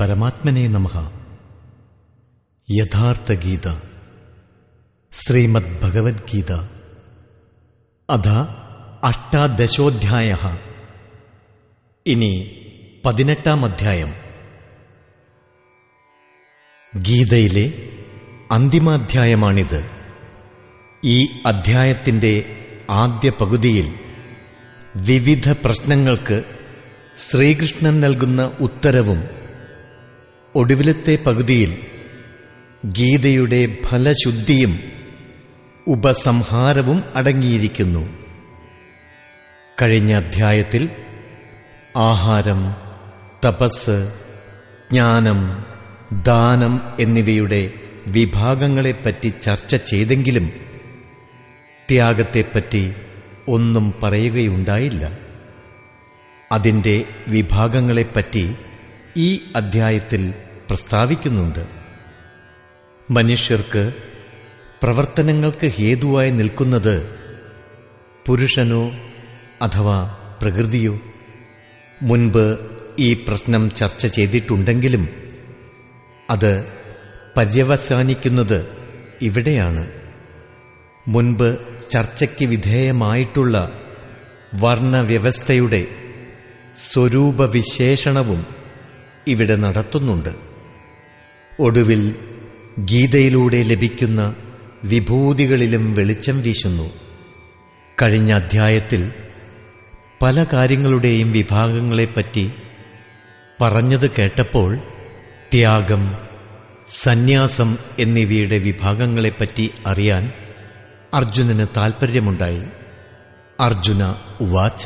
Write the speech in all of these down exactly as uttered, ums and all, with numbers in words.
പരമാത്മനേ നമഃ. യഥാർത്ഥ ഗീത ശ്രീമദ് ഭഗവത്ഗീത അഥ അഷ്ടാദശോധ്യായഃ. ഇനി പതിനെട്ടാം അധ്യായം. ഗീതയിലെ അന്തിമാധ്യായമാണിത്. ഈ അധ്യായത്തിന്റെ ആദ്യ പകുതിയിൽ വിവിധ പ്രശ്നങ്ങൾക്ക് ശ്രീകൃഷ്ണൻ നൽകുന്ന ഉത്തരവും ഒടുവിലത്തെ പകുതിയിൽ ഗീതയുടെ ഫലശുദ്ധിയും ഉപസംഹാരവും അടങ്ങിയിരിക്കുന്നു. കഴിഞ്ഞ അധ്യായത്തിൽ ആഹാരം, തപസ്, ജ്ഞാനം, ദാനം എന്നിവയുടെ വിഭാഗങ്ങളെപ്പറ്റി ചർച്ച ചെയ്തെങ്കിലും ത്യാഗത്തെപ്പറ്റി ഒന്നും പറയുകയുണ്ടായില്ല. അതിന്റെ വിഭാഗങ്ങളെപ്പറ്റി ഈ അധ്യായത്തിൽ പ്രസ്താവിക്കുന്നുണ്ട്. മനുഷ്യർക്ക് പ്രവർത്തനങ്ങൾക്ക് ഹേതുവായി നിൽക്കുന്നത് പുരുഷനോ അഥവാ പ്രകൃതിയോ? മുൻപ് ഈ പ്രശ്നം ചർച്ച ചെയ്തിട്ടുണ്ടെങ്കിലും അത് പര്യവസാനിക്കുന്നത് ഇവിടെയാണ്. മുൻപ് ചർച്ചയ്ക്ക് വിധേയമായിട്ടുള്ള വർണ്ണവ്യവസ്ഥയുടെ സ്വരൂപവിശേഷണവും ഇവിടെ നടത്തുന്നുണ്ട്. ഒടുവിൽ ഗീതയിലൂടെ ലഭിക്കുന്ന വിഭൂതികളിലും വെളിച്ചം വീശുന്നു. കഴിഞ്ഞ അധ്യായത്തിൽ പല കാര്യങ്ങളുടെയും വിഭാഗങ്ങളെപ്പറ്റി പറഞ്ഞത് കേട്ടപ്പോൾ ത്യാഗം, സന്യാസം എന്നിവയുടെ വിഭാഗങ്ങളെപ്പറ്റി അറിയാൻ അർജുനന് താൽപ്പര്യമുണ്ടായി. അർജുന ഉവാച: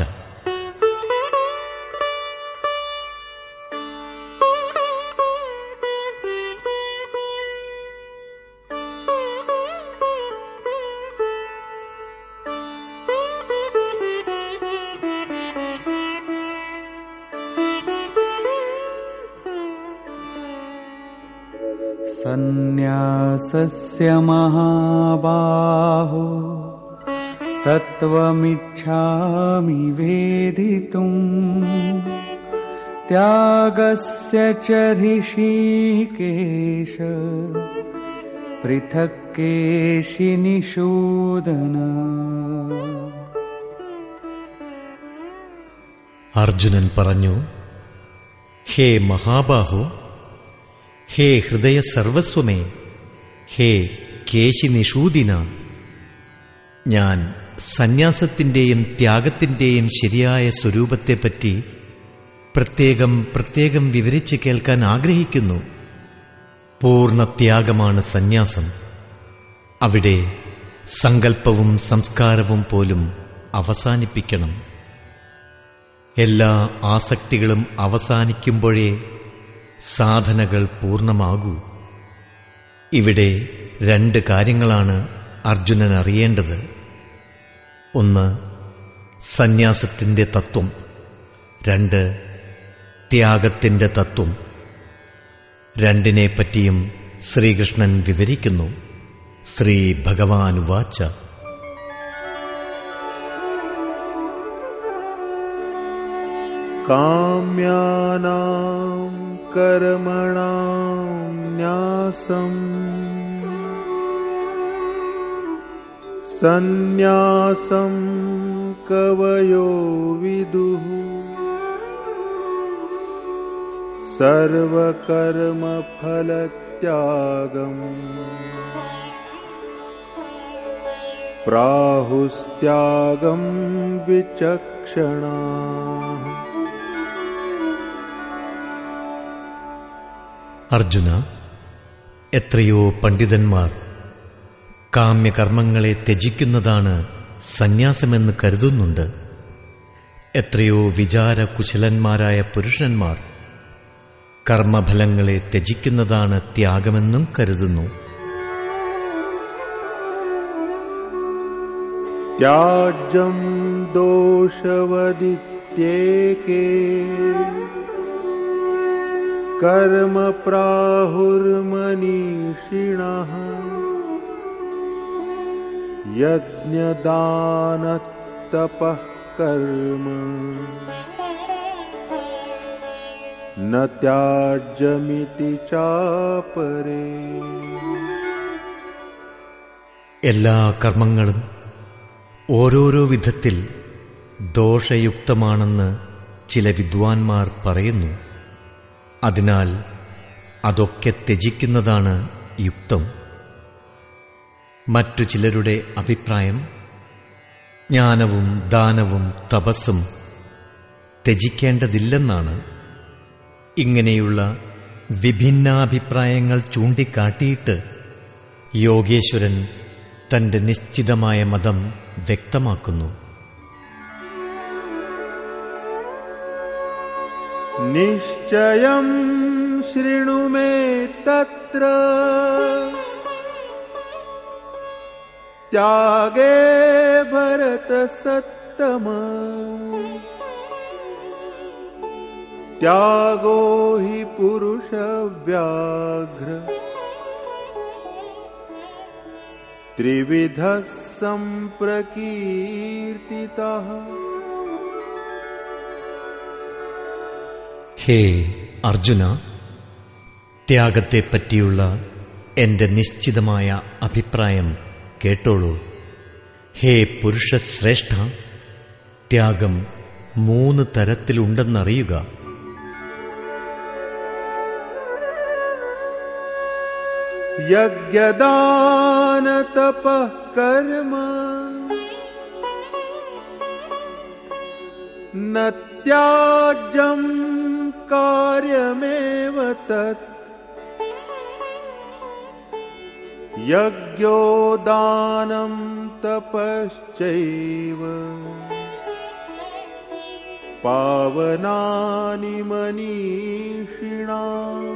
സന്യാസസ്യ മഹാബാഹോ തത്വമിച്ഛാമി വേദിതും ത്യാഗസ്യ ച ഋഷികേശ പൃഥക് കേശിനിഷൂദന. അർജുനൻ പറഞ്ഞു: ഹേ മഹാബാഹോ, ഹേ ഹൃദയ സർവസ്വമേ, ഹേ കേശിനിഷൂദിന, ഞാൻ സന്യാസത്തിന്റെയും ത്യാഗത്തിന്റെയും ശരിയായ സ്വരൂപത്തെപ്പറ്റി പ്രത്യേകം പ്രത്യേകം വിവരിച്ച് കേൾക്കാൻ ആഗ്രഹിക്കുന്നു. പൂർണ്ണത്യാഗമാണ് സന്യാസം. അവിടെ സങ്കല്പവും സംസ്കാരവും പോലും അവസാനിപ്പിക്കണം. എല്ലാ ആസക്തികളും അവസാനിക്കുമ്പോഴേ സാധനകൾ പൂർണ്ണമാകൂ. ഇവിടെ രണ്ട് കാര്യങ്ങളാണ് അർജുനൻ അറിയേണ്ടത്. ഒന്ന്, സന്യാസത്തിന്റെ തത്വം. രണ്ട്, ത്യാഗത്തിന്റെ തത്വം. രണ്ടിനെപ്പറ്റിയും ശ്രീകൃഷ്ണൻ വിവരിക്കുന്നു. ശ്രീ ഭഗവാൻ ഉവാച: കാമ്യാനാം കർമണാം ന്യാസം സന്യാസം കവയോ വിദുഃ സർവകർമ്മഫലത്യാഗം പ്രാഹുസ്ത്യാഗം വിചക്ഷണാഃ. അർജുന, എത്രയോ പണ്ഡിതന്മാർ കാമ്യകർമ്മങ്ങളെ ത്യജിക്കുന്നതാണ് സന്യാസമെന്ന് കരുതുന്നുണ്ട്. എത്രയോ വിചാരകുശലന്മാരായ പുരുഷന്മാർ കർമ്മഫലങ്ങളെ ത്യജിക്കുന്നതാണ് ത്യാഗമെന്നും കരുതുന്നു. ത്യാജ്യം ദോഷവദിത്യേകേ കർമ്മ പ്രാഹുർമനീഷിണഃ യജ്ഞദാനത്തപഃ കർമ്മ न त्याज्यमिति चापरे. എല്ലാ കർമ്മങ്ങളും ഓരോരോ വിധത്തിൽ ദോഷയുക്തമാണെന്ന് ചില വിദ്വാൻമാർ പറയുന്നു. അതിനാൽ അതൊക്കെ ത്യജിക്കുന്നതാണ് യുക്തം. മറ്റു ചിലരുടെ അഭിപ്രായം ജ്ഞാനവും ദാനവും തപസ്സും ത്യജിക്കേണ്ടതില്ലെന്നാണ്. ഇങ്ങനെയുള്ള വിഭിന്നാഭിപ്രായങ്ങൾ ചൂണ്ടിക്കാട്ടിയിട്ട് യോഗേശ്വരൻ തന്റെ നിശ്ചിതമായ മതം വ്യക്തമാക്കുന്നു. നിശ്ചയം ശൃണു മേ തത്ര ത്യാഗേ ഭരത സത്തമ. ത്യാഗോ ഹി പുരുഷ വ്യാഘ്ര ത്രിവിധ സംപ്രകീർത്തിതഃ. ഹേ അർജുന, ത്യാഗത്തെപ്പറ്റിയുള്ള എന്റെ നിശ്ചിതമായ അഭിപ്രായം കേട്ടോളൂ. ഹേ പുരുഷശ്രേഷ്ഠ, ത്യാഗം മൂന്ന് തരത്തിലുണ്ടെന്നറിയുക. യജ്ഞദാന തപഃ കർമ്മ ന ത്യാജ്യം കാര്യമേവ തത്. യജ്ഞോ ദാനം തപശ്ചൈവ പാവനാനി മനീഷിണാം.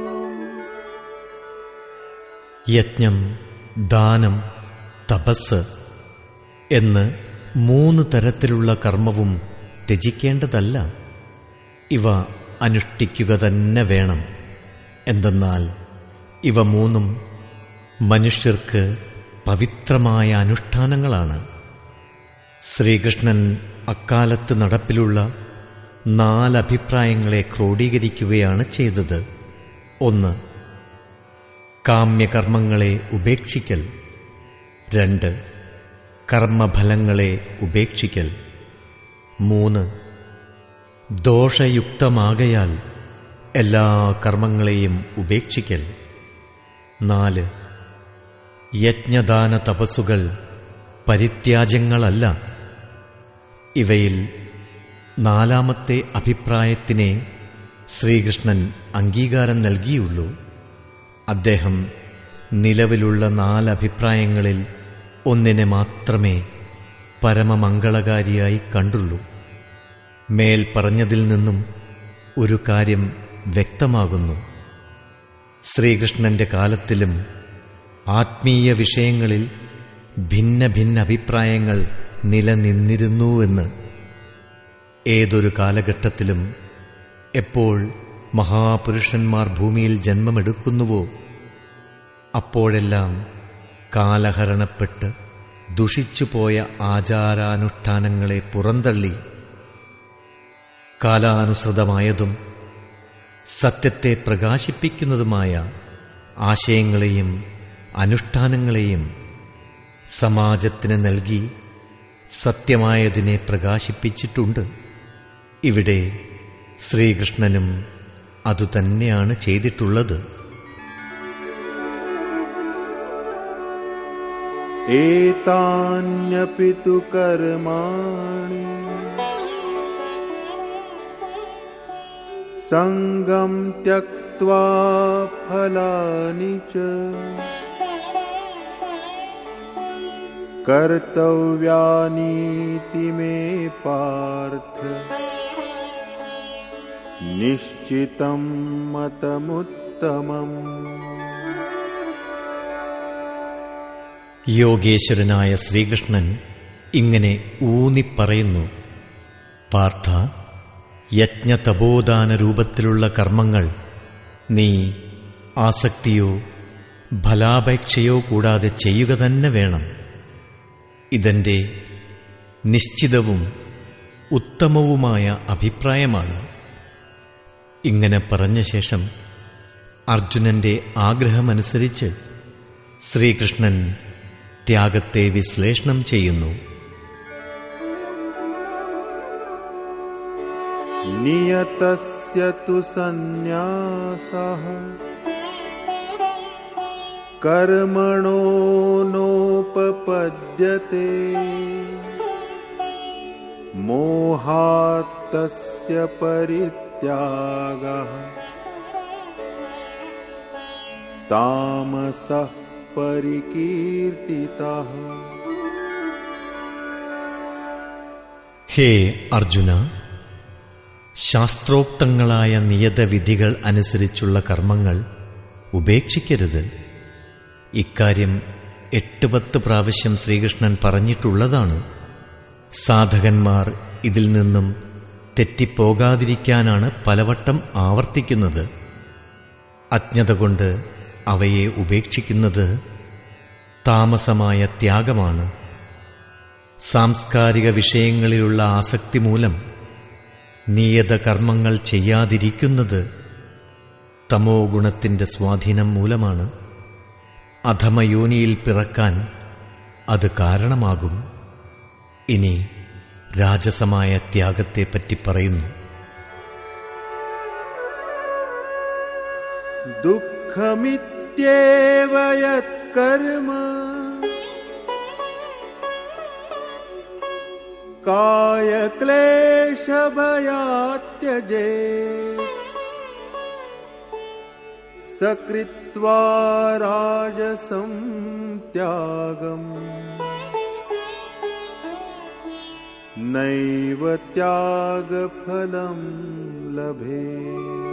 യജ്ഞം, ദാനം, തപസ് എന്ന് മൂന്ന് തരത്തിലുള്ള കർമ്മവും ത്യജിക്കേണ്ടതല്ല. ഇവ അനുഷ്ഠിക്കുക തന്നെ വേണം. എന്തെന്നാൽ ഇവ മൂന്നും മനുഷ്യർക്ക് പവിത്രമായ അനുഷ്ഠാനങ്ങളാണ്. ശ്രീകൃഷ്ണൻ അക്കാലത്ത് നടപ്പിലുള്ള നാലഭിപ്രായങ്ങളെ ക്രോഡീകരിക്കുകയാണ് ചെയ്തത്. ഒന്ന്, കാമ്യകർമ്മങ്ങളെ ഉപേക്ഷിക്കൽ. രണ്ട്, കർമ്മഫലങ്ങളെ ഉപേക്ഷിക്കൽ. മൂന്ന്, ദോഷയുക്തമാകയാൽ എല്ലാ കർമ്മങ്ങളെയും ഉപേക്ഷിക്കൽ. നാല്, യജ്ഞദാന തപസ്സുകൾ പരിത്യാജ്യങ്ങളല്ല. ഇവയിൽ നാലാമത്തെ അഭിപ്രായത്തിനെ ശ്രീകൃഷ്ണൻ അംഗീകാരം നൽകിയുള്ളൂ. അദ്ദേഹം നിലവിലുള്ള നാലഭിപ്രായങ്ങളിൽ ഒന്നിനെ മാത്രമേ പരമമംഗളകാരിയായി കണ്ടുള്ളൂ. മേൽ പറഞ്ഞതിൽ നിന്നും ഒരു കാര്യം വ്യക്തമാകുന്നു. ശ്രീകൃഷ്ണന്റെ കാലത്തിലും ആത്മീയ വിഷയങ്ങളിൽ ഭിന്ന ഭിന്ന അഭിപ്രായങ്ങൾ നിലനിന്നിരുന്നുവെന്ന്. ഏതൊരു കാലഘട്ടത്തിലും എപ്പോൾ മഹാപുരുഷന്മാർ ഭൂമിയിൽ ജന്മമെടുക്കുന്നുവോ അപ്പോഴെല്ലാം കാലഹരണപ്പെട്ട് ദുഷിച്ചുപോയ ആചാരാനുഷ്ഠാനങ്ങളെ പുറന്തള്ളി കാലാനുസൃതമായതും സത്യത്തെ പ്രകാശിപ്പിക്കുന്നതുമായ ആശയങ്ങളെയും അനുഷ്ഠാനങ്ങളെയും സമാജത്തിന് നൽകി സത്യമായതിനെ പ്രകാശിപ്പിച്ചിട്ടുണ്ട്. ഇവിടെ ശ്രീകൃഷ്ണനും അതുതന്നെയാണ് ചെയ്തിട്ടുള്ളത്. ഏതാന്യപി തു കർമാണി സംഗം ത്യക്ത്വാ ഫലാനി ച കർത്തവ്യാനീതി മേ പാർത്ഥ നിശ്ചിതം മതമുത്തമം. യോഗേശ്വരനായ ശ്രീകൃഷ്ണൻ ഇങ്ങനെ ഊന്നിപ്പറയുന്നു: പാർത്ഥ, യജ്ഞതപോദാന രൂപത്തിലുള്ള കർമ്മങ്ങൾ നീ ആസക്തിയോ ഫലാപേക്ഷയോ കൂടാതെ ചെയ്യുക തന്നെ വേണം. ഇതെന്റെ നിശ്ചിതവും ഉത്തമവുമായ അഭിപ്രായമാണ്. ഇങ്ങനെ പറഞ്ഞ ശേഷം അർജുനന്റെ ആഗ്രഹമനുസരിച്ച് ശ്രീകൃഷ്ണൻ ത്യാഗത്തെ വിശ്ലേഷണം ചെയ്യുന്നു. നിയതസ്യ തു സന്യാസഃ കർമണോ നോപപദ്യത്തെ മോഹാത് തസ്യ പരിത്യാഗഃ താമസഃ പരികീർത്തിതഃ. ഹേ അർജുന, ശാസ്ത്രോക്തങ്ങളായ നിയതവിധികൾ അനുസരിച്ചുള്ള കർമ്മങ്ങൾ ഉപേക്ഷിക്കരുത്. ഇക്കാര്യം എട്ട് പത്ത് പ്രാവശ്യം ശ്രീകൃഷ്ണൻ പറഞ്ഞിട്ടുള്ളതാണ്. സാധകന്മാർ ഇതിൽ നിന്നും തെറ്റിപ്പോകാതിരിക്കാനാണ് പലവട്ടം ആവർത്തിക്കുന്നത്. അജ്ഞത കൊണ്ട് അവയെ ഉപേക്ഷിക്കുന്നത് താമസമായ ത്യാഗമാണ്. സാംസ്കാരിക വിഷയങ്ങളിലുള്ള ആസക്തി മൂലം നിയത കർമ്മങ്ങൾ ചെയ്യാതിരിക്കുന്നത് തമോ ഗുണത്തിന്റെ സ്വാധീനം മൂലമാണ്. അധമയോനിയിൽ പിറക്കാൻ അത് കാരണമാകും. ഇനി രാജസമായ ത്യാഗത്തെപ്പറ്റി പറയുന്നു. ദുഃഖമിത്യേവ യത്കർമ്മ കായക്ലേശഭയാത് ത്യജേത് സകൃത്വാ രാജസം ത്യാഗം നൈവ ത്യാഗഫലം ലഭേത്.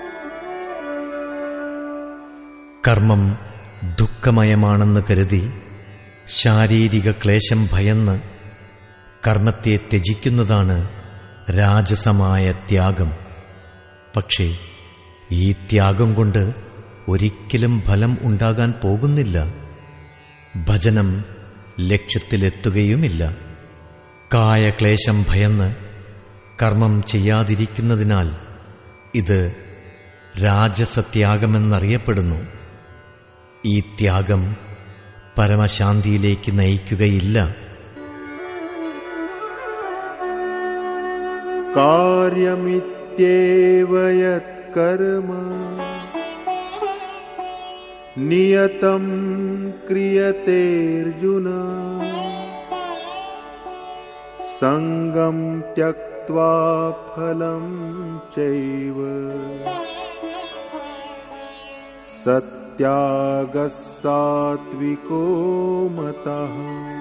കർമ്മം ദുഃഖമയമാണെന്ന് കരുതി ശാരീരിക ക്ലേശം ഭയന്ന് കർമ്മത്തെ ത്യജിക്കുന്നതാണ് രാജസമായ ത്യാഗം. പക്ഷേ ഈ ത്യാഗം കൊണ്ട് ഒരിക്കലും ഫലം ഉണ്ടാകാൻ പോകുന്നില്ല. ഭജനം ലക്ഷ്യത്തിലെത്തുകയുമില്ല. കായക്ലേശം ഭയന്ന് കർമ്മം ചെയ്യാതിരിക്കുന്നതിനാൽ ഇത് രാജസത്യാഗമെന്നറിയപ്പെടുന്നു. ഈ ത്യാഗം പരമശാന്തിയിലേക്ക് നയിക്കുകയില്ല. കാര്യമിത്യേവ യത്കർമ്മ നിയതം ക്രിയതേർജുന സംഗം ത്യക്ത്വാ ഫലം ചൈവ സത്യാഗഃ സാത്വികോ മതഃ.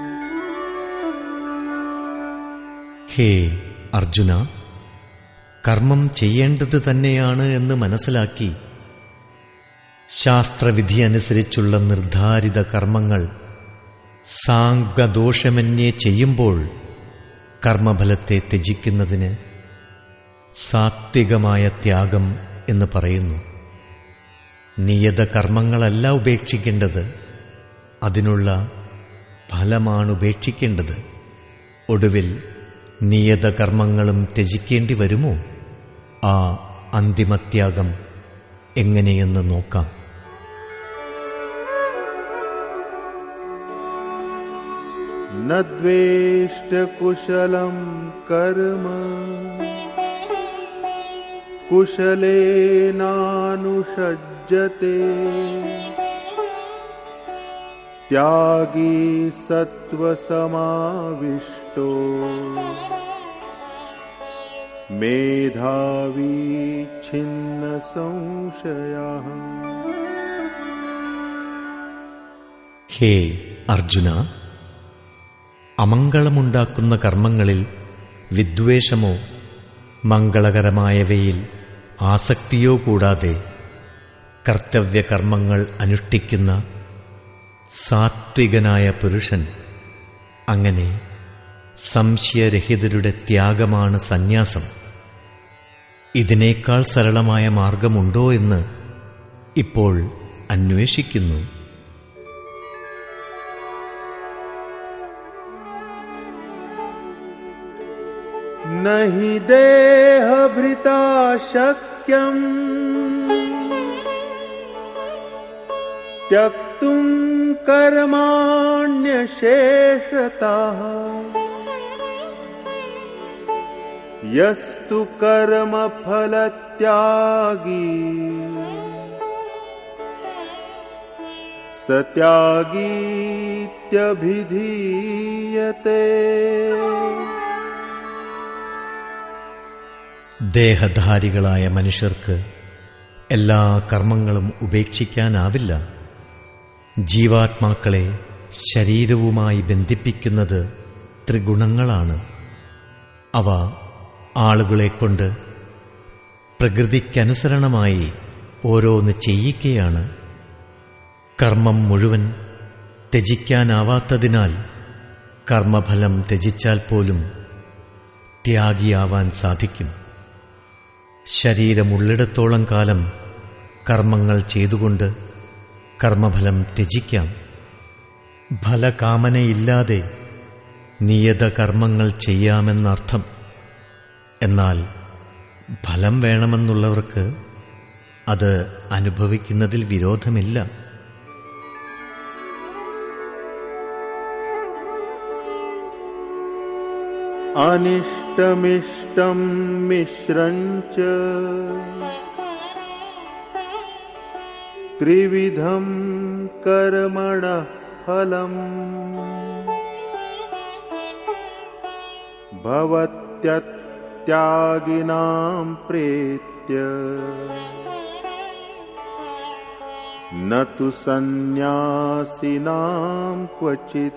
ഹേ അർജുന, കർമ്മം ചെയ്യേണ്ടത് തന്നെയാണ് എന്ന് മനസ്സിലാക്കി ശാസ്ത്രവിധി അനുസരിച്ചുള്ള നിർദ്ധാരിത കർമ്മങ്ങൾ സാംഗദോഷമന്യേ ചെയ്യുമ്പോൾ കർമ്മഫലത്തെ ത്യജിക്കുന്നതിന് സാത്വികമായ ത്യാഗം എന്ന് പറയുന്നു. നിയത കർമ്മങ്ങളല്ല ഉപേക്ഷിക്കേണ്ടത്, അതിനുള്ള ഫലമാണ് ഉപേക്ഷിക്കേണ്ടത്. ഒടുവിൽ നിയത കർമ്മങ്ങളും ത്യജിക്കേണ്ടി വരുമോ? ആ അന്തിമത്യാഗം എങ്ങനെയെന്ന് നോക്കാം. ന ദ്വേഷ്ട കുശലം കർമ്മ കുശലേനാനുഷജ്ജത്തെ ത്യാഗീ സത്വസമാവിഷ്ടോ മേധാവീ ഛിന്ന സംശയഃ. ഹേ അർജുന, അമംഗളമുണ്ടാക്കുന്ന കർമ്മങ്ങളിൽ വിദ്വേഷമോ മംഗളകരമായവയിൽ ആസക്തിയോ കൂടാതെ കർത്തവ്യകർമ്മങ്ങൾ അനുഷ്ഠിക്കുന്ന സാത്വികനായ പുരുഷൻ, അങ്ങനെ സംശയരഹിതരുടെ ത്യാഗമാണ് സന്യാസം. ഇതിനേക്കാൾ സരളമായ മാർഗമുണ്ടോ എന്ന് ഇപ്പോൾ അന്വേഷിക്കുന്നു. നഹി ദേഹഭൃതാ ശക്തി शक्यम् त्यक्तुं कर्माण्यशेषतः यस्तु कर्मफलत्यागी स त्यागीत्यभिधीयते. ദേഹധാരികളായ മനുഷ്യർക്ക് എല്ലാ കർമ്മങ്ങളും ഉപേക്ഷിക്കാനാവില്ല. ജീവാത്മാക്കളെ ശരീരവുമായി ബന്ധിപ്പിക്കുന്നത് ത്രിഗുണങ്ങളാണ്. അവ ആളുകളെക്കൊണ്ട് പ്രകൃതിക്കനുസരണമായി ഓരോന്ന് ചെയ്യിക്കുകയാണ്. കർമ്മം മുഴുവൻ ത്യജിക്കാനാവാത്തതിനാൽ കർമ്മഫലം ത്യജിച്ചാൽ പോലും ത്യാഗിയാവാൻ സാധിക്കും. ശരീരമുള്ളിടത്തോളം കാലം കർമ്മങ്ങൾ ചെയ്തുകൊണ്ട് കർമ്മഫലം ത്യജിക്കാം. ഫലകാമനയില്ലാതെ നിയത കർമ്മങ്ങൾ ചെയ്യാമെന്നർത്ഥം. എന്നാൽ ഫലം വേണമെന്നുള്ളവർക്ക് അത് അനുഭവിക്കുന്നതിൽ വിരോധമില്ല. अनिष्टमिष्टं मिश्रञ्च त्रिविधं कर्मणः फलम् भवत्यत्यागिनां प्रेत्य न तु सन्न्यासिनां क्वचित्.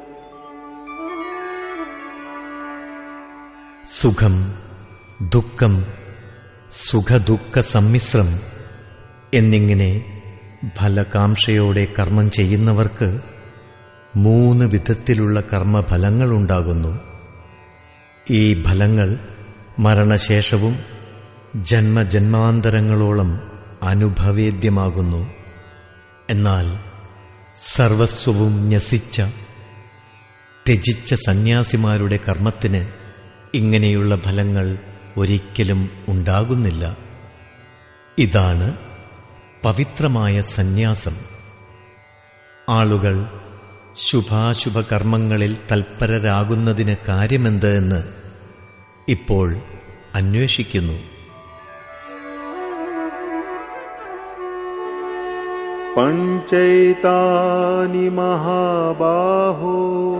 സുഖം, ദുഃഖം, സുഖദുഃഖ സമ്മിശ്രം എന്നിങ്ങനെ ഫലകാംക്ഷയോടെ കർമ്മം ചെയ്യുന്നവർക്ക് മൂന്ന് വിധത്തിലുള്ള കർമ്മഫലങ്ങളുണ്ടാകുന്നു. ഈ ഫലങ്ങൾ മരണശേഷവും ജന്മജന്മാന്തരങ്ങളോളം അനുഭവേദ്യമാകുന്നു. എന്നാൽ സർവസ്വവും ന്യസിച്ച ത്യജിച്ച സന്യാസിമാരുടെ കർമ്മത്തിന് ഇങ്ങനെയുള്ള ഫലങ്ങൾ ഒരിക്കലും ഉണ്ടാകുന്നില്ല. ഇതാണ് പവിത്രമായ സന്യാസം. ആളുകൾ ശുഭാശുഭ കർമ്മങ്ങളിൽ തൽപരരാകുന്നതിന് കാര്യമെന്ത് എന്ന് ഇപ്പോൾ അന്വേഷിക്കുന്നു. പഞ്ചൈതാനി മഹാബാഹോ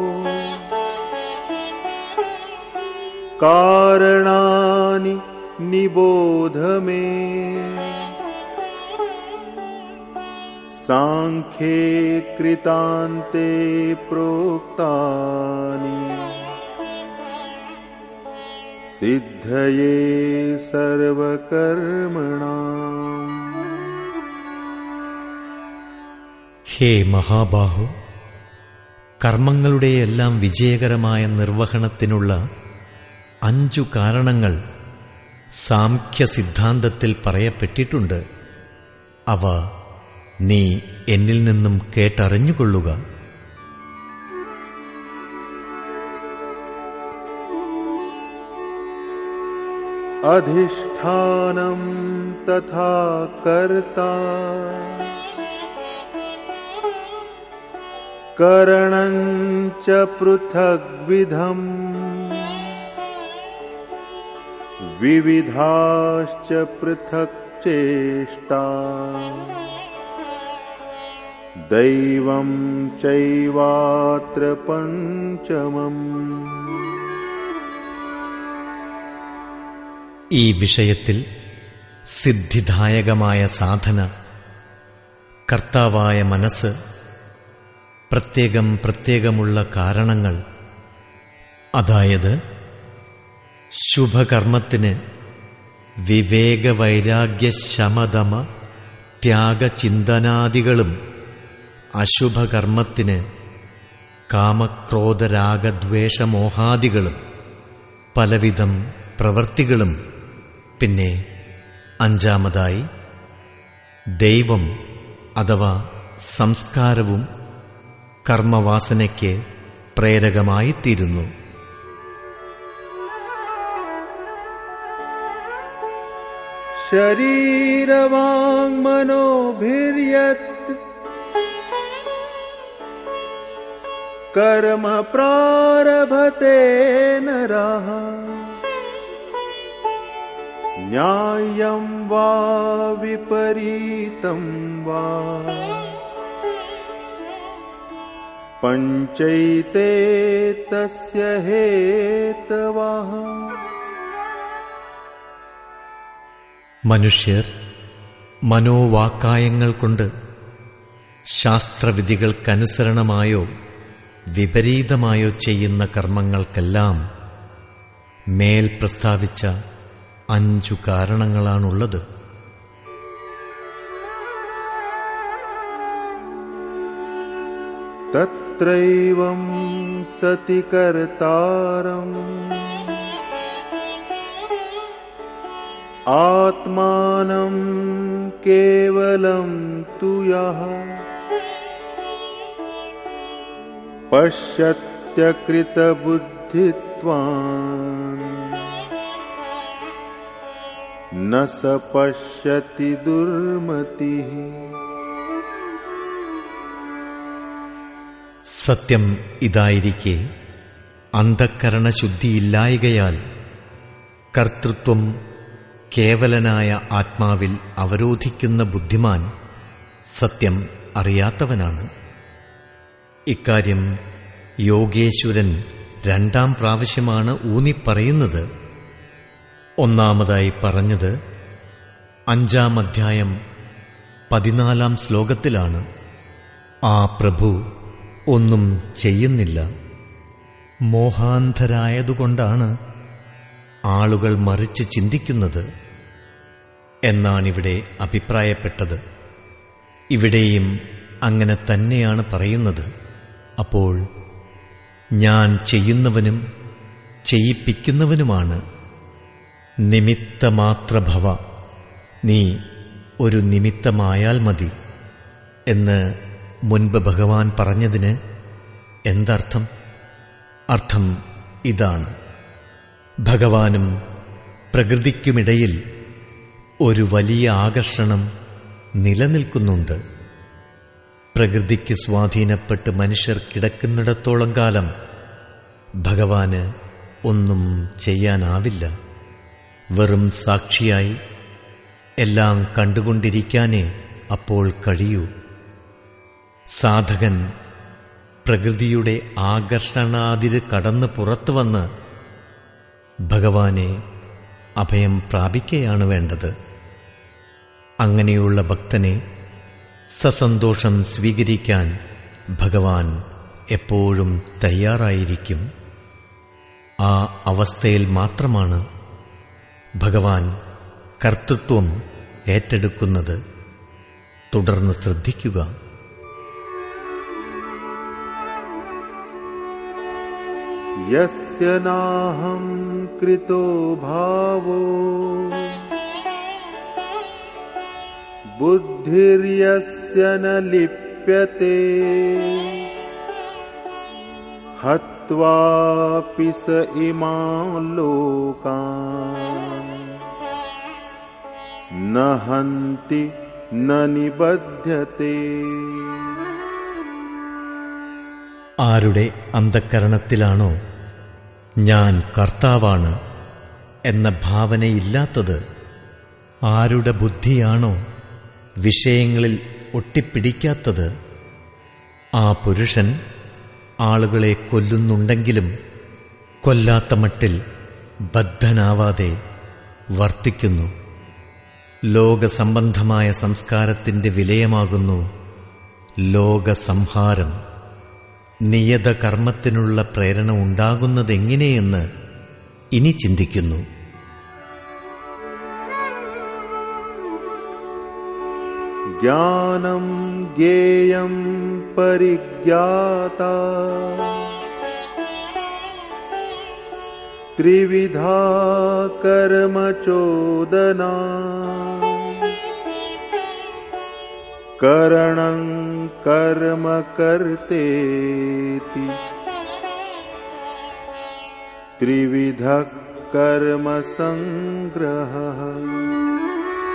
കാരണാനി നിബോധ മേ. സാംഖ്യേ കൃതാന്തേ പ്രോക്താനി സിദ്ധയേ സർവകർമ്മണാം. ഹേ മഹാബാഹു, കർമ്മങ്ങളുടെയെല്ലാം വിജയകരമായ നിർവഹണത്തിനുള്ള അഞ്ചു കാരണങ്ങൾ സാംഖ്യ സിദ്ധാന്തത്തിൽ പറയപ്പെട്ടിട്ടുണ്ട്. അവ നീ എന്നിൽ നിന്നും കേട്ടറിഞ്ഞുകൊള്ളുക. അധിഷ്ഠാനം തഥാ കർത്താ കരണം ച പൃഥഗ്വിധം വിവിധാശ്ച പൃഥക് ചേഷ്ടാ ദൈവം ചൈവാത്ര പഞ്ചമം. ഈ വിഷയത്തിൽ സിദ്ധിദായകമായ സാധന, കർത്താവായ മനസ്സ്, പ്രത്യേകം പ്രത്യേകമുള്ള കാരണങ്ങൾ, അതായത് ശുഭകർമ്മത്തിന് വിവേകവൈരാഗ്യശമതമ ത്യാഗചിന്തനാദികളും, അശുഭകർമ്മത്തിന് കാമക്രോധരാഗദ്വേഷമോഹാദികളും, പലവിധം പ്രവൃത്തികളും, പിന്നെ അഞ്ചാമതായി ദൈവം അഥവാ സംസ്കാരവും കർമ്മവാസനയ്ക്ക് പ്രേരകമായിത്തീരുന്നു. शरीरवाङ्मनोभिर्यत् कर्म प्रारभते नरः न्यायं वा विपरीतं वा पञ्चैते तस्य हेतवः. മനുഷ്യർ മനോവാക്കായങ്ങൾ കൊണ്ട് ശാസ്ത്രവിധികൾക്കനുസരണമായോ വിപരീതമായോ ചെയ്യുന്ന കർമ്മങ്ങൾക്കെല്ലാം മേൽ പ്രസ്താവിച്ച അഞ്ചു കാരണങ്ങളാണുള്ളത്. തത്രൈവം സതി കർത്താരം ആത്മാനം കേവലം തു യഃ പശ്യത്യകൃതബുദ്ധിത്വാൻ ന സ പശ്യതി ദുർമതിഃ. സത്യം ഇതായിരിക്കെ അന്ധക്കരണശുദ്ധിയില്ലായ്കയാൽ കർത്തൃത്വം കേവലനായ ആത്മാവിൽ അവരോധിക്കുന്ന ബുദ്ധിമാൻ സത്യം അറിയാത്തവനാണ്. ഇക്കാര്യം യോഗേശ്വരൻ രണ്ടാം പ്രാവശ്യമാണ് ഊന്നിപ്പറയുന്നത്. ഒന്നാമതായി പറഞ്ഞത് അഞ്ചാം അധ്യായം പതിനാലാം ശ്ലോകത്തിലാണ്. ആ പ്രഭു ഒന്നും ചെയ്യുന്നില്ല, മോഹാന്ധരായതുകൊണ്ടാണ് ആളുകൾ മറിച്ച് ചിന്തിക്കുന്നത് എന്നാണിവിടെ അഭിപ്രായപ്പെട്ടത്. ഇവിടെയും അങ്ങനെ തന്നെയാണ് പറയുന്നത്. അപ്പോൾ ഞാൻ ചെയ്യുന്നവനും ചെയ്യിപ്പിക്കുന്നവനുമാണ്. നിമിത്തമാത്രഭവ, നീ ഒരു നിമിത്തമായാൽ മതി എന്ന് മുൻപ് ഭഗവാൻ പറഞ്ഞതിന് എന്തർത്ഥം? അർത്ഥം ഇതാണ്: ഭഗവാനും പ്രകൃതിക്കുമിടയിൽ ഒരു വലിയ ആകർഷണം നിലനിൽക്കുന്നുണ്ട്. പ്രകൃതിക്ക് സ്വാധീനപ്പെട്ട് മനുഷ്യർ കിടക്കുന്നിടത്തോളം കാലം ഭഗവാന് ഒന്നും ചെയ്യാനാവില്ല. വെറും സാക്ഷിയായി എല്ലാം കണ്ടുകൊണ്ടിരിക്കാനേ അപ്പോൾ കഴിയൂ. സാധകൻ പ്രകൃതിയുടെ ആകർഷണാതിര് കടന്ന് പുറത്തുവന്ന് ഭഗവാനെ അഭയം പ്രാപിക്കുകയാണ് വേണ്ടത്. അങ്ങനെയുള്ള ഭക്തനെ സസന്തോഷം സ്വീകരിക്കാൻ ഭഗവാൻ എപ്പോഴും തയ്യാറായിരിക്കും. ആ അവസ്ഥയിൽ മാത്രമാണ് ഭഗവാൻ കർത്തൃത്വം ഏറ്റെടുക്കുന്നത്. തുടർന്ന് ശ്രദ്ധിക്കുക. യസ്യ നാഹം കൃതോ ഭാവോ ബുദ്ധിർയസ്യ ന ലിപ്യത്തെ ഹത്വാപി സ ഇമാൻ ലോകാൻ ന ഹന്തി ന നിബധ്യത്തെ. ആരുടെ അന്ധക്കരണത്തിലാണോ ഞാൻ കർത്താവാണ് എന്ന ഭാവനയില്ലാത്തത്, ആരുടെ ബുദ്ധിയാണോ വിഷയങ്ങളിൽ ഒട്ടിപ്പിടിക്കാത്തത്, ആ പുരുഷൻ ആളുകളെ കൊല്ലുന്നുണ്ടെങ്കിലും കൊല്ലാത്ത മട്ടിൽ ബദ്ധനാവാതെ വർത്തിക്കുന്നു. ലോകസംബന്ധമായ സംസ്കാരത്തിന്റെ വിലയമാകുന്നു ലോകസംഹാരം. നിയത കർമ്മത്തിനുള്ള പ്രേരണ ഉണ്ടാകുന്നതെങ്ങനെയെന്ന് ഇനി ചിന്തിക്കുന്നു. ജ്ഞാനം ജ്ഞേയം പരിജ്ഞാതാ ത്രിവിധാ കർമചോദനാ കരണം കർമ്മ കർത്തേതി ത്രിവിധ കർമ്മ സംഗ്രഹഃ.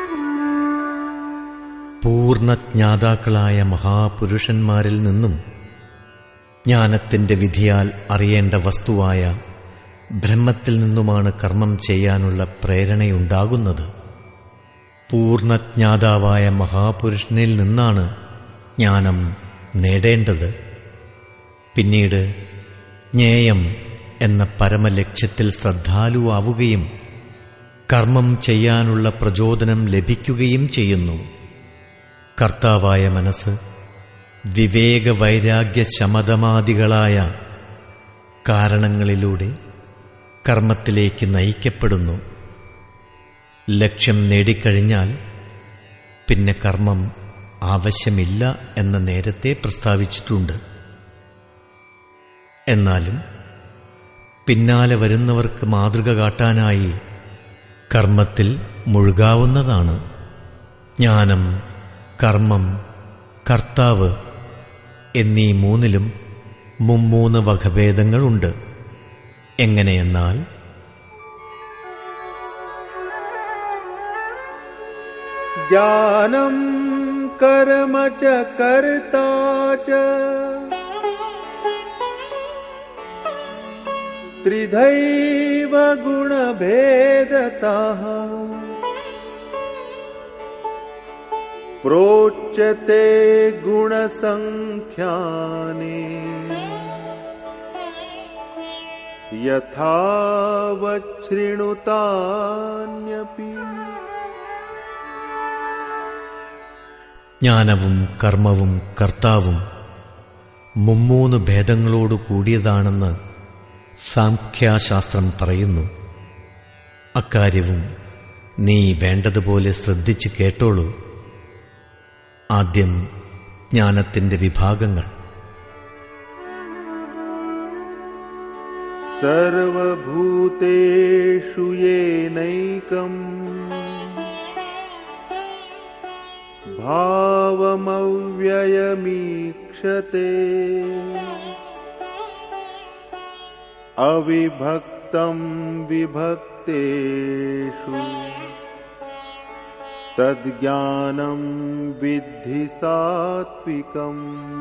പൂർണ്ണജ്ഞാതാക്കളായ മഹാപുരുഷന്മാരിൽ നിന്നും ജ്ഞാനത്തിന്റെ വിധിയാൽ അറിയേണ്ട വസ്തുവായ ബ്രഹ്മത്തിൽ നിന്നുമാണ് കർമ്മം ചെയ്യാനുള്ള പ്രേരണയുണ്ടാകുന്നത്. പൂർണ്ണജ്ഞാതാവായ മഹാപുരുഷനിൽ നിന്നാണ് ജ്ഞാനം നേടേണ്ടത്. പിന്നീട് ജ്ഞേയം എന്ന പരമലക്ഷ്യത്തിൽ ശ്രദ്ധാലുവാവുകയും കർമ്മം ചെയ്യാനുള്ള പ്രചോദനം ലഭിക്കുകയും ചെയ്യുന്നു. കർത്താവായ മനസ്സ് വിവേകവൈരാഗ്യ ശമതമാദികളായ കാരണങ്ങളിലൂടെ കർമ്മത്തിലേക്ക് നയിക്കപ്പെടുന്നു. ലക്ഷ്യം നേടിക്കഴിഞ്ഞാൽ പിന്നെ കർമ്മം ആവശ്യമില്ല എന്ന് നേരത്തെ പ്രസ്താവിച്ചിട്ടുണ്ട്. എന്നാലും പിന്നാലെ വരുന്നവർക്ക് മാതൃക കാട്ടാനായി കർമ്മത്തിൽ മുഴുകാവുന്നതാണ്. ജ്ഞാനം, കർമ്മം, കർത്താവ് എന്നീ മൂന്നിലും മുമ്മൂന്ന് വകഭേദങ്ങളുണ്ട്. എങ്ങനെയെന്നാൽ ജ്ഞാനം കർമ്മ ച കർത്താ ച ത്രിധൈവ ഗുണഭേദതഃ പ്രോച്യത്തെ ഗുണസംഖ്യാനി യഥാവച്ഛൃണുതാന്യപി. ജ്ഞാനവും കർമ്മവും കർത്താവും മുമ്മൂന്ന് ഭേദങ്ങളോടു കൂടിയതാണെന്ന് സാംഖ്യശാസ്ത്രം പറയുന്നു. അക്കാര്യവും നീ വേണ്ടതുപോലെ ശ്രദ്ധിച്ചു കേട്ടോളൂ. ആദ്യം ജ്ഞാനത്തിന്റെ വിഭാഗങ്ങൾ. സർവഭൂതേഷു യേനൈകം ഭാവമവ്യയമീക്ഷത്തെ അവിഭക്തം വിഭക്തേഷു തദ്ജ്ഞാനം വിദ്ധി സാത്വികം.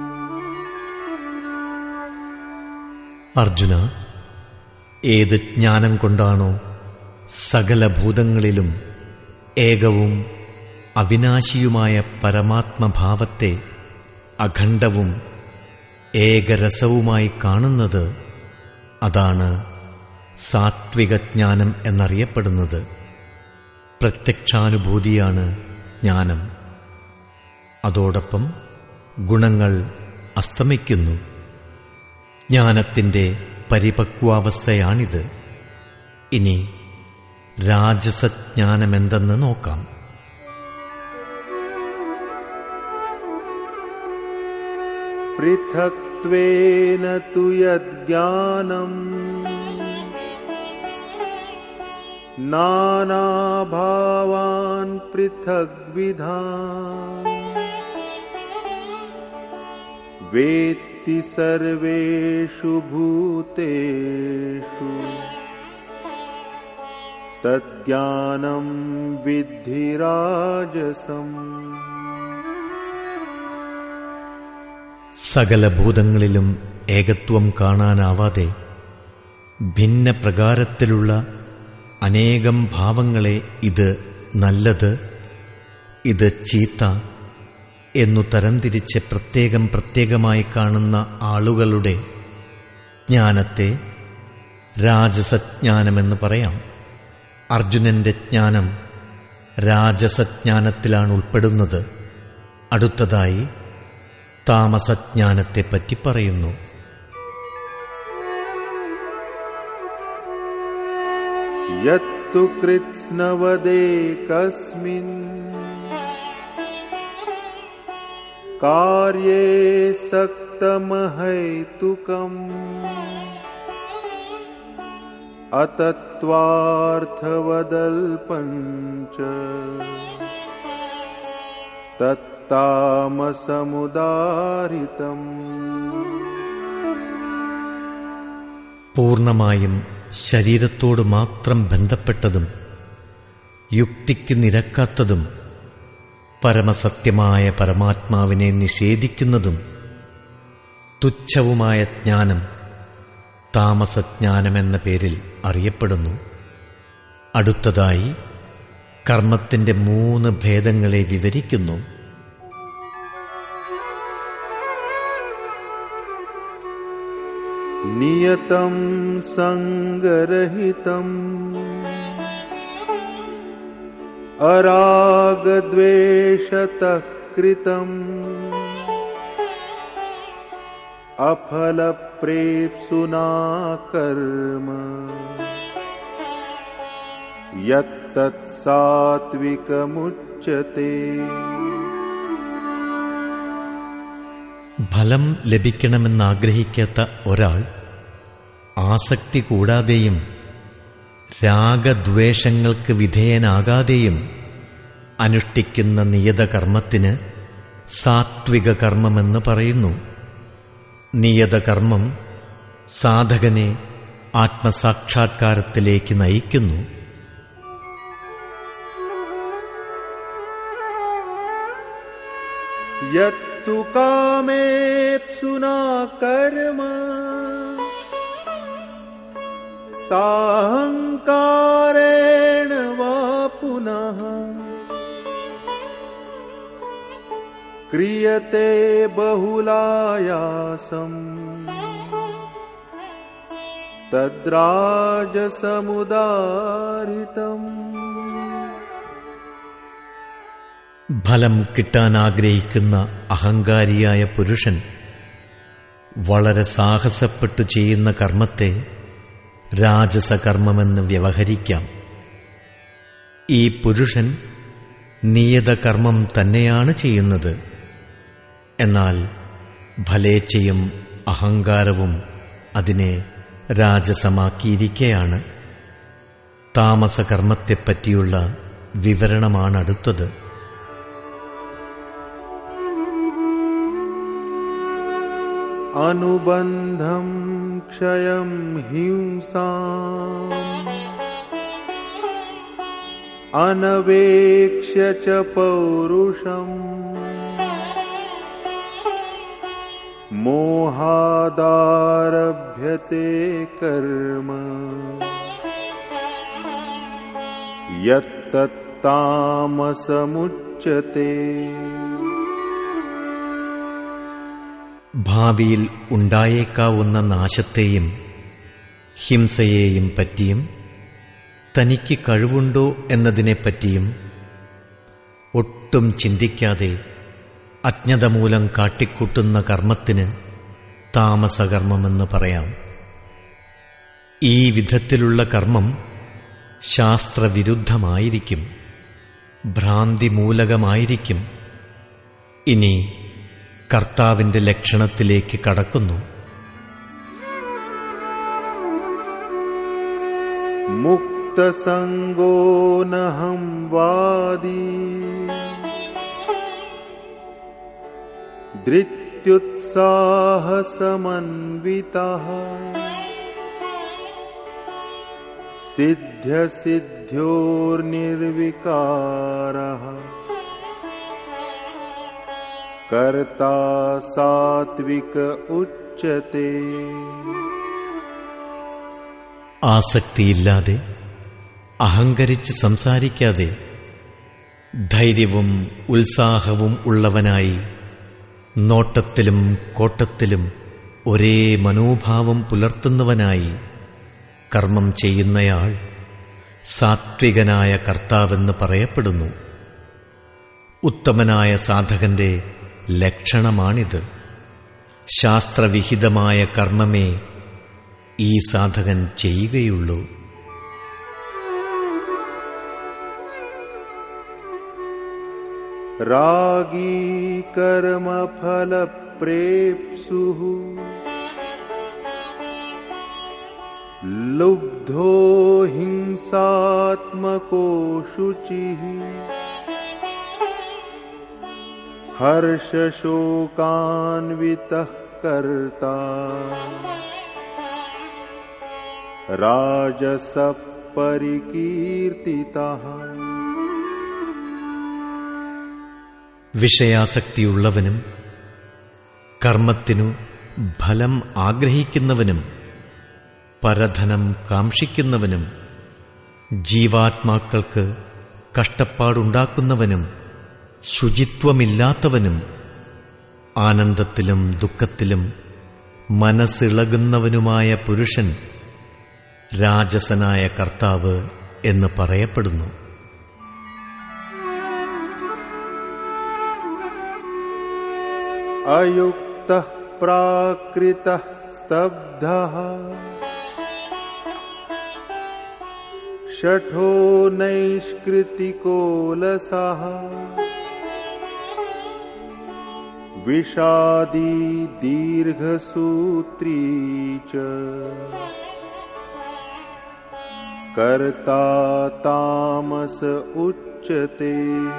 അർജുന, ഏത് ജ്ഞാനം കൊണ്ടാണോ സകല ഭൂതങ്ങളിലും ഏകവും അവിനാശിയുമായ പരമാത്മഭാവത്തെ അഖണ്ഡവും ഏകരസവുമായി കാണുന്നത്, അതാണ് സാത്വികജ്ഞാനം എന്നറിയപ്പെടുന്നത്. പ്രത്യക്ഷാനുഭൂതിയാണ് ജ്ഞാനം. അതോടൊപ്പം ഗുണങ്ങൾ അസ്തമിക്കുന്നു. ജ്ഞാനത്തിന്റെ പരിപക്വാവസ്ഥയാണിത്. ഇനി രാജസജ്ഞാനമെന്തെന്ന് നോക്കാം. പൃഥക്ത്വേന തു യദ്ജ്ഞാനം നാനാഭാവാൻ പൃഥഗ്വിധാൻ വേത്തി സർവേഷു ഭൂതേഷു തദ്ജ്ഞാനം വിദ്ധി രാജസം. സകല ഭൂതങ്ങളിലും ഏകത്വം കാണാനാവാതെ ഭിന്ന പ്രകാരത്തിലുള്ള അനേകം ഭാവങ്ങളെ ഇത് നല്ലത്, ഇത് ചീത്ത എന്നു തരംതിരിച്ച് പ്രത്യേകം പ്രത്യേകമായി കാണുന്ന ആളുകളുടെ ജ്ഞാനത്തെ രാജസജ്ഞാനമെന്ന് പറയാം. അർജുനന്റെ ജ്ഞാനം രാജസജ്ഞാനത്തിലാണ് ഉൾപ്പെടുന്നത്. അടുത്തതായി താമസജ്ഞാനത്തെപ്പറ്റി പറയുന്നു. യത്തു കൃത്സ്നവദേകസ്മിൻ കാര്യേ സക്തമഹൈതുകം അതത്വാർത്ഥവദൽപം ച തത്താമസമുദാരിതം. പൂർണ്ണമായും ശരീരത്തോട് മാത്രം ബന്ധപ്പെട്ടതും യുക്തിക്ക് നിരക്കാത്തതും പരമസത്യമായ പരമാത്മാവിനെ നിഷേധിക്കുന്നതും തുച്ഛവുമായ ജ്ഞാനം താമസജ്ഞാനമെന്ന പേരിൽ അറിയപ്പെടുന്നു. അടുത്തതായി കർമ്മത്തിന്റെ മൂന്ന് ഭേദങ്ങളെ വിവരിക്കുന്നു. നിയതം സംഗരഹിതം അരാഗദ്വേഷതഃ കൃതം അഫലപ്രേപ്സുനാ കർമ്മ യത്തത് സാത്വികമുച്യതേ. ഫലം ലഭിക്കണമെന്നാഗ്രഹിക്കാത്ത ഒരാൾ ആസക്തി കൂടാതെയും രാഗദ്വേഷങ്ങൾക്ക് വിധേയനാകാതെയും അനുഷ്ഠിക്കുന്ന നിയതകർമ്മത്തിന് സാത്വിക കർമ്മമെന്ന് പറയുന്നു. നിയതകർമ്മം സാധകനെ ആത്മസാക്ഷാത്കാരത്തിലേക്ക് നയിക്കുന്നു. യത്തു കാമേപ്സുനാ കർമ്മ സാഹങ്കാരേണ വാ പുനഃ ക്രിയത്തെ ബഹുലായാസം തദ്രാജസമുദാരിതം. ഫലം കിട്ടാനാഗ്രഹിക്കുന്ന അഹങ്കാരിയായ പുരുഷൻ വളരെ സാഹസപ്പെട്ടു ചെയ്യുന്ന കർമ്മത്തെ രാജസകർമ്മമെന്ന് വ്യവഹരിക്കാം. ഈ പുരുഷൻ നിയതകർമ്മം തന്നെയാണ് ചെയ്യുന്നത്. എന്നാൽ ഫലേച്ഛയും അഹങ്കാരവും അതിനെ രാജസമാക്കിയിരിക്കെയാണ്. താമസകർമ്മത്തെപ്പറ്റിയുള്ള വിവരണമാണടുത്തത്. അനുബന്ധം ക്ഷയം ഹിംസാം അനവേക്ഷ്യ ച പൗരുഷം മോഹാദാരഭ്യത്തെ കർമ്മ യത്തത് താമസമുച്യതേ. ഭാവിയിൽ ഉണ്ടായേക്കാവുന്ന നാശത്തെയും ഹിംസയെയും പറ്റിയും തനിക്ക് കഴിവുണ്ടോ എന്നതിനെപ്പറ്റിയും ഒട്ടും ചിന്തിക്കാതെ അജ്ഞത മൂലം കാട്ടിക്കൂട്ടുന്ന കർമ്മത്തിന് താമസകർമ്മമെന്ന് പറയാം. ഈ വിധത്തിലുള്ള കർമ്മം ശാസ്ത്രവിരുദ്ധമായിരിക്കും, ഭ്രാന്തിമൂലകമായിരിക്കും. ഇനി കർത്താവിന്റെ ലക്ഷണത്തിലേക്ക് കടക്കുന്നു. മുക്തസംഗോ നഹം വാദി ധൃത്യുത്സാഹസമന്വിതഃ സിദ്ധ്യസിദ്ധ്യോർനിർവികാരഃ കർത്താ സാത്വിക ഉച്യതേ. ആസക്തിയില്ലാതെ, അഹങ്കരിച്ച് സംസാരിക്കാതെ, ധൈര്യവും ഉത്സാഹവും ഉള്ളവനായി നോട്ടത്തിലും കോട്ടത്തിലും ഒരേ മനോഭാവം പുലർത്തുന്നവനായി കർമ്മം ചെയ്യുന്നയാൾ സാത്വികനായ കർത്താവെന്ന് പറയപ്പെടുന്നു. ഉത്തമനായ സാധകന്റെ ലക്ഷണമാണിത്. ശാസ്ത്രവിഹിതമായ കർമ്മമേ ഈ സാധകൻ ചെയ്യുകയുള്ളൂ. രാഗീ കർമ്മഫലപ്രേപ്സുഃ ലുബ്ധോ ഹിംസാത്മകോ ശുചിഃ ഹർഷശോകാന്വിതഃ കർത്താ രാജസഃ പരികീർത്തിതഃ. വിഷയാസക്തിയുള്ളവനും കർമ്മത്തിനു ഫലം ആഗ്രഹിക്കുന്നവനും പരധനം കാംക്ഷിക്കുന്നവനും ജീവാത്മാക്കൾക്ക് കഷ്ടപ്പാടുണ്ടാക്കുന്നവനും ശുചിത്വമില്ലാത്തവനും ആനന്ദത്തിലും ദുഃഖത്തിലും മനസ്സിളകുന്നവനുമായ പുരുഷൻ രാജസനായ കർത്താവ് എന്ന് പറയപ്പെടുന്നു. അയുക്തഃ പ്രാകൃതഃ സ്തബ്ധഃ ഷഠോ നൈഷ്കൃതികോ ലസഃ വിഷാദീ ദീർഘസൂത്രീ ച കർത്താ താമസ ഉച്യത്തെ.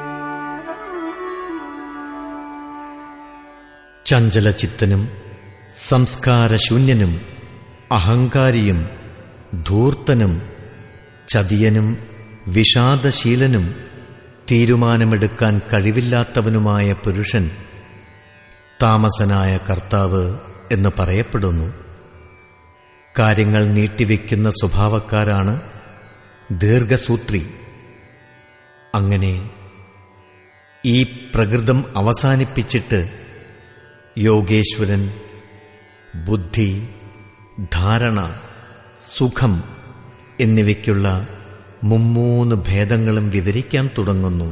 ചഞ്ചലചിത്തനും സംസ്കാരശൂന്യനും അഹങ്കാരിയും ധൂർത്തനും ചതിയനും വിഷാദശീലനും തീരുമാനമെടുക്കാൻ കഴിവില്ലാത്തവനുമായ പുരുഷൻ താമസനായ കർത്താവ് എന്ന് പറയപ്പെടുന്നു. കാര്യങ്ങൾ നീട്ടിവെക്കുന്ന സ്വഭാവക്കാരാണ് ദീർഘസൂത്രി. അങ്ങനെ ഈ പ്രകൃതം അവസാനിപ്പിച്ചിട്ട് യോഗേശ്വരൻ ബുദ്ധി, ധാരണ, സുഖം എന്നിവയ്ക്കുള്ള മുമ്മൂന്ന് ഭേദങ്ങളും വിവരിക്കാൻ തുടങ്ങുന്നു.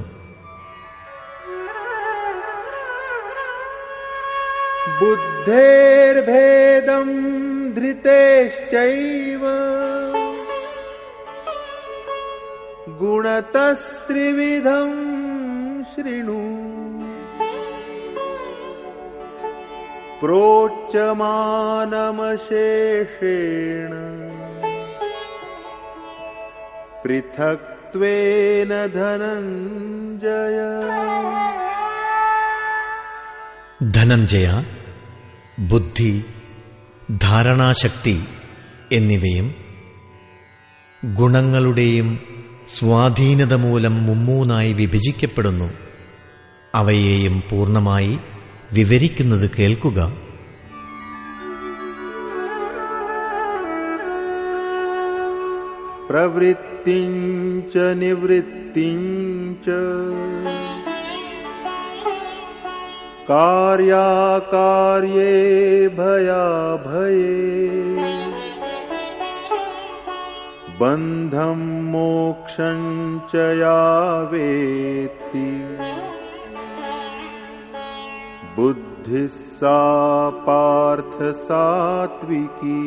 ബുദ്ധേർഭേദം ധൃതേശ്ചൈവ ഗുണതസ്ത്രിവിധം ശൃണു പ്രോച്യമാനമശേഷേണ പൃഥക്ത്വേന ധനഞ്ജയ. ധനഞ്ജയ, ബുദ്ധി, ധാരണാശക്തി എന്നിവയും ഗുണങ്ങളുടെയും സ്വാധീനത മൂലം മുമ്മൂന്നായി വിഭജിക്കപ്പെടുന്നു. അവയെയും പൂർണ്ണമായി വിവരിക്കുന്നത് കേൾക്കുക. പ്രവൃത്തിഞ്ച നിവൃത്തിഞ്ച കാര്യാകാര്യേ ഭയാഭയേ ബന്ധം മോക്ഷം ച യാ വേത്തി ബുദ്ധിഃ സാ പാർത്ഥ സാത്വികീ.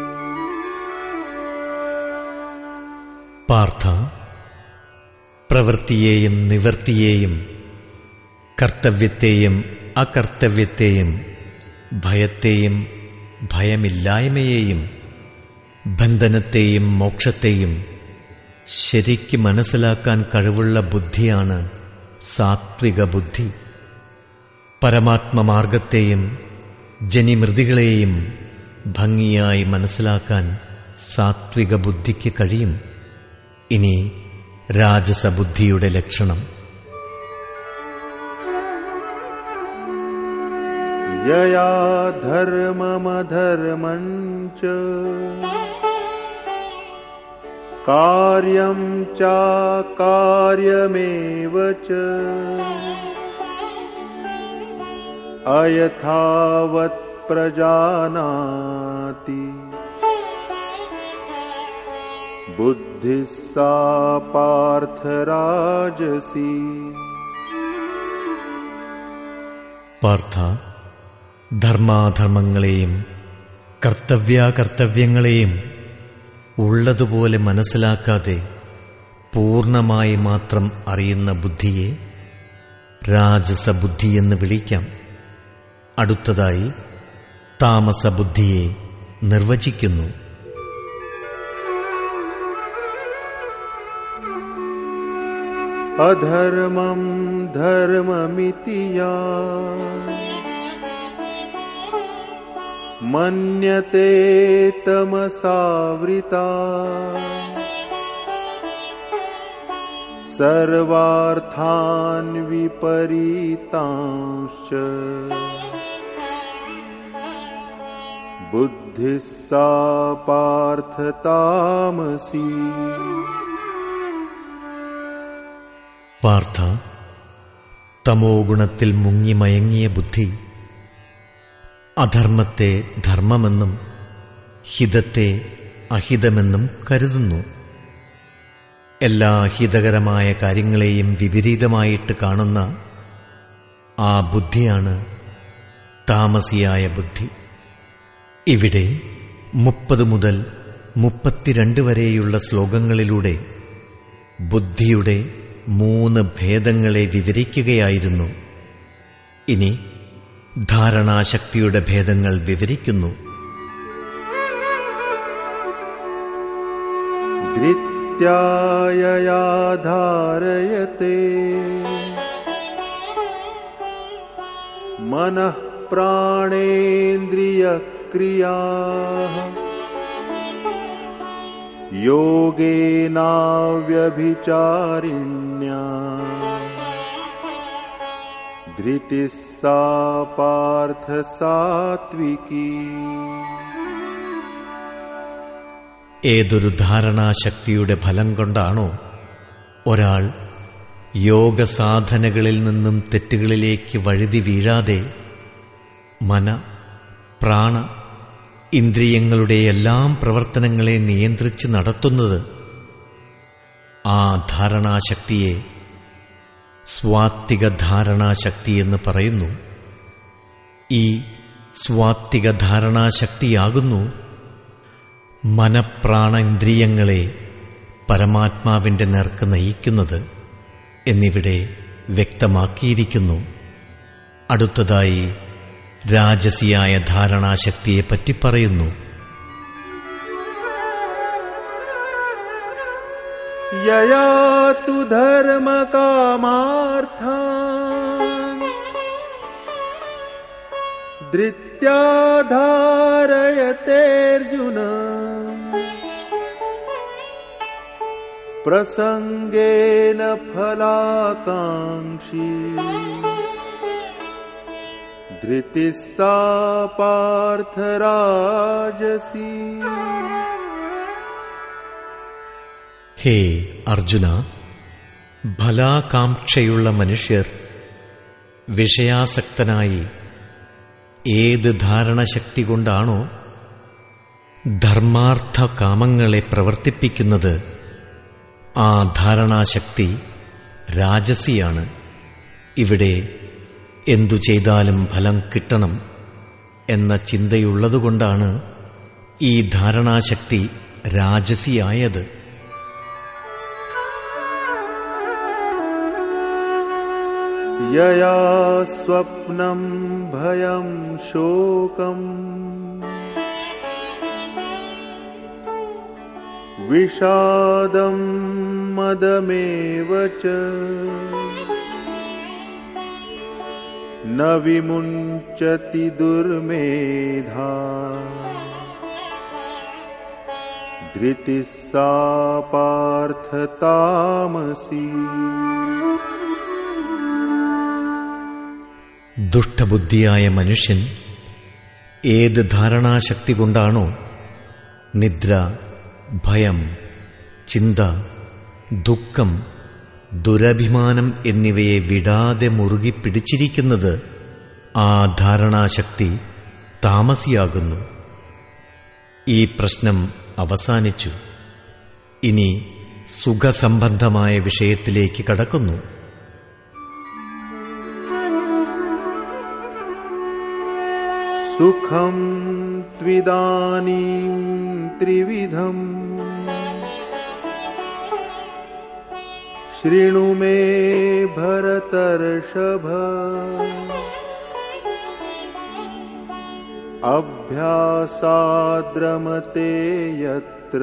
പാർത്ഥ, പ്രവൃത്തിയെയും നിവൃത്തിയെയും കർത്തവ്യത്തെയും അകർത്തവ്യത്തെയും ഭയത്തെയും ഭയമില്ലായ്മയെയും ബന്ധനത്തെയും മോക്ഷത്തെയും ശരിക്ക് മനസ്സിലാക്കാൻ കഴിവുള്ള ബുദ്ധിയാണ് സാത്വിക ബുദ്ധി. പരമാത്മമാർഗത്തെയും ജനിമൃതികളെയും ഭംഗിയായി മനസ്സിലാക്കാൻ സാത്വിക ബുദ്ധിക്ക് കഴിയും. ഇനി രാജസബുദ്ധിയുടെ ലക്ഷണം. യയാ ധർമ്മമധർമ്മം ച കാര്യം ചാകാര്യമേവ ച അയഥാവത് പ്രജാനാതി ബുദ്ധിഃ സാ പാർത്ഥ രാജസി. പാർത്ഥ, ധർമാധർമ്മങ്ങളെയും കർത്തവ്യാകർത്തവ്യങ്ങളെയും ഉള്ളതുപോലെ മനസ്സിലാക്കാതെ പൂർണ്ണമായി മാത്രം അറിയുന്ന ബുദ്ധിയെ രാജസബുദ്ധിയെന്ന് വിളിക്കാം. അടുത്തതായി താമസബുദ്ധിയെ നിർവചിക്കുന്നു. അധർമ്മം ധർമ്മമിതി യാ മന്യത്തെ തമസാവൃതാ सर्वार्थान् विपरीतांश्च बुद्धिः सा पार्थ तामसी. പാർത്ഥ, തമോ ഗുണത്തിൽ മുങ്ങിമയങ്ങിയ ബുദ്ധി അധർമ്മത്തെ ധർമ്മമെന്നും ഹിതത്തെ അഹിതമെന്നും കരുതുന്നു. എല്ലാ ഹിതകരമായ കാര്യങ്ങളെയും വിപരീതമായിട്ട് കാണുന്ന ആ ബുദ്ധിയാണ് താമസിയായ ബുദ്ധി. ഇവിടെ മുപ്പത് മുതൽ മുപ്പത്തിരണ്ട് വരെയുള്ള ശ്ലോകങ്ങളിലൂടെ ബുദ്ധിയുടെ മൂന്ന് ഭേദങ്ങളെ വിവരിക്കുകയായിരുന്നു. ഇനി ധാരണാശക്തിയുടെ ഭേദങ്ങൾ വിവരിക്കുന്നു. ധൃത്യായയാ ധാരയത്തെ മനഃ പ്രാണേന്ദ്രിയക്രിയാഃ യോഗേനാവ്യഭിചാരിണ്യാ ധൃതിഃ സാ പാർത്ഥ സാത്വികീ. ഏതൊരു ധാരണാശക്തിയുടെ ഫലം കൊണ്ടാണോ ഒരാൾ യോഗസാധനകളിൽ നിന്നും തെറ്റുകളിലേക്ക് വഴുതി വീഴാതെ മന, പ്രാണ, ഇന്ദ്രിയങ്ങളുടെ എല്ലാം പ്രവർത്തനങ്ങളെ നിയന്ത്രിച്ച് നടത്തുന്നത്, ആ ധാരണാശക്തിയെ സ്വാത്വിക ധാരണാശക്തിയെന്ന് പറയുന്നു. ഈ സ്വാത്വിക ധാരണാശക്തിയാകുന്നു മനഃപ്രാണ ഇന്ദ്രിയങ്ങളെ പരമാത്മാവിന്റെ നേർക്ക് നയിക്കുന്നത് എന്നിവിടെ വ്യക്തമാക്കിയിരിക്കുന്നു. അടുത്തതായി രാജസിയായ ധാരണാശക്തിയെപ്പറ്റി പറയുന്നു. യയാ തു ധർമകാമാർത്ഥാൻ ധൃത്യാ ധാരയതേർജുന പ്രസംഗേന ഫലാകാംക്ഷി ധൃതിഃ സാ പാർത്ഥ രാജസി. ഹേ അർജുന, ഫലാകാംക്ഷയുള്ള മനുഷ്യർ വിഷയാസക്തനായി ഏത് ധാരണശക്തി കൊണ്ടാണോ ധർമാർത്ഥ കാമങ്ങളെ പ്രവർത്തിപ്പിക്കുന്നത്, ആ ധാരണാശക്തി രാജസിയാണ്. ഇവിടെ എന്തു ചെയ്താലും ഫലം കിട്ടണം എന്ന ചിന്തയുള്ളതുകൊണ്ടാണ് ഈ ധാരണാശക്തി രാജസിയായത്. യയാ സ്വപ്നം ഭയം ശോകം വിഷാദം മദമേവ ച ന വിമുഞ്ചതി ദുർമേധാ ധൃതിഃ സാ പാർത്ഥ താമസി. ദുഷ്ടബുദ്ധിയായ മനുഷ്യൻ ഏത് ധാരണാശക്തി കൊണ്ടാണോ നിദ്ര, ഭയം, ചിന്ത, ദുഃഖം, ദുരഭിമാനം എന്നിവയെ വിടാതെ മുറുകി പിടിച്ചിരിക്കുന്നത്, ആ ധാരണാശക്തി താമസിയാകുന്നു. ഈ പ്രശ്നം അവസാനിച്ചു. ഇനി സുഖസംബന്ധമായ വിഷയത്തിലേക്ക് കടക്കുന്നു. സുഖം ത്വിദാനീം ത്രിവിധം ശൃണു മേ ഭരതർഷഭ അഭ്യാസാദ്രമത്തെ യത്ര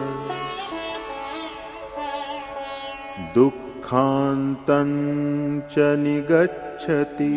ദുഃഖാന്തം ച നിഗച്ഛതി.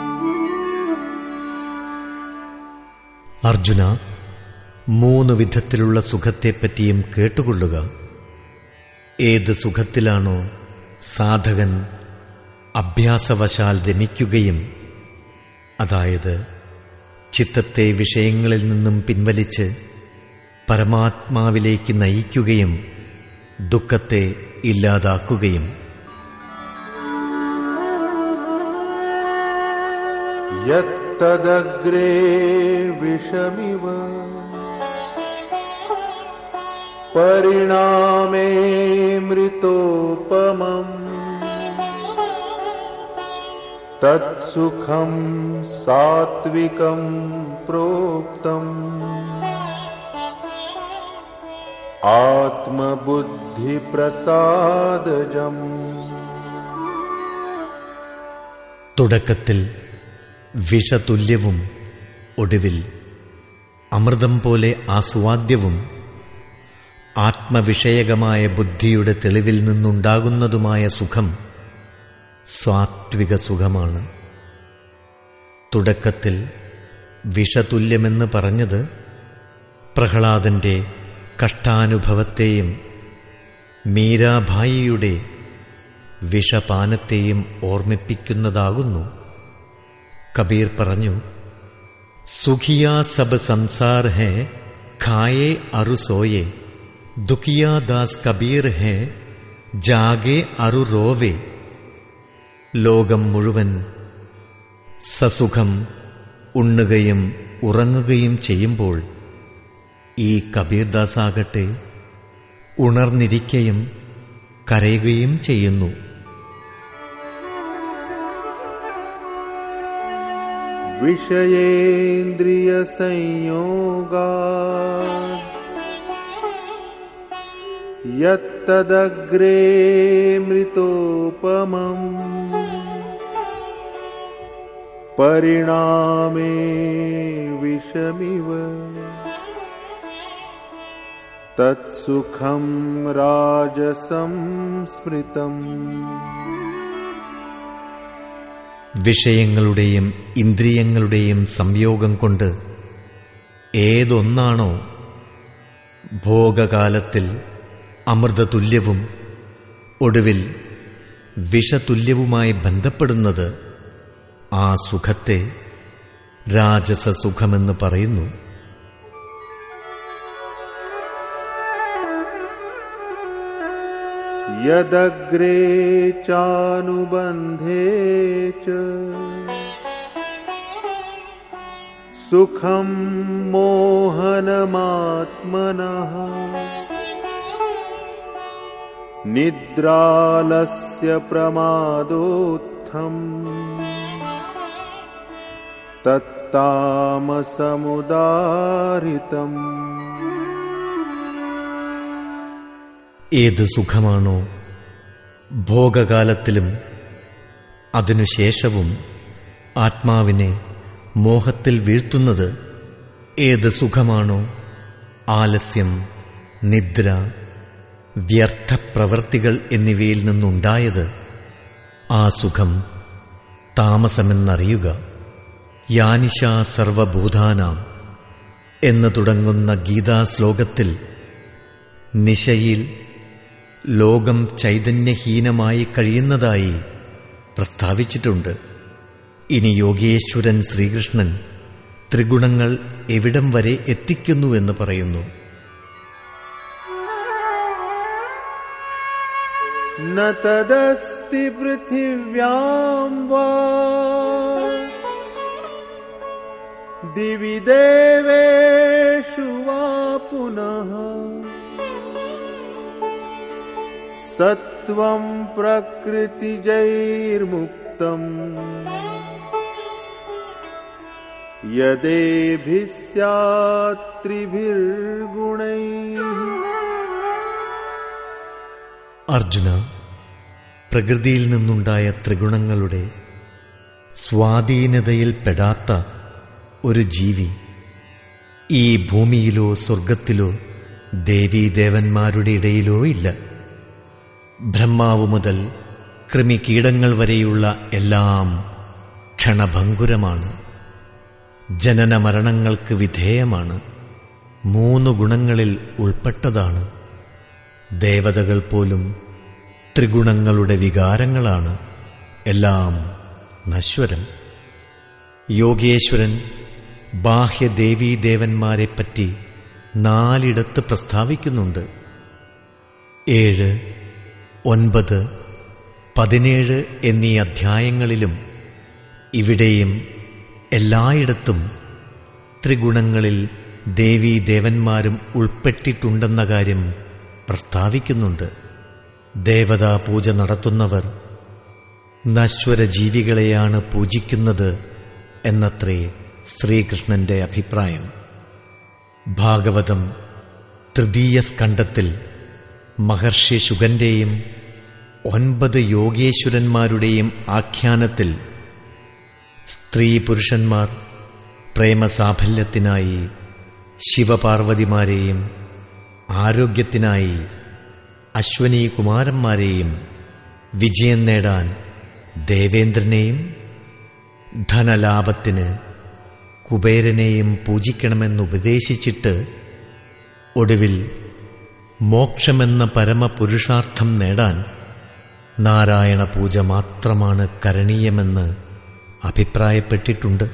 അർജുന, മൂന്ന് വിധത്തിലുള്ള സുഖത്തെപ്പറ്റിയും കേട്ടുകൊള്ളുക. ഏത് സുഖത്തിലാണോ സാധകൻ അഭ്യാസവശാൽ രമിക്കുകയും, അതായത് ചിത്തത്തെ വിഷയങ്ങളിൽ നിന്നും പിൻവലിച്ച് പരമാത്മാവിലേക്ക് നയിക്കുകയും ദുഃഖത്തെ ഇല്ലാതാക്കുകയും. യത്തദഗ്രേ വിഷമിവ പരിണാമേ മൃതോപമം തത്സുഖം സാത്വികം പ്രോക്തം ആത്മബുദ്ധി പ്രസാദജം. തുടക്കത്തിൽ വിഷതുല്യവും ഒടുവിൽ അമൃതം പോലെ ആസ്വാദ്യവും ആത്മവിഷയകമായ ബുദ്ധിയുടെ തെളിവിൽ നിന്നുണ്ടാകുന്നതുമായ സുഖം സാത്വിക സുഖമാണ്. തുടക്കത്തിൽ വിഷതുല്യമെന്ന് പറഞ്ഞത് പ്രഹ്ലാദന്റെ കഷ്ടാനുഭവത്തെയും മീരാഭായിയുടെ വിഷപാനത്തെയും ഓർമ്മിപ്പിക്കുന്നതാകുന്നു. കബീർ പറഞ്ഞു, സുഖിയാ സബ് സംസാർ ഹേ ഖായേ അറു സോയേ, ദുഖിയാ ദാസ് കബീർ ഹേ ജാഗേ അറു റോവേ. ലോകം മുഴുവൻ സസുഖം ഉണ്ണുകയും ഉറങ്ങുകയും ചെയ്യുമ്പോൾ ഈ കബീർദാസാകട്ടെ ഉണർന്നിരിക്കയും കരയുകയും ചെയ്യുന്നു. വിഷയേന്ദ്രിയ സംയോഗാ യത്തദഗ്രേ മൃതോപമം പരിണാമേ വിഷമിവ തത്സുഖം രാജസം സ്മൃതം. വിഷയങ്ങളുടെയും ഇന്ദ്രിയങ്ങളുടെയും സംയോഗം കൊണ്ട് ഏതൊന്നാണോ ഭോഗകാലത്തിൽ അമൃതതുല്യവും ഒടുവിൽ വിഷതുല്യവുമായി ബന്ധപ്പെടുന്നത്, ആ സുഖത്തെ രാജസസുഖമെന്ന് പറയുന്നു. യദഗ്രേ ചാനുബന്ധേ ച സുഖം മോഹനമാത്മനഃ നിദ്രാലസ്യ പ്രമാദോത്ഥം തത്താമസമുദാരിതം. ഏത് സുഖമാണോ ഭോഗകാലത്തിലും അതിനുശേഷവും ആത്മാവിനെ മോഹത്തിൽ വീഴ്ത്തുന്നത്, ഏത് സുഖമാണോ ആലസ്യം, നിദ്ര, വ്യർത്ഥപ്രവൃത്തികൾ എന്നിവയിൽ നിന്നുണ്ടായത്, ആ സുഖം താമസമെന്നറിയുക. യാനിശാ സർവഭൂതാനാം എന്ന് തുടങ്ങുന്ന ഗീതാശ്ലോകത്തിൽ നിശയിൽ ലോകം ചൈതന്യഹീനമായി കഴിയുന്നതായി പ്രസ്താവിച്ചിട്ടുണ്ട്. ഇനി യോഗേശ്വരൻ ശ്രീകൃഷ്ണൻ ത്രിഗുണങ്ങൾ എവിടം വരെ എത്തിക്കുന്നുവെന്ന് പറയുന്നു. ന തദസ്തി പൃഥിവ്യാം വാ ദിവി ദേവേഷു വാ പുനഃ സത്വം പ്രകൃതിജൈർമുക്തം യദേഭിഃ സ്യാത് ത്രിഭിർഗുണൈഃ. അർജുന, പ്രകൃതിയിൽ നിന്നുണ്ടായ ത്രിഗുണങ്ങളുടെ സ്വാധീനതയിൽപ്പെടാത്ത ഒരു ജീവി ഈ ഭൂമിയിലോ സ്വർഗത്തിലോ ദേവീദേവന്മാരുടെ ഇടയിലോ ഇല്ല. ബ്രഹ്മാവ് മുതൽ കൃമികീടങ്ങൾ വരെയുള്ള എല്ലാം ക്ഷണഭംഗുരമാണ്, ജനനമരണങ്ങൾക്ക് വിധേയമാണ്, മൂന്ന് ഗുണങ്ങളിൽ ഉൾപ്പെട്ടതാണ്. ദേവതകൾ പോലും ത്രിഗുണങ്ങളുടെ വികാരങ്ങളാണ്. എല്ലാം നശ്വരം. യോഗേശ്വരൻ ബാഹ്യദേവീദേവന്മാരെപ്പറ്റി നാലിടത്ത് പ്രസ്താവിക്കുന്നുണ്ട്. ഏഴ്, ഒൻപത്, പതിനേഴ് എന്നീ അധ്യായങ്ങളിലും ഇവിടെയും എല്ലായിടത്തും ത്രിഗുണങ്ങളിൽ ദേവീദേവന്മാരും ഉൾപ്പെട്ടിട്ടുണ്ടെന്ന കാര്യം പ്രസ്താവിക്കുന്നുണ്ട്. ദേവതാപൂജ നടത്തുന്നവർ നശ്വരജീവികളെയാണ് പൂജിക്കുന്നത് എന്നത്രേ ശ്രീകൃഷ്ണന്റെ അഭിപ്രായം. ഭാഗവതം തൃതീയ സ്കന്ധത്തിൽ മഹർഷി ശുകന്റെയും ഒൻപത് യോഗേശ്വരന്മാരുടെയും ആഖ്യാനത്തിൽ സ്ത്രീ പുരുഷന്മാർ പ്രേമസാഫല്യത്തിനായി ശിവപാർവതിമാരെയും ആരോഗ്യത്തിനായി അശ്വനീ കുമാരന്മാരെയും വിജയം നേടാൻ ദേവേന്ദ്രനെയും ധനലാഭത്തിന് കുബേരനെയും പൂജിക്കണമെന്നുപദേശിച്ചിട്ട് ഒടുവിൽ മോക്ഷമെന്ന പരമപുരുഷാർത്ഥം നേടാൻ നാരായണ പൂജ മാത്രമാണ് കരണീയമെന്ന് അഭിപ്രായപ്പെട്ടിട്ടുണ്ട്.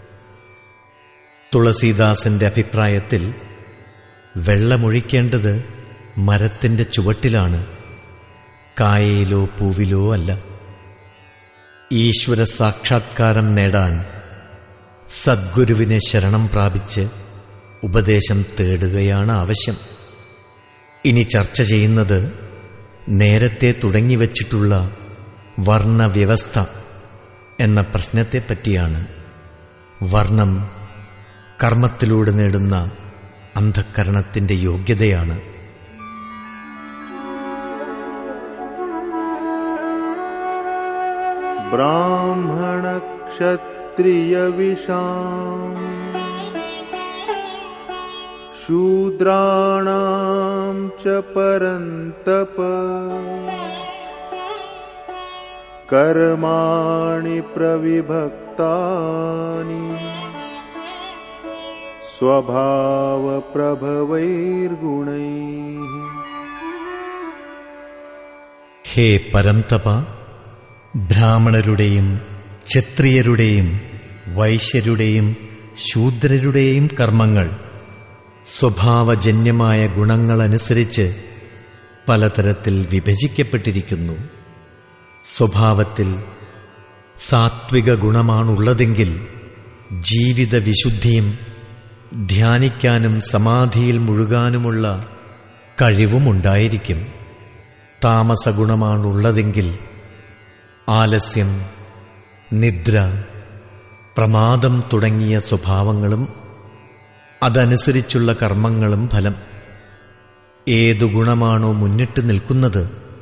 തുളസീദാസന്റെ അഭിപ്രായത്തിൽ വെള്ളമൊഴിക്കേണ്ടത് മരത്തിന്റെ ചുവട്ടിലാണ്, കായയിലോ പൂവിലോ അല്ല. ഈശ്വര സാക്ഷാത്കാരം നേടാൻ സദ്ഗുരുവിനെ ശരണം പ്രാപിച്ച് ഉപദേശം തേടുകയാണ് ആവശ്യം. ഇനി ചർച്ച ചെയ്യുന്നത് നേരത്തെ തുടങ്ങിവച്ചിട്ടുള്ള വർണ്ണവ്യവസ്ഥ എന്ന പ്രശ്നത്തെപ്പറ്റിയാണ്. വർണ്ണം കർമ്മത്തിലൂടെ നേടുന്ന അന്ധഃകരണത്തിന്റെ യോഗ്യതയാണ്. ബ്രാഹ്മണ ക്ഷത്രിയ വിഷാം ശൂദ്രാണാം ച പരന്തപ കർമാണി പ്രവിഭക്താനി സ്വഭാവ പ്രഭവൈർഗുണൈഃ. ഹേ പരംതപ, ബ്രാഹ്മണരുടെയും ക്ഷത്രിയരുടെയും വൈശ്യരുടെയും ശൂദ്രരുടെയും കർമ്മങ്ങൾ സ്വഭാവജന്യമായ ഗുണങ്ങളനുസരിച്ച് പലതരത്തിൽ വിഭജിക്കപ്പെട്ടിരിക്കുന്നു. സ്വഭാവത്തിൽ സാത്വിക ഗുണമാണുള്ളതെങ്കിൽ ജീവിത വിശുദ്ധിയും ധ്യാനിക്കാനും സമാധിയിൽ മുഴുകാനുമുള്ള കഴിവുമുണ്ടായിരിക്കും. താമസഗുണമാണുള്ളതെങ്കിൽ ആലസ്യം, നിദ്ര, പ്രമാദം തുടങ്ങിയ സ്വഭാവങ്ങളും അതനുസരിച്ചുള്ള കർമ്മങ്ങളും ഫലം. ഏതു ഗുണമാണോ മുന്നിട്ട് നിൽക്കുന്നത്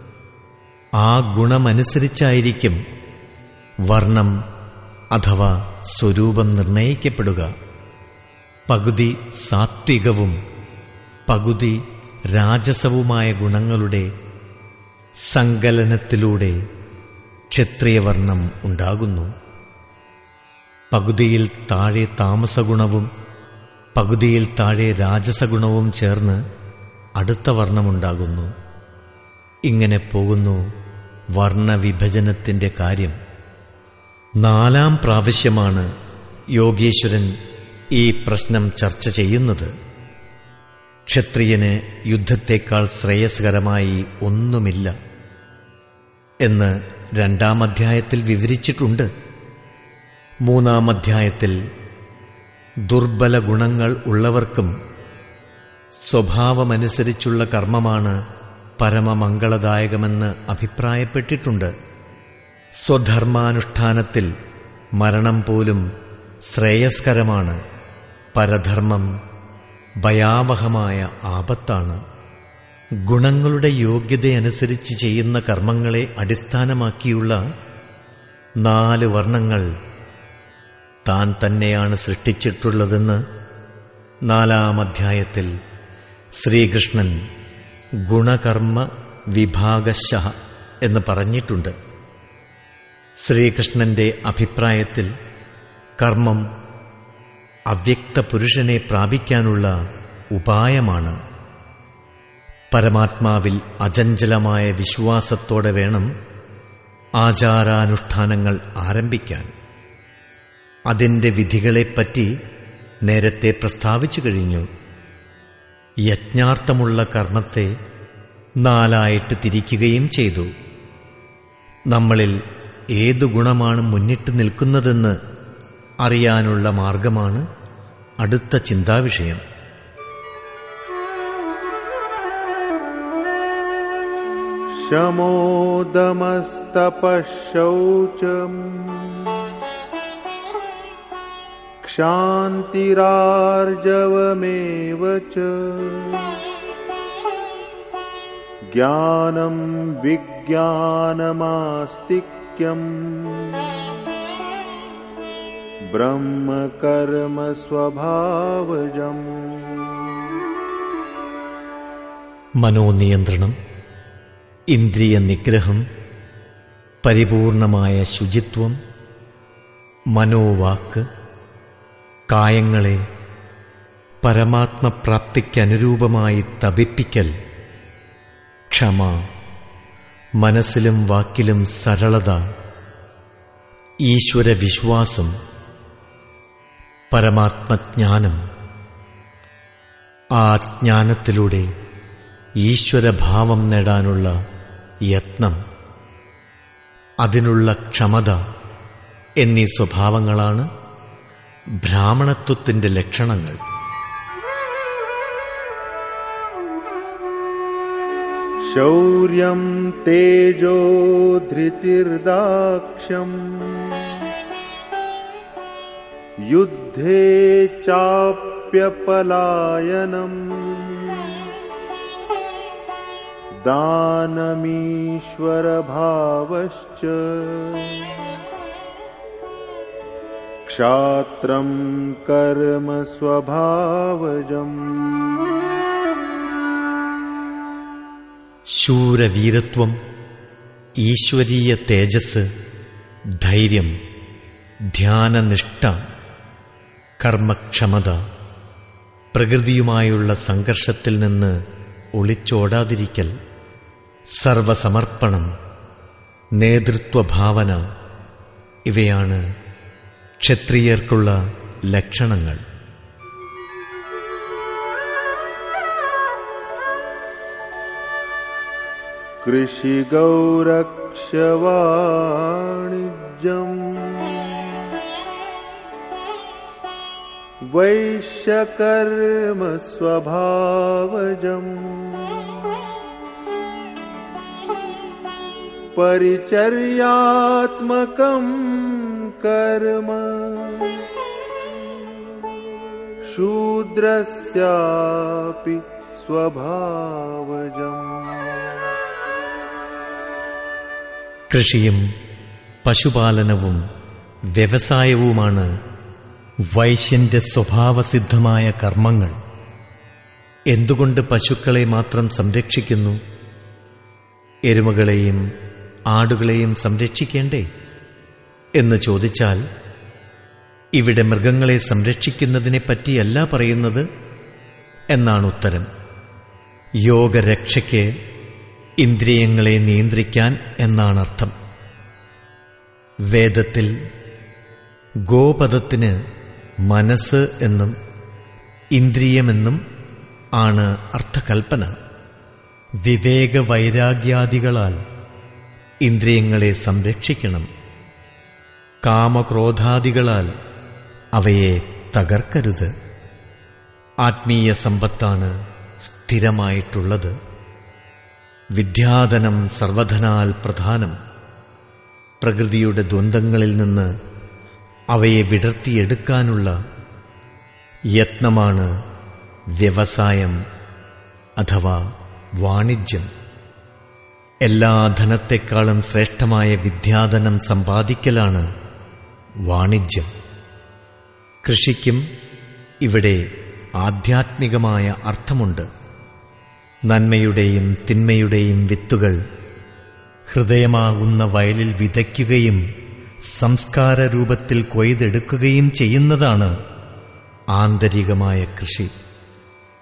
ആ ഗുണമനുസരിച്ചായിരിക്കും വർണ്ണം അഥവാ സ്വരൂപം നിർണയിക്കപ്പെടുക. പകുതി സാത്വികവും പകുതി രാജസവുമായ ഗുണങ്ങളുടെ സങ്കലനത്തിലൂടെ ക്ഷത്രിയവർണ്ണം ഉണ്ടാകുന്നു. പകുതിയിൽ താഴെ താമസഗുണവും പകുതിയിൽ താഴെ രാജസഗുണവും ചേർന്ന് അടുത്ത വർണ്ണമുണ്ടാകുന്നു. ഇങ്ങനെ പോകുന്നു വർണ്ണവിഭജനത്തിന്റെ കാര്യം. നാലാം പ്രാവശ്യമാണ് യോഗീശ്വരൻ ഈ പ്രശ്നം ചർച്ച ചെയ്യുന്നത്. ക്ഷത്രിയന് യുദ്ധത്തേക്കാൾ ശ്രേയസ്കരമായി ഒന്നുമില്ല എന്ന് രണ്ടാം അധ്യായത്തിൽ വിവരിച്ചിട്ടുണ്ട്. മൂന്നാം അധ്യായത്തിൽ ദുർബല ഗുണങ്ങൾ ഉള്ളവർക്കും സ്വഭാവമനുസരിച്ചുള്ള കർമ്മമാണ് പരമമംഗളദായകമെന്ന് അഭിപ്രായപ്പെട്ടിട്ടുണ്ട്. സ്വധർമാനുഷ്ഠാനത്തിൽ മരണം പോലും ശ്രേയസ്കരമാണ്. പരധർമ്മം ഭയാവഹമായ ആപത്താണ്. ഗുണങ്ങളുടെ യോഗ്യതയനുസരിച്ച് ചെയ്യുന്ന കർമ്മങ്ങളെ അടിസ്ഥാനമാക്കിയുള്ള നാല് വർണ്ണങ്ങൾ താൻ തന്നെയാണ് സൃഷ്ടിച്ചിട്ടുള്ളതെന്ന് നാലാം അധ്യായത്തിൽ ശ്രീകൃഷ്ണൻ ഗുണകർമ്മ വിഭാഗശഃ എന്ന് പറഞ്ഞിട്ടുണ്ട്. ശ്രീകൃഷ്ണന്റെ അഭിപ്രായത്തിൽ കർമ്മം അവ്യക്ത പുരുഷനെ പ്രാപിക്കാനുള്ള ഉപായമാണ്. പരമാത്മാവിൽ അചഞ്ചലമായ വിശ്വാസത്തോടെ വേണം ആചാരാനുഷ്ഠാനങ്ങൾ ആരംഭിക്കാൻ. അതിൻ്റെ വിധികളെപ്പറ്റി നേരത്തെ പ്രസ്താവിച്ചു കഴിഞ്ഞു. യജ്ഞാർത്ഥമുള്ള കർമ്മത്തെ നാലായിട്ട് തിരിക്കുകയും ചെയ്തു. നമ്മളിൽ ഏതു ഗുണമാണ് മുന്നിട്ട് നിൽക്കുന്നതെന്ന് അറിയാനുള്ള മാർഗമാണ് അടുത്ത ചിന്താവിഷയം. ശമോദമസ്തപഃശൗചം ക്ഷാന്തിരാർജവമേവ ച ജ്ഞാനം വിജ്ഞാനമാസ്തിക്യം ബ്രഹ്മകർമ്മ സ്വഭാവജം. മനോനിയന്ത്രണം, ഇന്ദ്രിയ നിഗ്രഹം, പരിപൂർണമായ ശുചിത്വം, മനോവാക്ക്, കായങ്ങളെ പരമാത്മപ്രാപ്തിക്കനുരൂപമായി തപിപ്പിക്കൽ, ക്ഷമ, മനസ്സിലും വാക്കിലും സരളത, ഈശ്വരവിശ്വാസം, പരമാത്മജ്ഞാനം, ആ ജ്ഞാനത്തിലൂടെ ഈശ്വരഭാവം നേടാനുള്ള യത്നം, അതിനുള്ള ക്ഷമത എന്നീ സ്വഭാവങ്ങളാണ് ബ്രാഹ്മണത്വത്തിന്റെ ലക്ഷണങ്ങൾ. ശൗര്യം തേജോ ധൃതിർദാക്ഷ്യം യുദ്ധേ ചാപ്യപലായനം ദാനമീശ്വരഭാവശ്ച ക്ഷാത്രം കർമ്മ സ്വഭാവജം. ശൂരവീരത്വം, ഈശ്വരീയ തേജസ്, ധൈര്യം, ധ്യാനനിഷ്ഠ, കർമ്മക്ഷമത, പ്രകൃതിയുമായുള്ള സംഘർഷത്തിൽ നിന്ന് ഒളിച്ചോടാതിരിക്കൽ, സർവസമർപ്പണം, നേതൃത്വഭാവന ഇവയാണ് ക്ഷത്രിയർക്കുള്ള ലക്ഷണങ്ങൾ. കൃഷിഗൗരക്ഷ്യവാണിജ്യം വൈശ്യകർമ്മ സ്വഭാവജം പരിചര്യാത്മകം കർമ്മ ശൂദ്രസ്യാപി സ്വഭാവജം. കൃഷിയും പശുപാലനവും വ്യവസായവുമാണ് വൈശ്യന്റെ സ്വഭാവസിദ്ധമായ കർമ്മങ്ങൾ. എന്തുകൊണ്ട് പശുക്കളെ മാത്രം സംരക്ഷിക്കുന്നു? എരുമകളെയും ആടുകളെയും സംരക്ഷിക്കേണ്ടേ എന്ന് ചോദിച്ചാൽ, ഇവിടെ മൃഗങ്ങളെ സംരക്ഷിക്കുന്നതിനെ പറ്റിയല്ല പറയുന്നത് എന്നാണ് ഉത്തരം. യോഗരക്ഷയ്ക്ക് ഇന്ദ്രിയങ്ങളെ നിയന്ത്രിക്കാൻ എന്നാണ് അർത്ഥം. വേദത്തിൽ ഗോപദത്തിന് മനസ്സ് എന്നും ഇന്ദ്രിയമെന്നും ആണ് അർത്ഥകൽപ്പന. വിവേകവൈരാഗ്യാദികളാൽ ഇന്ദ്രിയങ്ങളെ സംരക്ഷിക്കണം. കാമക്രോധാദികളാൽ അവയെ തകർക്കരുത്. ആത്മീയ സമ്പത്താണ് സ്ഥിരമായിട്ടുള്ളത്. വിദ്യാധനം സർവധനാൽ പ്രധാനം. പ്രകൃതിയുടെ ദ്വന്ദ്ങ്ങളിൽ നിന്ന് അവയെ വിടർത്തിയെടുക്കാനുള്ള യത്നമാണ് വ്യവസായം അഥവാ വാണിജ്യം. എല്ലാ ധനത്തെക്കാളും ശ്രേഷ്ഠമായ വിദ്യാധനം സമ്പാദിക്കലാണ് വാണിജ്യം. കൃഷിക്കും ഇവിടെ ആധ്യാത്മികമായ അർത്ഥമുണ്ട്. നന്മയുടെയും തിന്മയുടെയും വിത്തുകൾ ഹൃദയമാകുന്ന വയലിൽ വിതയ്ക്കുകയും സംസ്കാര രൂപത്തിൽ കൊയ്തെടുക്കുകയും ചെയ്യുന്നതാണ് ആന്തരികമായ കൃഷി.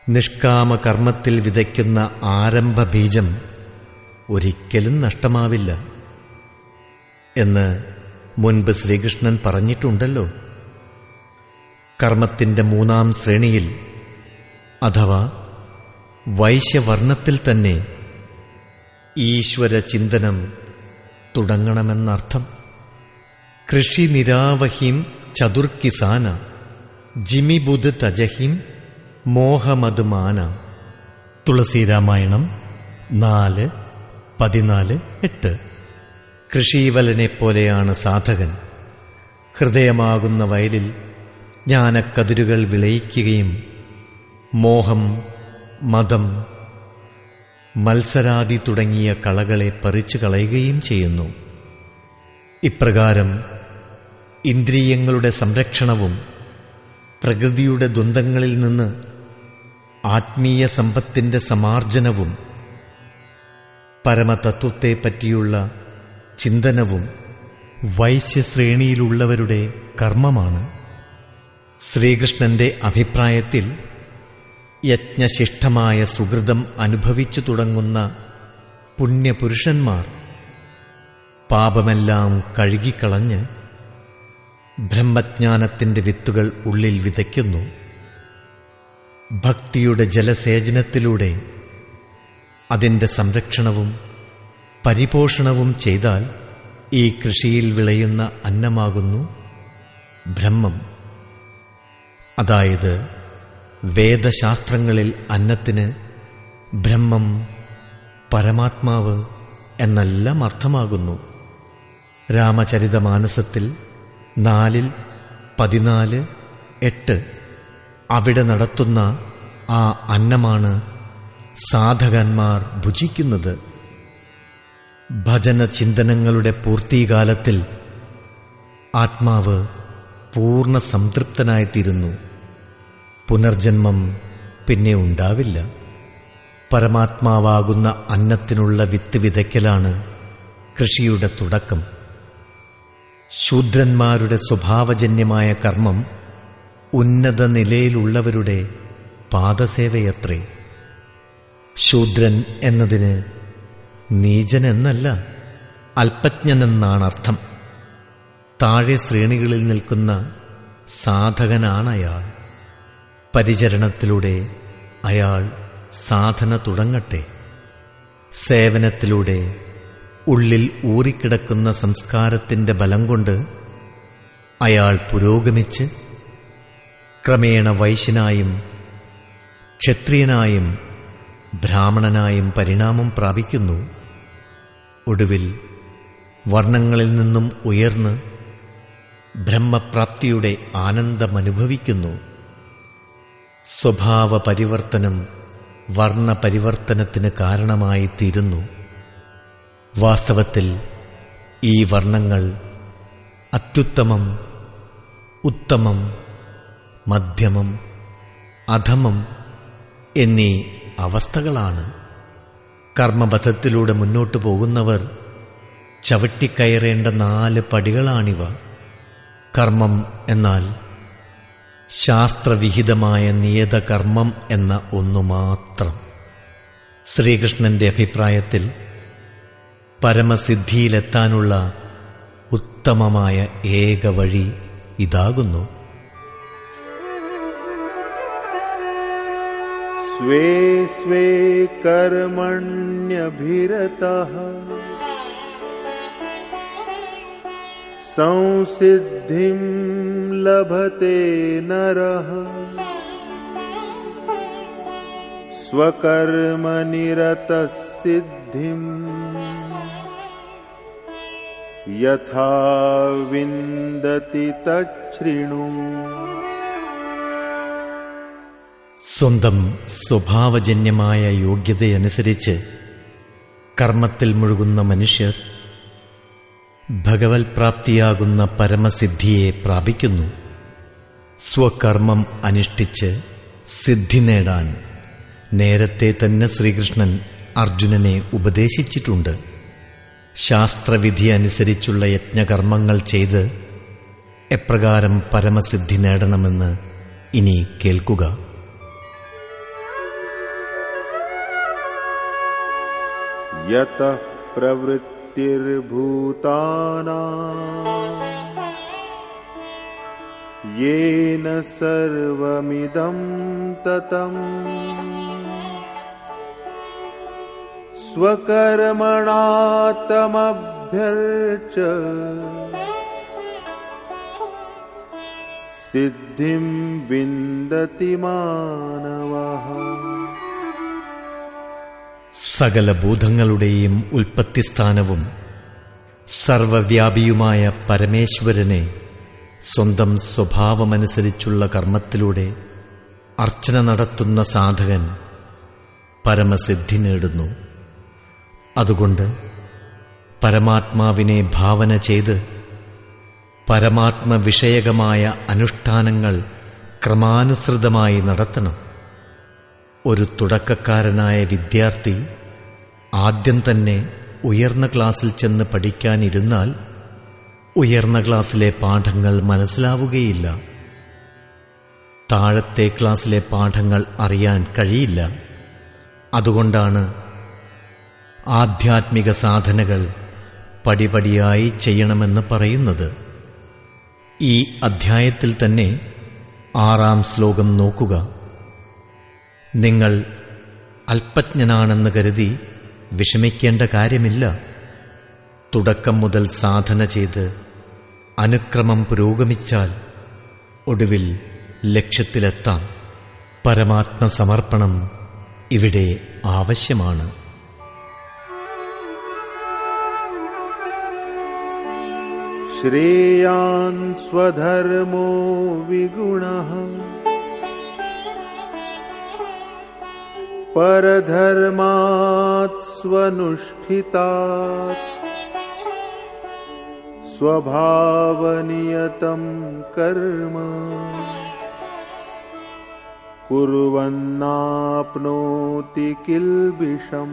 നിഷ്കാമകർമ്മത്തിൽ വിതയ്ക്കുന്ന ആരംഭ ബീജം ഒരിക്കലും നഷ്ടമാവില്ല എന്ന് മുൻപ് ശ്രീകൃഷ്ണൻ പറഞ്ഞിട്ടുണ്ടല്ലോ. കർമ്മത്തിന്റെ മൂന്നാം ശ്രേണിയിൽ അഥവാ വൈശ്യവർണ്ണത്തിൽ തന്നെ ഈശ്വര ചിന്തനം തുടങ്ങണമെന്നർത്ഥം. കൃഷി നിരാവഹിം ചതുർക്കിസാന ജിമിബുദ് തജഹിം മോഹമതുമാന. തുളസീരാമായണം നാല് പതിനാല് എട്ട്. കൃഷീവലനെപ്പോലെയാണ് സാധകൻ. ഹൃദയമാകുന്ന വയലിൽ ജ്ഞാനക്കതിരുകൾ വിളയിക്കുകയും മോഹം, മതം, മത്സരാദി തുടങ്ങിയ കളകളെ പറിച്ചു കളയുകയും ചെയ്യുന്നു. ഇപ്രകാരം ഇന്ദ്രിയങ്ങളുടെ സംരക്ഷണവും പ്രകൃതിയുടെ ദ്വന്ദ്ങ്ങളിൽ നിന്ന് ആത്മീയ സമ്പത്തിന്റെ സമാർജനവും പരമതത്വത്തെപ്പറ്റിയുള്ള ചിന്തനവും വൈശ്യശ്രേണിയിലുള്ളവരുടെ കർമ്മമാണ്. ശ്രീകൃഷ്ണന്റെ അഭിപ്രായത്തിൽ യജ്ഞശിഷ്ടമായ സുഹൃതം അനുഭവിച്ചു തുടങ്ങുന്ന പുണ്യപുരുഷന്മാർ പാപമെല്ലാം കഴുകിക്കളഞ്ഞ് ബ്രഹ്മജ്ഞാനത്തിന്റെ വിത്തുകൾ ഉള്ളിൽ വിതയ്ക്കുന്നു. ഭക്തിയുടെ ജലസേചനത്തിലൂടെ അതിന്റെ സംരക്ഷണവും പരിപോഷണവും ചെയ്താൽ ഈ കൃഷിയിൽ വിളയുന്ന അന്നമാകുന്നു ബ്രഹ്മം. അതായത് വേദശാസ്ത്രങ്ങളിൽ അന്നത്തിന് ബ്രഹ്മം, പരമാത്മാവ് എന്നെല്ലാം അർത്ഥമാകുന്നു. രാമചരിതമാനസത്തിൽ നാലിൽ പതിനാല് എട്ട് അവിടെ നടത്തുന്ന ആ അന്നമാണ് സാധകന്മാർ ഭുജിക്കുന്നത്. ഭജന ചിന്തനങ്ങളുടെ പൂർത്തീകാലത്തിൽ ആത്മാവ് പൂർണ്ണ സംതൃപ്തനായിത്തീരുന്നു. പുനർജന്മം പിന്നെ ഉണ്ടാവില്ല. പരമാത്മാവാകുന്ന അന്നത്തിനുള്ള വിത്ത് വിതയ്ക്കലാണ് കൃഷിയുടെ തുടക്കം. ശൂദ്രന്മാരുടെ സ്വഭാവജന്യമായ കർമ്മം ഉന്നത നിലയിലുള്ളവരുടെ പാദസേവയത്രേ. ശൂദ്രൻ എന്നതിന് നീചനെന്നല്ല, അല്പജ്ഞനെന്നാണർത്ഥം. താഴെ ശ്രേണികളിൽ നിൽക്കുന്ന സാധകനാണയാൾ. പരിചരണത്തിലൂടെ അയാൾ സാധന തുടങ്ങട്ടെ. സേവനത്തിലൂടെ ഉള്ളിൽ ഊറിക്കിടക്കുന്ന സംസ്കാരത്തിന്റെ ബലം കൊണ്ട് അയാൾ പുരോഗമിച്ച് ക്രമേണ വൈശ്യനായും ക്ഷത്രിയനായും ബ്രാഹ്മണനായും പരിണാമം പ്രാപിക്കുന്നു. ഒടുവിൽ വർണ്ണങ്ങളിൽ നിന്നും ഉയർന്ന് ബ്രഹ്മപ്രാപ്തിയുടെ ആനന്ദമനുഭവിക്കുന്നു. സ്വഭാവ പരിവർത്തനം വർണ്ണപരിവർത്തനത്തിന് കാരണമായി തീരുന്നു. വാസ്തവത്തിൽ ഈ വർണ്ണങ്ങൾ അത്യുത്തമം, ഉത്തമം, മധ്യമം, അധമം എന്നീ അവസ്ഥകളാണ്. കർമ്മപഥത്തിലൂടെ മുന്നോട്ടു പോകുന്നവർ ചവിട്ടിക്കയറേണ്ട നാല് പടികളാണിവ. കർമ്മം എന്നാൽ ശാസ്ത്രവിഹിതമായ നിയതകർമ്മം എന്ന ഒന്നു മാത്രം. ശ്രീകൃഷ്ണന്റെ അഭിപ്രായത്തിൽ പരമസിദ്ധിയിലെത്താനുള്ള ഉത്തമമായ ഏക വഴി ഇതാകുന്നു. സ്വേ സ്വേ കർമണ്യഭിരതഃ സംസിദ്ധിം ലഭത്തെ നരഃ സ്വകർമ്മനിരതഃ സിദ്ധിം യഥാ വിന്ദതി തച്ഛൃണു. സ്വന്തം സ്വഭാവജന്യമായ യോഗ്യതയനുസരിച്ച് കർമ്മത്തിൽ മുഴുകുന്ന മനുഷ്യർ ഭഗവത് പ്രാപ്തിയാകുന്ന പരമസിദ്ധിയെ പ്രാപിക്കുന്നു. സ്വകർമ്മം അനുഷ്ഠിച്ച് സിദ്ധി നേടാൻ നേരത്തെ തന്നെ ശ്രീകൃഷ്ണൻ അർജുനനെ ഉപദേശിച്ചിട്ടുണ്ട്. ശാസ്ത്രവിധി അനുസരിച്ചുള്ള യജ്ഞകർമ്മങ്ങൾ ചെയ്ത് എപ്രകാരം പരമസിദ്ധി നേടണമെന്ന് ഇനി കേൾക്കുക. यतः प्रवृत्तिर्भूतानां येन सर्वमिदं ततम् स्वकर्मणा तमभ्यर्च्य सिद्धिं विन्दति मानवः. സകല ഭൂതങ്ങളുടെയും ഉൽപ്പത്തിസ്ഥാനവും സർവവ്യാപിയുമായ പരമേശ്വരനെ സ്വന്തം സ്വഭാവമനുസരിച്ചുള്ള കർമ്മത്തിലൂടെ അർച്ചന നടത്തുന്ന സാധകൻ പരമസിദ്ധി നേടുന്നു. അതുകൊണ്ട് പരമാത്മാവിനെ ഭാവന ചെയ്ത് പരമാത്മവിഷയകമായ അനുഷ്ഠാനങ്ങൾ ക്രമാനുസൃതമായി നടത്തണം. ഒരു തുടക്കക്കാരനായ വിദ്യാർത്ഥി ആദ്യം തന്നെ ഉയർന്ന ക്ലാസ്സിൽ ചെന്ന് പഠിക്കാനിരുന്നാൽ ഉയർന്ന ക്ലാസ്സിലെ പാഠങ്ങൾ മനസ്സിലാവുകയില്ല. താഴത്തെ ക്ലാസ്സിലെ പാഠങ്ങൾ അറിയാൻ കഴിയില്ല. അതുകൊണ്ടാണ് ആധ്യാത്മിക സാധനകൾ പടിപടിയായി ചെയ്യണമെന്ന് പറയുന്നത്. ഈ അധ്യായത്തിൽ തന്നെ ആറാം ശ്ലോകം നോക്കുക. നിങ്ങൾ അല്പജ്ഞനാണെന്ന് കരുതി വിഷമിക്കേണ്ട കാര്യമില്ല. തുടക്കം മുതൽ സാധന ചെയ്ത് അനുക്രമം പുരോഗമിച്ചാൽ ഒടുവിൽ ലക്ഷ്യത്തിലെത്താം. പരമാത്മസമർപ്പണം ഇവിടെ ആവശ്യമാണ്. ശ്രേയാൻ സ്വധർമ്മോ വിഗുണഃ പരധർമാത് സ്വനുഷ്ഠിതാത് സ്വഭാവനിയതം കർമ്മ കുർവന്നാപ്നോതി കിൽബിഷം.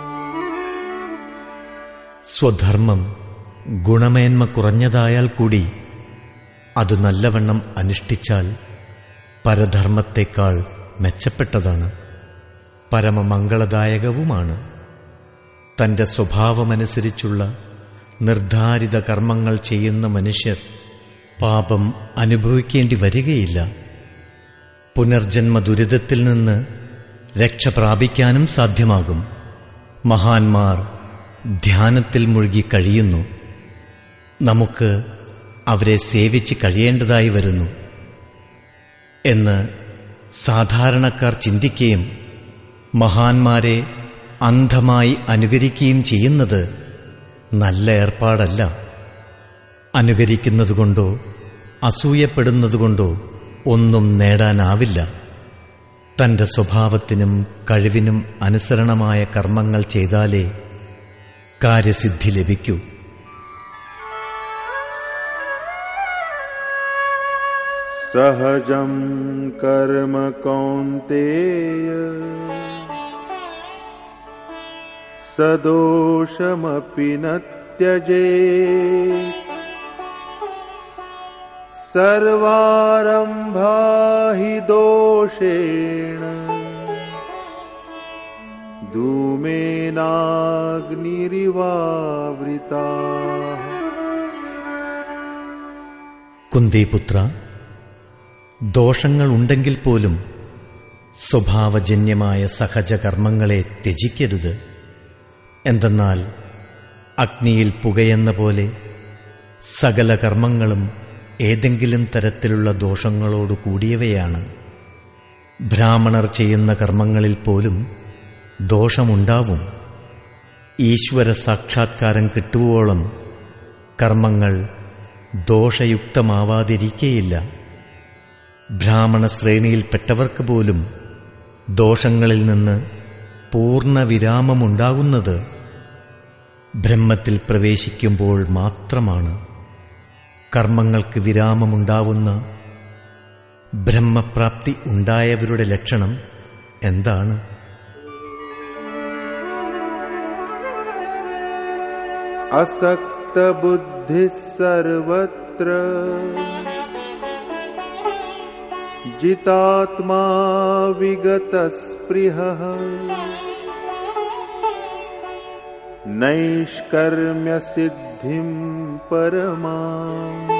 സ്വധർമ്മം ഗുണമേന്മ കുറഞ്ഞതായാൽ കൂടി അത് നല്ലവണ്ണം അനുഷ്ഠിച്ചാൽ പരധർമ്മത്തേക്കാൾ മെച്ചപ്പെട്ടതാണ്, പരമമംഗളദായകവുമാണ്. തന്റെ സ്വഭാവമനുസരിച്ചുള്ള നിർദ്ധാരിത കർമ്മങ്ങൾ ചെയ്യുന്ന മനുഷ്യർ പാപം അനുഭവിക്കേണ്ടി വരികയില്ല. പുനർജന്മ ദുരിതത്തിൽ നിന്ന് രക്ഷ പ്രാപിക്കാനും സാധ്യമാകും. മഹാന്മാർ ധ്യാനത്തിൽ മുഴുകി കഴിയുന്നു. നമുക്ക് അവരെ സേവിച്ച് കഴിയേണ്ടതായി വരുന്നു എന്ന് സാധാരണക്കാർ ചിന്തിക്കുകയും മഹാന്മാരെ അന്ധമായി അനുകരിക്കുകയും ചെയ്യുന്നത് നല്ല ഏർപ്പാടല്ല. അനുകരിക്കുന്നതുകൊണ്ടോ അസൂയപ്പെടുന്നതുകൊണ്ടോ ഒന്നും നേടാനാവില്ല. തന്റെ സ്വഭാവത്തിനും കഴിവിനും അനുസരണമായ കർമ്മങ്ങൾ ചെയ്താലേ കാര്യസിദ്ധി ലഭിക്കൂ. സഹജം കർമ്മ കൗന്തേയ സദോഷമപി ന ത്യജേത് സർവാരംഭാ ഹി ദോഷേണ ധൂമേനാഗ്നിരിവാവൃതാഃ. കുന്തിപുത്ര, ദോഷങ്ങൾ ഉണ്ടെങ്കിൽ പോലും സ്വഭാവജന്യമായ സഹജകർമ്മങ്ങളെ ത്യജിക്കരുത്. എന്തെന്നാൽ അഗ്നിയിൽ പുകയെന്ന പോലെ സകല കർമ്മങ്ങളും ഏതെങ്കിലും തരത്തിലുള്ള ദോഷങ്ങളോട് കൂടിയവയാണ്. ബ്രാഹ്മണർ ചെയ്യുന്ന കർമ്മങ്ങളിൽ പോലും ദോഷമുണ്ടാവും. ഈശ്വര സാക്ഷാത്കാരം കിട്ടുവോളം കർമ്മങ്ങൾ ദോഷയുക്തമാവാതിരിക്കേയില്ല. ബ്രാഹ്മണ ശ്രേണിയിൽപ്പെട്ടവർക്ക് പോലും ദോഷങ്ങളിൽ നിന്ന് പൂർണ്ണ വിരാമമുണ്ടാകുന്നത് ബ്രഹ്മത്തിൽ പ്രവേശിക്കുമ്പോൾ മാത്രമാണ്. കർമ്മങ്ങൾക്ക് വിരാമമുണ്ടാവുന്ന ബ്രഹ്മപ്രാപ്തി ഉണ്ടായവരുടെ ലക്ഷണം എന്താണ്? അസക്തബുദ്ധി സർവത്ര ജിതാത്മാ വിഗതസ്പൃഹഃ नैष्कर्म्यसिद्धिं परमाम्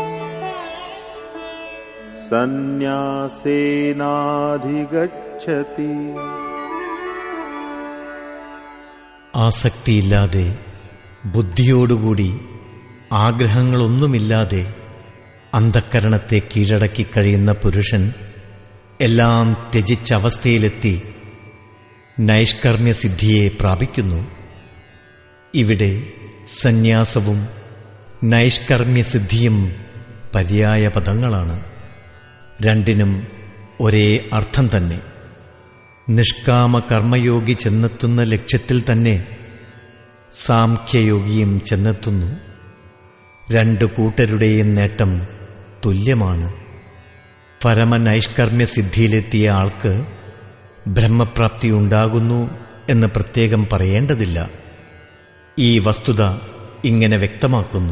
സന്യാസേനാധിഗച്ഛതി. ആസക്തിയില്ലാതെ, ബുദ്ധിയോടുകൂടി, ആഗ്രഹങ്ങളൊന്നുമില്ലാതെ അന്ധക്കരണത്തെ കീഴടക്കി കഴിയുന്ന പുരുഷൻ എല്ലാം ത്യജിച്ച അവസ്ഥയിലെത്തി നൈഷ്കർമ്മ്യസിദ്ധിയെ പ്രാപിക്കുന്നു. ഇവിടെ സന്യാസവും നൈഷ്കർമ്മ്യസിദ്ധിയും പര്യായ പദങ്ങളാണ്. രണ്ടിനും ഒരേ അർത്ഥം തന്നെ. നിഷ്കാമ കർമ്മയോഗി ചെന്നെത്തുന്ന ലക്ഷ്യത്തിൽ തന്നെ സാംഖ്യയോഗിയും ചെന്നെത്തുന്നു. രണ്ടു കൂട്ടരുടെയും നേട്ടം തുല്യമാണ്. പരമനൈഷ്കർമ്മ്യസിദ്ധിയിലെത്തിയ ആൾക്ക് ബ്രഹ്മപ്രാപ്തി ഉണ്ടാകുന്നു എന്ന് പ്രത്യേകം പറയേണ്ടതില്ല. ഈ വസ്തുത ഇങ്ങനെ വ്യക്തമാക്കുന്നു.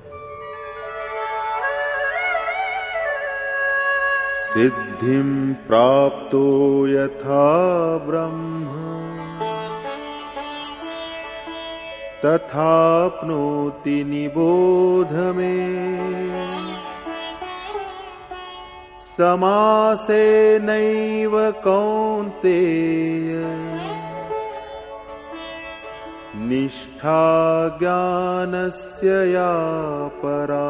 സിദ്ധിം പ്രാപ്തോ യഥാ ബ്രഹ്മ തഥാപ്നോതി നിബോധ മേ. സമാസേനൈവ കൗന്തേയ നിഷ്ഠാ ജ്ഞാനസ്യ യാ പരാ.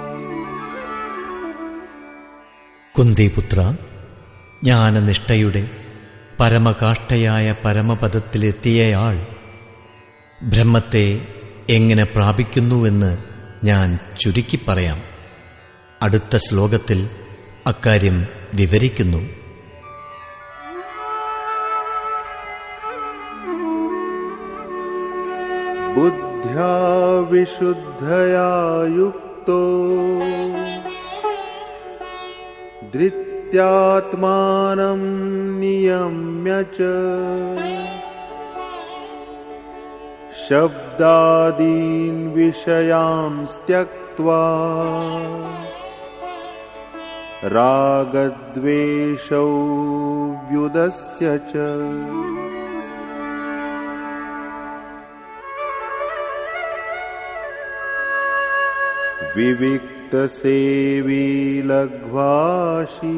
കുന്തിപുത്ര, ജ്ഞാനനിഷ്ഠയുടെ പരമകാഷ്ഠയായ പരമപദത്തിലെത്തിയയാൾ ബ്രഹ്മത്തെ എങ്ങനെ പ്രാപിക്കുന്നുവെന്ന് ഞാൻ ചുരുക്കി പറയാം. അടുത്ത ശ്ലോകത്തിൽ അക്കാര്യം വിവരിക്കുന്നു. ബുദ്ധ്യാ വിശുദ്ധയാ യുക്തോ ധൃത്യാത്മാനം നിയമ്യ ച ശബ്ദാദീൻ വിഷയാൻസ് ത്യക്ത്വാ രാഗദ്വേഷൗ വ്യുദസ്യ ച. വിവിക്തസേവീ ലഘ്വാശീ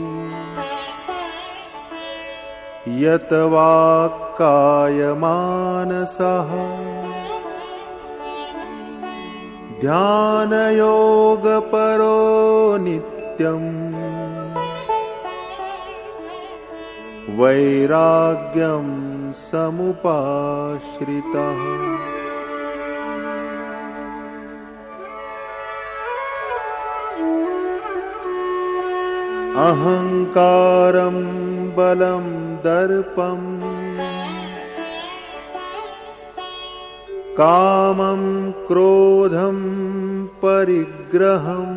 യത് വാക്കായമാനസഃ ധ്യാനയോഗപരോ നിത്യം വൈരാഗ്യം സമുപാശ്രിതഃ. അഹങ്കാരം ബലം ദർപം കാമം ക്രോധം പരിഗ്രഹം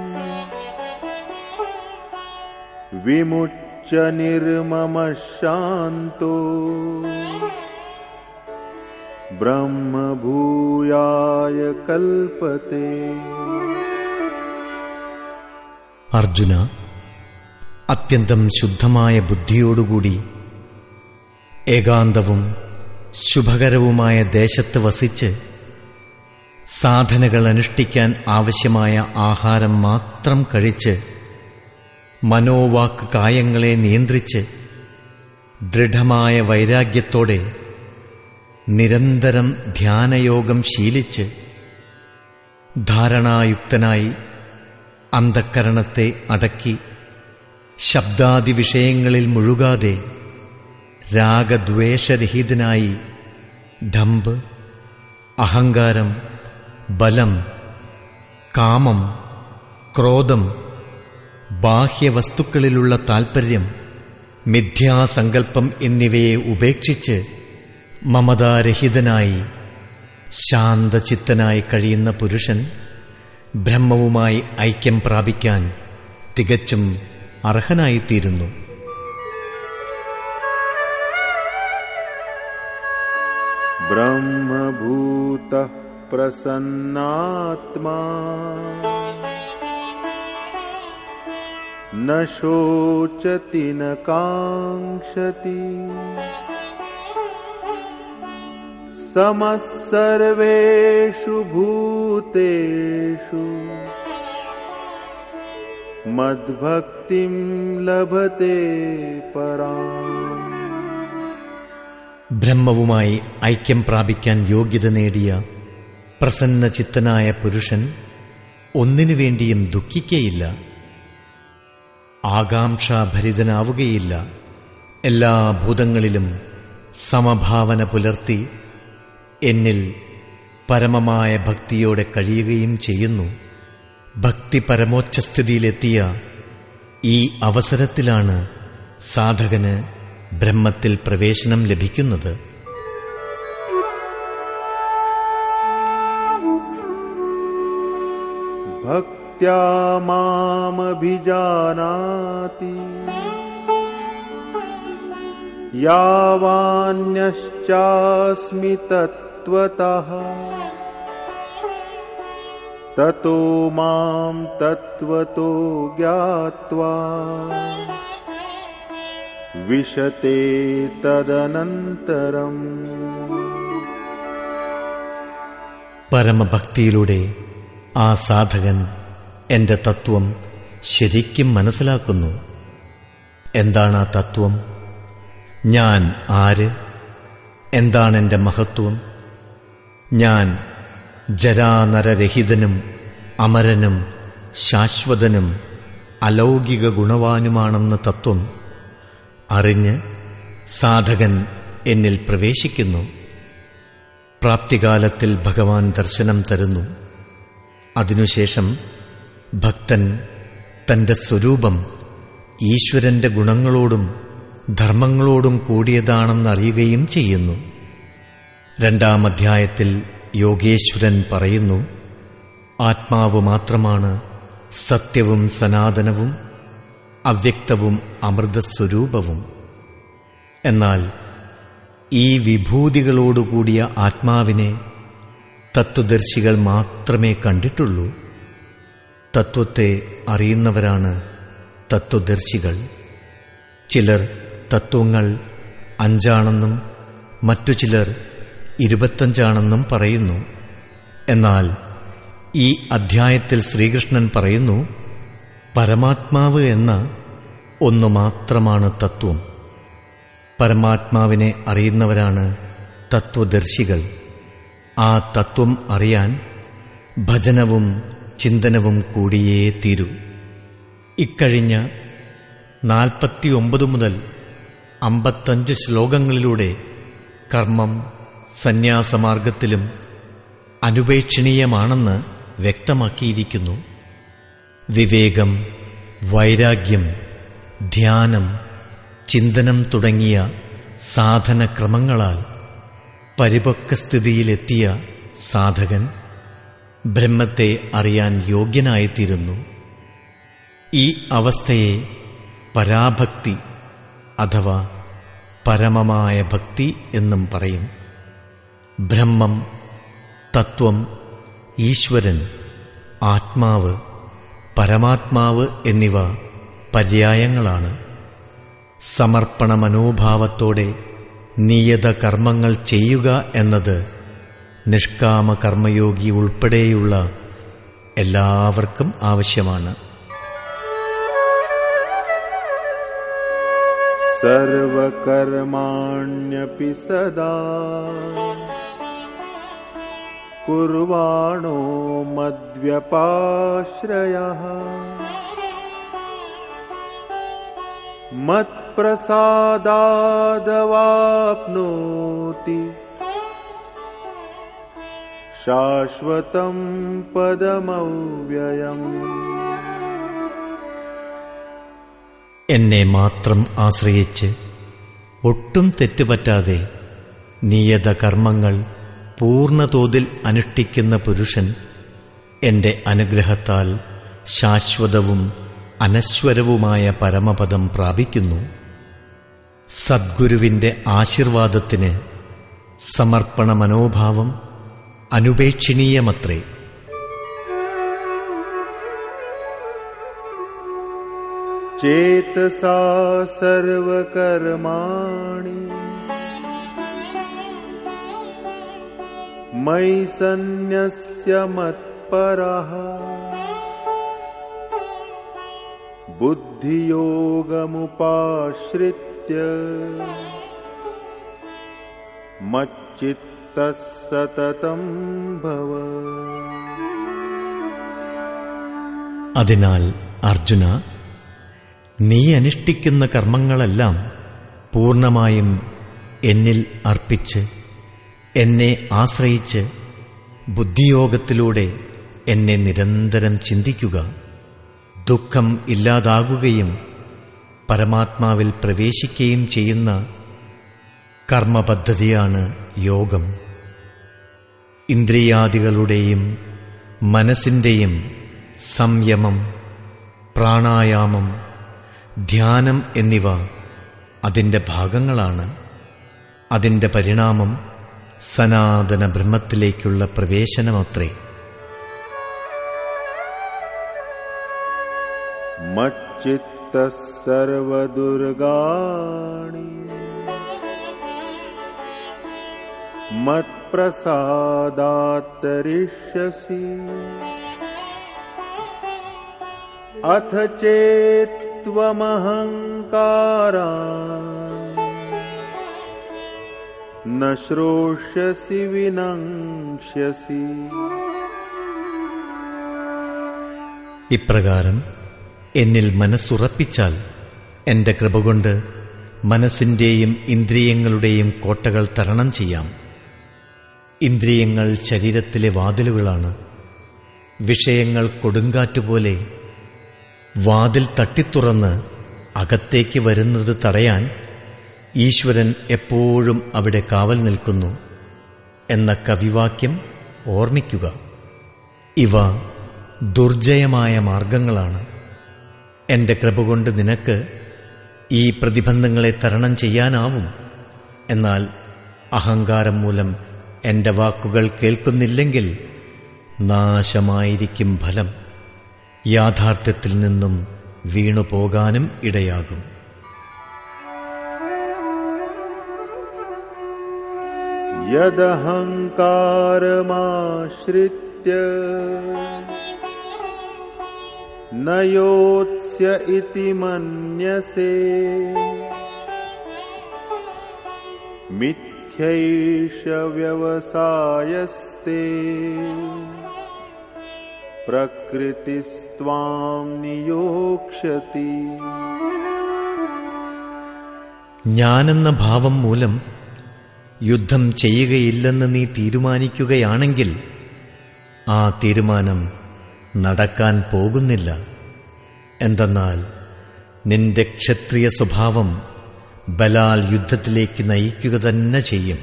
വിമുച്യ നിർമമഃ ശാന്തോ ബ്രഹ്മഭൂയായ കൽപ്പത്തെ. അർജുന, അത്യന്തം ശുദ്ധമായ ബുദ്ധിയോടുകൂടി ഏകാന്തവും ശുഭകരവുമായ ദേശത്ത് വസിച്ച് സാധനകൾ അനുഷ്ഠിക്കാൻ ആവശ്യമായ ആഹാരം മാത്രം കഴിച്ച് മനോവാക്ക് കായങ്ങളെ നിയന്ത്രിച്ച് ദൃഢമായ വൈരാഗ്യത്തോടെ നിരന്തരം ധ്യാനയോഗം ശീലിച്ച് ധാരണായുക്തനായി അന്ധക്കരണത്തെ അടക്കി ശബ്ദാദി വിഷയങ്ങളിൽ മുഴുകാതെ രാഗദ്വേഷരഹിതനായി ഡംബ്, അഹങ്കാരം, ബലം, കാമം, ക്രോധം, ബാഹ്യവസ്തുക്കളിലുള്ള താൽപര്യം, മിഥ്യാസങ്കല്പം എന്നിവയെ ഉപേക്ഷിച്ച് മമതാരഹിതനായി ശാന്തചിത്തനായി കഴിയുന്ന പുരുഷൻ ബ്രഹ്മവുമായി ഐക്യം പ്രാപിക്കാൻ തികച്ചും അർഹനായിത്തീരുന്നു. ബ്രഹ്മഭൂതഃ പ്രസന്നാത്മാ ന ശോചതി ന കാംക്ഷതി समः सर्वेषु भूतेषु मद्भक्तिं लभते पराम्. ബ്രഹ്മവുമായി ഐക്യം പ്രാപിക്കാൻ യോഗ്യത നേടിയ പ്രസന്നചിത്തനായ പുരുഷൻ ഒന്നിനു വേണ്ടിയും ദുഃഖിക്കയില്ല, ആകാംക്ഷാഭരിതനാവുകയില്ല. എല്ലാ ഭൂതങ്ങളിലും സമഭാവന പുലർത്തി എന്നിൽ പരമമായ ഭക്തിയോടെ കഴിയുകയും ചെയ്യുന്നു. ഭക്തി പരമോച്ചസ്ഥിതിയിലെത്തിയ ഈ അവസരത്തിലാണ് സാധകന് ബ്രഹ്മത്തിൽ പ്രവേശനം ലഭിക്കുന്നത്. ഭക്ത്യാ മാമഭിജാനാതി യാവാന്യശ്ചാസ്മി തത്വതഃ തതോ മാം തത്വതോ ജ്ഞാത്വാ വിശതേ തദനന്തരം. പരമഭക്തിയിലൂടെ ആ സാധകൻ എന്റെ തത്വം ശരിക്കും മനസ്സിലാക്കുന്നു. എന്താണ് ആ തത്വം? ഞാൻ ആര്? എന്താണെന്റെ മഹത്വം? ഞാൻ ജരാനരരഹിതനും അമരനും ശാശ്വതനും അലൗകിക ഗുണവാനുമാണെന്ന തത്വം അറിഞ്ഞ് സാധകൻ എന്നിൽ പ്രവേശിക്കുന്നു. പ്രാപ്തികാലത്തിൽ ഭഗവാൻ ദർശനം തരുന്നു. അതിനുശേഷം ഭക്തൻ തന്റെ സ്വരൂപം ഈശ്വരന്റെ ഗുണങ്ങളോടും ധർമ്മങ്ങളോടും കൂടിയതാണെന്നറിയുകയും ചെയ്യുന്നു. രണ്ടാം അധ്യായത്തിൽ യോഗേശ്വരൻ പറയുന്നു, ആത്മാവ് മാത്രമാണ് സത്യവും സനാതനവും അവ്യക്തവും അമൃതസ്വരൂപവും. എന്നാൽ ഈ വിഭൂതികളോടുകൂടിയ ആത്മാവിനെ തത്വദർശികൾ മാത്രമേ കണ്ടിട്ടുള്ളൂ. തത്വത്തെ അറിയുന്നവരാണ് തത്വദർശികൾ. ചിലർ തത്വങ്ങൾ അഞ്ചാണെന്നും മറ്റു ചിലർ ഇരുപത്തഞ്ചാണെന്നും പറയുന്നു. എന്നാൽ ഈ അധ്യായത്തിൽ ശ്രീകൃഷ്ണൻ പറയുന്നു, പരമാത്മാവ് എന്ന ഒന്നു മാത്രമാണ് തത്വം. പരമാത്മാവിനെ അറിയുന്നവരാണ് തത്വദർശികൾ. ആ തത്വം അറിയാൻ ഭജനവും ചിന്തനവും കൂടിയേ തീരൂ. ഇക്കഴിഞ്ഞ നാൽപ്പത്തിയൊമ്പത് മുതൽ അമ്പത്തഞ്ച് ശ്ലോകങ്ങളിലൂടെ കർമ്മം സന്യാസമാർഗത്തിലും അനുപേക്ഷണീയമാണെന്ന് വ്യക്തമാക്കിയിരിക്കുന്നു. വിവേകം, വൈരാഗ്യം, ധ്യാനം, ചിന്തനം തുടങ്ങിയ സാധനക്രമങ്ങളാൽ പരിപക്വസ്ഥിതിയിലെത്തിയ സാധകൻ ബ്രഹ്മത്തെ അറിയാൻ യോഗ്യനായിത്തീരുന്നു. ഈ അവസ്ഥയെ പരാഭക്തി അഥവാ പരമമായ ഭക്തി എന്നും പറയും. ബ്രഹ്മം, തത്വം, ഈശ്വരൻ, ആത്മാവ്, പരമാത്മാവ് എന്നിവ പര്യായങ്ങളാണ്. സമർപ്പണ മനോഭാവത്തോടെ നിയത കർമ്മങ്ങൾ ചെയ്യുക എന്നത് നിഷ്കാമ കർമ്മയോഗി ഉൾപ്പെടെയുള്ള എല്ലാവർക്കും ആവശ്യമാണ്. സർവകർമാണ്യപി സദാ കുർവാണോ മദ്വ്യപാശ്രയഃ മത്പ്രസാദാദവാപ്നോതി ശാശ്വതം പദമവ്യയം. എന്നെ മാത്രം ആശ്രയിച്ച് ഒട്ടും തെറ്റുപറ്റാതെ നിയത കർമ്മങ്ങൾ പൂർണ്ണതോതിൽ അനുഷ്ഠിക്കുന്ന പുരുഷൻ എന്റെ അനുഗ്രഹത്താൽ ശാശ്വതവും അനശ്വരവുമായ പരമപദം പ്രാപിക്കുന്നു. സദ്ഗുരുവിന്റെ ആശീർവാദത്തിന് സമർപ്പണ മനോഭാവം അനുപേക്ഷണീയമത്രേ. ചേതസാ സർവകർമാണി मयि सन्न्यस्य मत्परः बुद्धियोगमुपाश्रित्य मच्चित्तः सततं भव. അതിനാൽ അർജുന, നീ അനുഷ്ഠിക്കുന്ന കർമ്മങ്ങളെല്ലാം പൂർണ്ണമായും എന്നിൽ അർപ്പിച്ച് എന്നെ ആശ്രയിച്ച് ബുദ്ധിയോഗത്തിലൂടെ എന്നെ നിരന്തരം ചിന്തിക്കുക. ദുഃഖം ഇല്ലാതാകുകയും പരമാത്മാവിൽ പ്രവേശിക്കുകയും ചെയ്യുന്ന കർമ്മപദ്ധതിയാണ് യോഗം. ഇന്ദ്രിയാദികളുടെയും മനസ്സിന്റെയും സംയമം, പ്രാണായാമം, ധ്യാനം എന്നിവ അതിൻ്റെ ഭാഗങ്ങളാണ്. അതിൻ്റെ പരിണാമം സനാതന ബ്രഹ്മത്തിലേക്കുള്ള പ്രവേശനമത്രേ. मच्चित्तः सर्वदुर्गाणि मत्प्रसादात् तरिष्यसि अथ चेत्त्वमहङ्कारान् न श्रोष्यसि विनङ्क्ष्यसि. ഇപ്രകാരം എന്നിൽ മനസ്സുറപ്പിച്ചാൽ എന്റെ കൃപകൊണ്ട് മനസ്സിന്റെയും ഇന്ദ്രിയങ്ങളുടെയും കോട്ടകൾ തരണം ചെയ്യാം. ഇന്ദ്രിയങ്ങൾ ശരീരത്തിലെ വാതിലുകളാണ്. വിഷയങ്ങൾ കൊടുങ്കാറ്റുപോലെ വാതിൽ തട്ടിത്തുറന്ന് അകത്തേക്ക് വരുന്നത് തടയാൻ ഈശ്വരൻ എപ്പോഴും അവിടെ കാവൽ നിൽക്കുന്നു എന്ന കവിവാക്യം ഓർമ്മിക്കുക. ഇവ ദുർജയമായ മാർഗങ്ങളാണ്. എന്റെ കൃപ കൊണ്ട് നിനക്ക് ഈ പ്രതിബന്ധങ്ങളെ തരണം ചെയ്യാനാവും. എന്നാൽ അഹങ്കാരം മൂലം എന്റെ വാക്കുകൾ കേൾക്കുന്നില്ലെങ്കിൽ നാശമായിരിക്കും ഫലം. യാഥാർത്ഥ്യത്തിൽ നിന്നും വീണുപോകാനും ഇടയാകും. യദഹങ്കാരമാശ്രിത്യ न योत्स्य इति मन्यसे मिथ्यैष व्यवसायस्ते प्रकृतिस्त्वां नियोक्ष्यति. ഞാനെന്ന ഭാവം മൂലം യുദ്ധം ചെയ്യുകയില്ലെന്ന് നീ തീരുമാനിക്കുകയാണെങ്കിൽ ആ തീരുമാനം നടക്കാൻ പോകുന്നില്ല. എന്തെന്നാൽ നിന്റെ ക്ഷത്രിയ സ്വഭാവം ബലാൽ യുദ്ധത്തിലേക്ക് നയിക്കുക തന്നെ ചെയ്യും.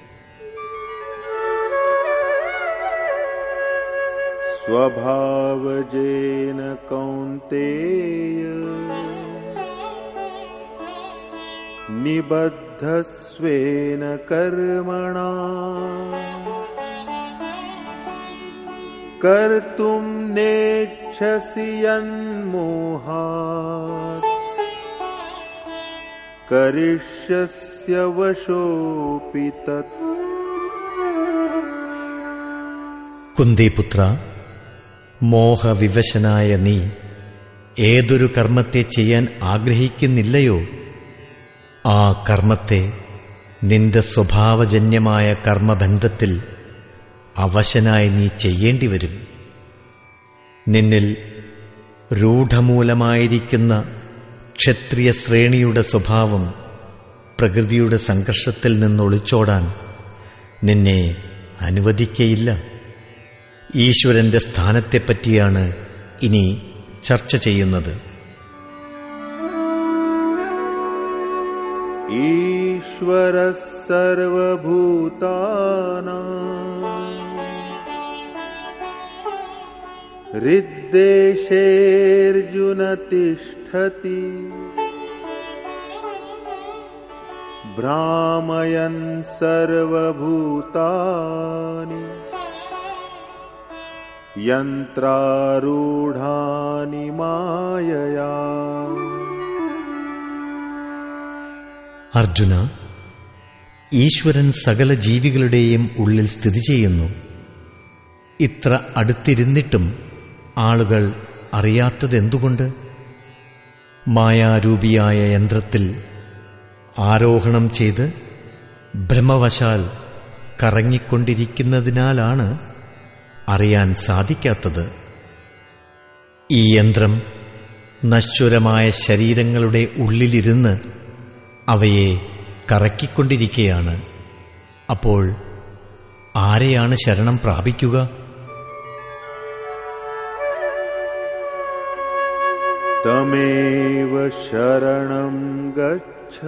സ്വഭാവജേന കൗന്തേയ നിബദ്ധസ്വേന കർമണാ कर्तुं नेच्छसि यन्मोहात् करिष्यस्य वशोऽपि तत्. കുന്തിപുത്ര, മോഹവിവശനായ നീ ഏതൊരു കർമ്മത്തെ ചെയ്യാൻ ആഗ്രഹിക്കുന്നില്ലയോ, ആ കർമ്മത്തെ നിന്റെ സ്വഭാവജന്യമായ കർമ്മബന്ധത്തിൽ അവശനായി നീ ചെയ്യേണ്ടി വരും. നിന്നിൽ രൂഢമൂലമായിരിക്കുന്ന ക്ഷത്രിയ ശ്രേണിയുടെ സ്വഭാവം പ്രകൃതിയുടെ സംഘർഷത്തിൽ നിന്നൊളിച്ചോടാൻ നിന്നെ അനുവദിക്കയില്ല. ഈശ്വരന്റെ സ്ഥാനത്തെപ്പറ്റിയാണ് ഇനി ചർച്ച ചെയ്യുന്നത്. ഈശ്വരഃ സർവഭൂതാനാം ഹൃദ്ദേശേർജുന തിഷ്ഠതി ഭ്രാമയൻ സർവഭൂതാനി യന്ത്രാരൂഢാനി മായയാ. അർജുന, ഈശ്വരൻ സകല ജീവികളുടെയും ഉള്ളിൽ സ്ഥിതി ചെയ്യുന്നു. ഇത്ര അടുത്തിരുന്നിട്ടും ആളുകൾ അറിയാത്തതെന്തുകൊണ്ട്? മായാരൂപിയായ യന്ത്രത്തിൽ ആരോഹണം ചെയ്ത് ഭ്രമവശാൽ കറങ്ങിക്കൊണ്ടിരിക്കുന്നതിനാലാണ് അറിയാൻ സാധിക്കാത്തത്. ഈ യന്ത്രം നശ്വരമായ ശരീരങ്ങളുടെ ഉള്ളിലിരുന്ന് അവയെ കറക്കിക്കൊണ്ടിരിക്കുകയാണ്. അപ്പോൾ ആരെയാണ് ശരണം പ്രാപിക്കുക? തമേവ ശരണം ഗച്ഛ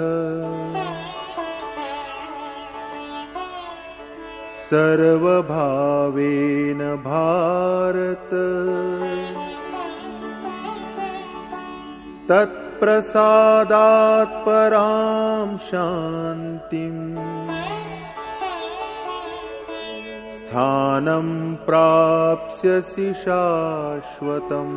സർവഭാവേന ഭാരത തത്പ്രസാദാത് പരാം ശാന്തിം സ്ഥാനം പ്രാപ്സ്യസി ശാശ്വതം.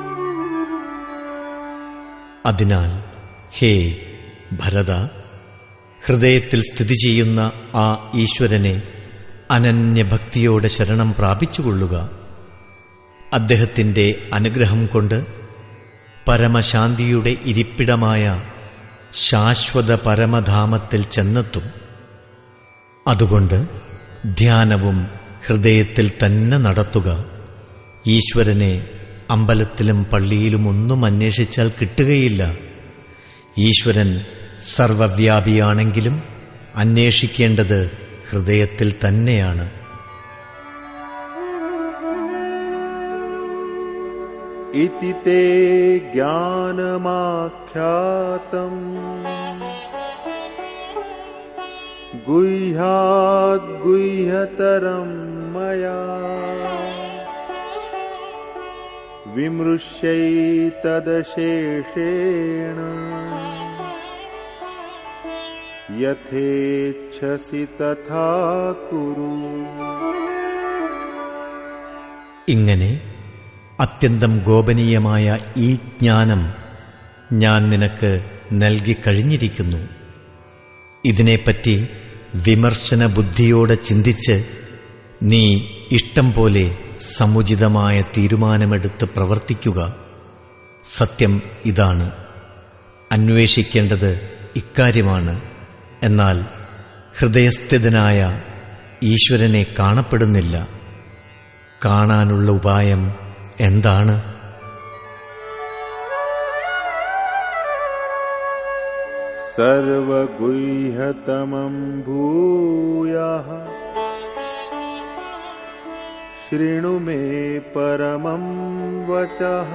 അതിനാൽ ഹേ ഭരത, ഹൃദയത്തിൽ സ്ഥിതി ചെയ്യുന്ന ആ ഈശ്വരനെ അനന്യഭക്തിയോടെ ശരണം പ്രാപിച്ചുകൊള്ളുക. അദ്ദേഹത്തിന്റെ അനുഗ്രഹം കൊണ്ട് പരമശാന്തിയുടെ ഇരിപ്പിടമായ ശാശ്വത പരമധാമത്തിൽ ചെന്നെത്തും. അതുകൊണ്ട് ധ്യാനവും ഹൃദയത്തിൽ തന്നെ നടത്തുക. ഈശ്വരനെ അമ്പലത്തിലും പള്ളിയിലും ഒന്നും അന്വേഷിച്ചാൽ കിട്ടുകയില്ല. ഈശ്വരൻ സർവവ്യാപിയാണെങ്കിലും അന്വേഷിക്കേണ്ടത് ഹൃദയത്തിൽ തന്നെയാണ്. ഇതി തേ ജ്ഞാനമാഖ്യാതം ഗുഹ്യാദ് ഗുഹ്യതരം മയാ വിമൃശ്യൈതദശേഷേണ യഥേച്ഛസി തഥാ കുരു. ഇങ്ങനെ അത്യന്തം ഗോപനീയമായ ഈ ജ്ഞാനം ഞാൻ നിനക്ക് നൽകിക്കഴിഞ്ഞിരിക്കുന്നു. ഇതിനെപ്പറ്റി വിമർശന ബുദ്ധിയോടെ ചിന്തിച്ച് നീ ഇഷ്ടം പോലെ സമുചിതമായ തീരുമാനമെടുത്ത് പ്രവർത്തിക്കുക. സത്യം ഇതാണ്. അന്വേഷിക്കേണ്ടത് ഇക്കാര്യമാണ്. എന്നാൽ ഹൃദയസ്ഥിതനായ ഈശ്വരനെ കാണപ്പെടുന്നില്ല. കാണാനുള്ള ഉപായം എന്താണ്? സർവഗുഹ്യതമം ഭൂയഃ ശൃണു മേ പരമം വചഃ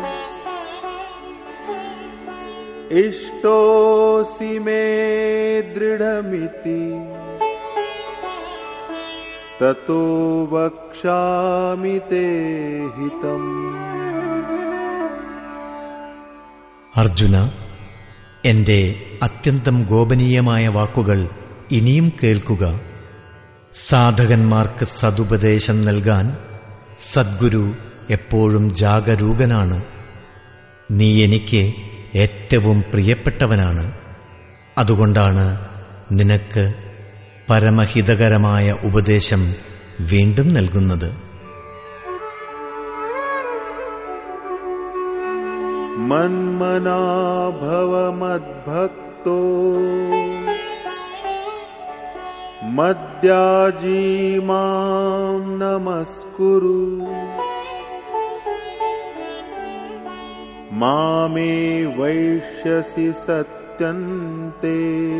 ഇഷ്ടോസി മേ ദൃഢമിതി തതോ വക്ഷ്യാമി തേ ഹിതം. അർജുന, എന്റെ അത്യന്തം ഗോപനീയമായ വാക്കുകൾ ഇനിയും കേൾക്കുക. സാധകന്മാർക്ക് സതുപദേശം നൽകാൻ സദ്ഗുരു എപ്പോഴും ജാഗരൂകനാണ്. നീ എനിക്ക് ഏറ്റവും പ്രിയപ്പെട്ടവനാണ്. അതുകൊണ്ടാണ് നിനക്ക് പരമഹിതകരമായ ഉപദേശം വീണ്ടും നൽകുന്നത്. മന്മനാ ഭവ മദ്ഭക്തോ മദ്യാജീ മാം നമസ്കുരു മാമേ വൈഷ്യസി സത്യന്തേ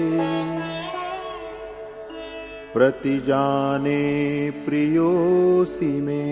പ്രതിജാനേ പ്രിയോസി മേ.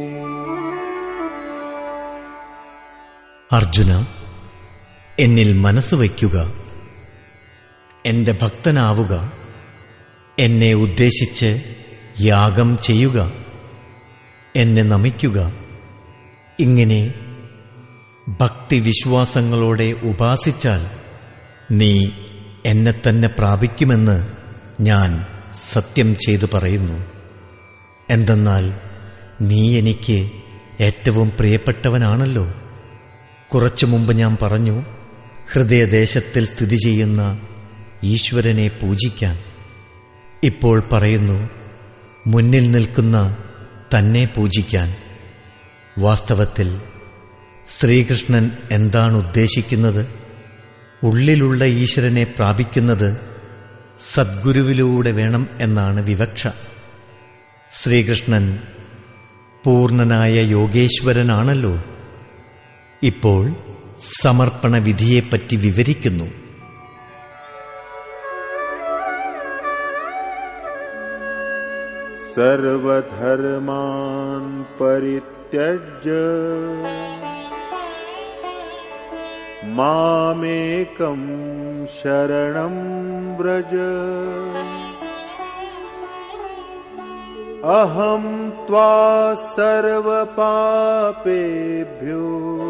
അർജുന, എന്നിൽ മനസ്സ് വയ്ക്കുക, എന്റെ ഭക്തനാവുക, എന്നെ ഉദ്ദേശിച്ച് യാഗം ചെയ്യുക, എന്നെ നമിക്കുക. ഇങ്ങനെ ഭക്തിവിശ്വാസങ്ങളോടെ ഉപാസിച്ചാൽ നീ എന്നെ തന്നെ പ്രാപിക്കുമെന്ന് ഞാൻ സത്യം ചെയ്തു പറയുന്നു. എന്തെന്നാൽ നീ എനിക്ക് ഏറ്റവും പ്രിയപ്പെട്ടവനാണല്ലോ. കുറച്ചു മുമ്പ് ഞാൻ പറഞ്ഞു, ഹൃദയദേശത്തിൽ സ്ഥിതി ചെയ്യുന്ന ഈശ്വരനെ പൂജിക്കാൻ. ഇപ്പോൾ പറയുന്നു മുന്നിൽ നിൽക്കുന്ന തന്നെ പൂജിക്കാൻ. വാസ്തവത്തിൽ ശ്രീകൃഷ്ണൻ എന്താണ് ഉദ്ദേശിക്കുന്നത്? ഉള്ളിലുള്ള ഈശ്വരനെ പ്രാപിക്കുന്നത് സദ്ഗുരുവിലൂടെ വേണം എന്നാണ് വിവക്ഷ. ശ്രീകൃഷ്ണൻ പൂർണ്ണനായ യോഗേശ്വരനാണല്ലോ. ഇപ്പോൾ സമർപ്പണ വിധിയെപ്പറ്റി വിവരിക്കുന്നു. സർവധർമാൻ പരിത്യജ്യ മാമേകം ശരണം വ്രജ അഹം ത്വാ സർവപാപേഭ്യോ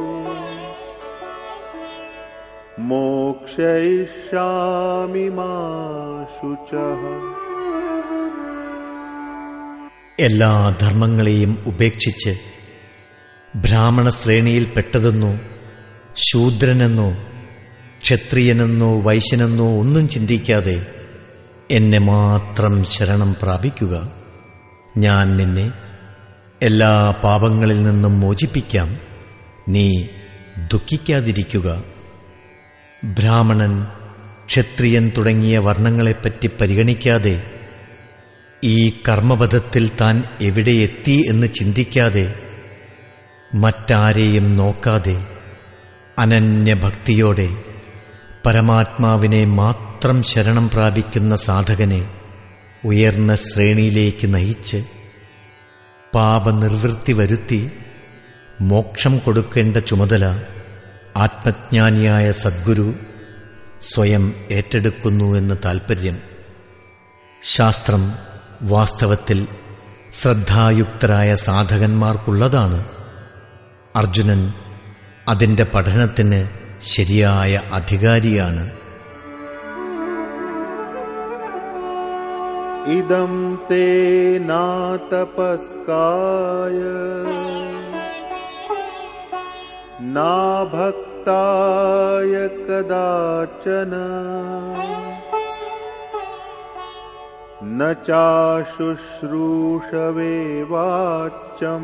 മോക്ഷയിഷ്യാമി മാ ശുചഃ. എല്ലാ ധർമ്മങ്ങളെയും ഉപേക്ഷിച്ച് ബ്രാഹ്മണ ശ്രേണിയിൽപ്പെട്ടതെന്നോ ശൂദ്രനെന്നോ ക്ഷത്രിയനെന്നോ വൈശ്യനെന്നോ ഒന്നും ചിന്തിക്കാതെ എന്നെ മാത്രം ശരണം പ്രാപിക്കുക. ഞാൻ നിന്നെ എല്ലാ പാപങ്ങളിൽ നിന്നും മോചിപ്പിക്കാം. നീ ദുഃഖിക്കാതിരിക്കുക. ബ്രാഹ്മണൻ, ക്ഷത്രിയൻ തുടങ്ങിയ വർണ്ണങ്ങളെപ്പറ്റി പരിഗണിക്കാതെ, ഈ കർമ്മപഥത്തിൽ താൻ എവിടെ എത്തി എന്ന് ചിന്തിക്കാതെ, മറ്റാരെയും നോക്കാതെ അനന്യഭക്തിയോടെ പരമാത്മാവിനെ മാത്രം ശരണം പ്രാപിക്കുന്ന സാധകനെ ഉയർന്ന ശ്രേണിയിലേക്ക് നയിച്ച് പാപനിർവൃത്തി വരുത്തി മോക്ഷം കൊടുക്കേണ്ട ചുമതല ആത്മജ്ഞാനിയായ സദ്ഗുരു സ്വയം ഏറ്റെടുക്കുന്നു എന്ന് താൽപ്പര്യം. ശാസ്ത്രം വാസ്തവത്തിൽ ശ്രദ്ധായുക്തരായ സാധകന്മാർക്കുള്ളതാണ്. അർജുനൻ അതിന്റെ പഠനത്തിന് ശരിയായ അധികാരിയാണ്. ഇദം തേ നാതപസ്കായ നാഭക്തായ കദാചന ന ചാശുശ്രൂഷവേ വാച്യം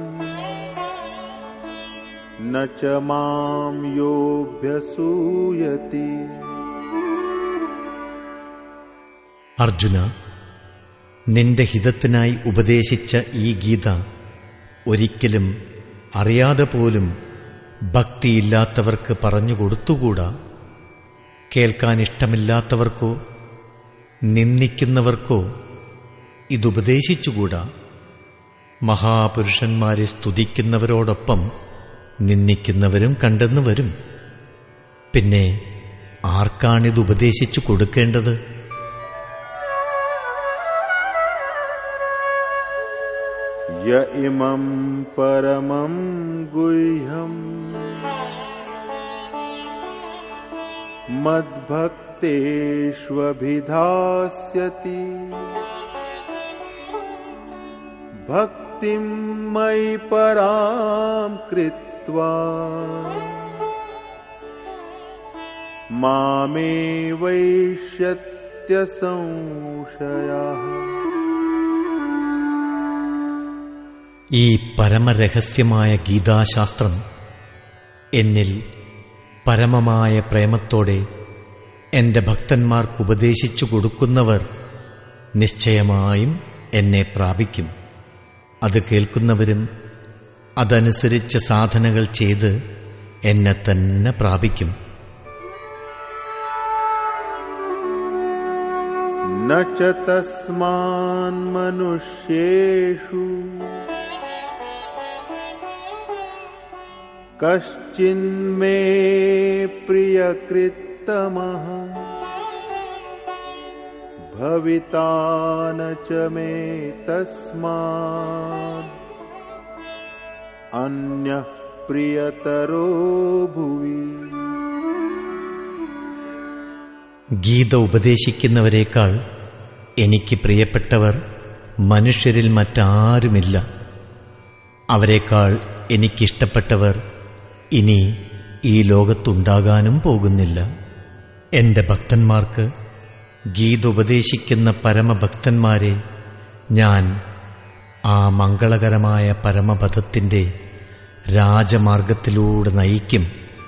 ന ച മാം യോഭ്യസൂയതി. അർജുന, നിന്റെ ഹിതത്തിനായി ഉപദേശിച്ച ഈ ഗീത ഒരിക്കലും അറിയാതെ പോലും ഭക്തിയില്ലാത്തവർക്ക് പറഞ്ഞുകൊടുത്തുകൂടാ. കേൾക്കാനിഷ്ടമില്ലാത്തവർക്കോ നിന്ദിക്കുന്നവർക്കോ ഇതുപദേശിച്ചുകൂടാ. മഹാപുരുഷന്മാരെ സ്തുതിക്കുന്നവരോടൊപ്പം നിന്ദിക്കുന്നവരും കണ്ടെന്നു വരും. പിന്നെ ആർക്കാണിത് ഉപദേശിച്ചു കൊടുക്കേണ്ടത്? യ ഇമം പരമം ഗുഹ്യം മദ്ഭക്തേഷ്വഭിധാസ്യതി ഭക്തിം മയി പരാം കൃത്വാ മാമേ വൈഷ്യത്യ സംശയഃ. ഈ പരമരഹസ്യമായ ഗീതാശാസ്ത്രം എന്നിൽ പരമമായ പ്രേമത്തോടെ എന്റെ ഭക്തന്മാർക്കുപദേശിച്ചു കൊടുക്കുന്നവർ നിശ്ചയമായും എന്നെ പ്രാപിക്കും. അത് കേൾക്കുന്നവരും അതനുസരിച്ച് സാധനകൾ ചെയ്ത് എന്നെ തന്നെ പ്രാപിക്കും. ന ച തസ്മാൻ മനുഷ്യേഷു കശ്ചിന്മേ പ്രിയകൃത്തമഃ ഭവിതാ ന ച മേ തസ്മാദ് അന്യഃ പ്രിയതരോ ഭുവി. ഗീത ഉപദേശിക്കുന്നവരെക്കാൾ എനിക്ക് പ്രിയപ്പെട്ടവർ മനുഷ്യരിൽ മറ്റാരുമില്ല. അവരെക്കാൾ എനിക്കിഷ്ടപ്പെട്ടവർ ഇനി ഈ ലോകത്തുണ്ടാകാനും പോകുന്നില്ല. എന്റെ ഭക്തന്മാർക്ക് ഗീത ഉപദേശിക്കുന്ന പരമഭക്തന്മാരെ ഞാൻ ആ മംഗളകരമായ പരമപദത്തിന്റെ രാജമാർഗത്തിലൂടെ നയിക്കും.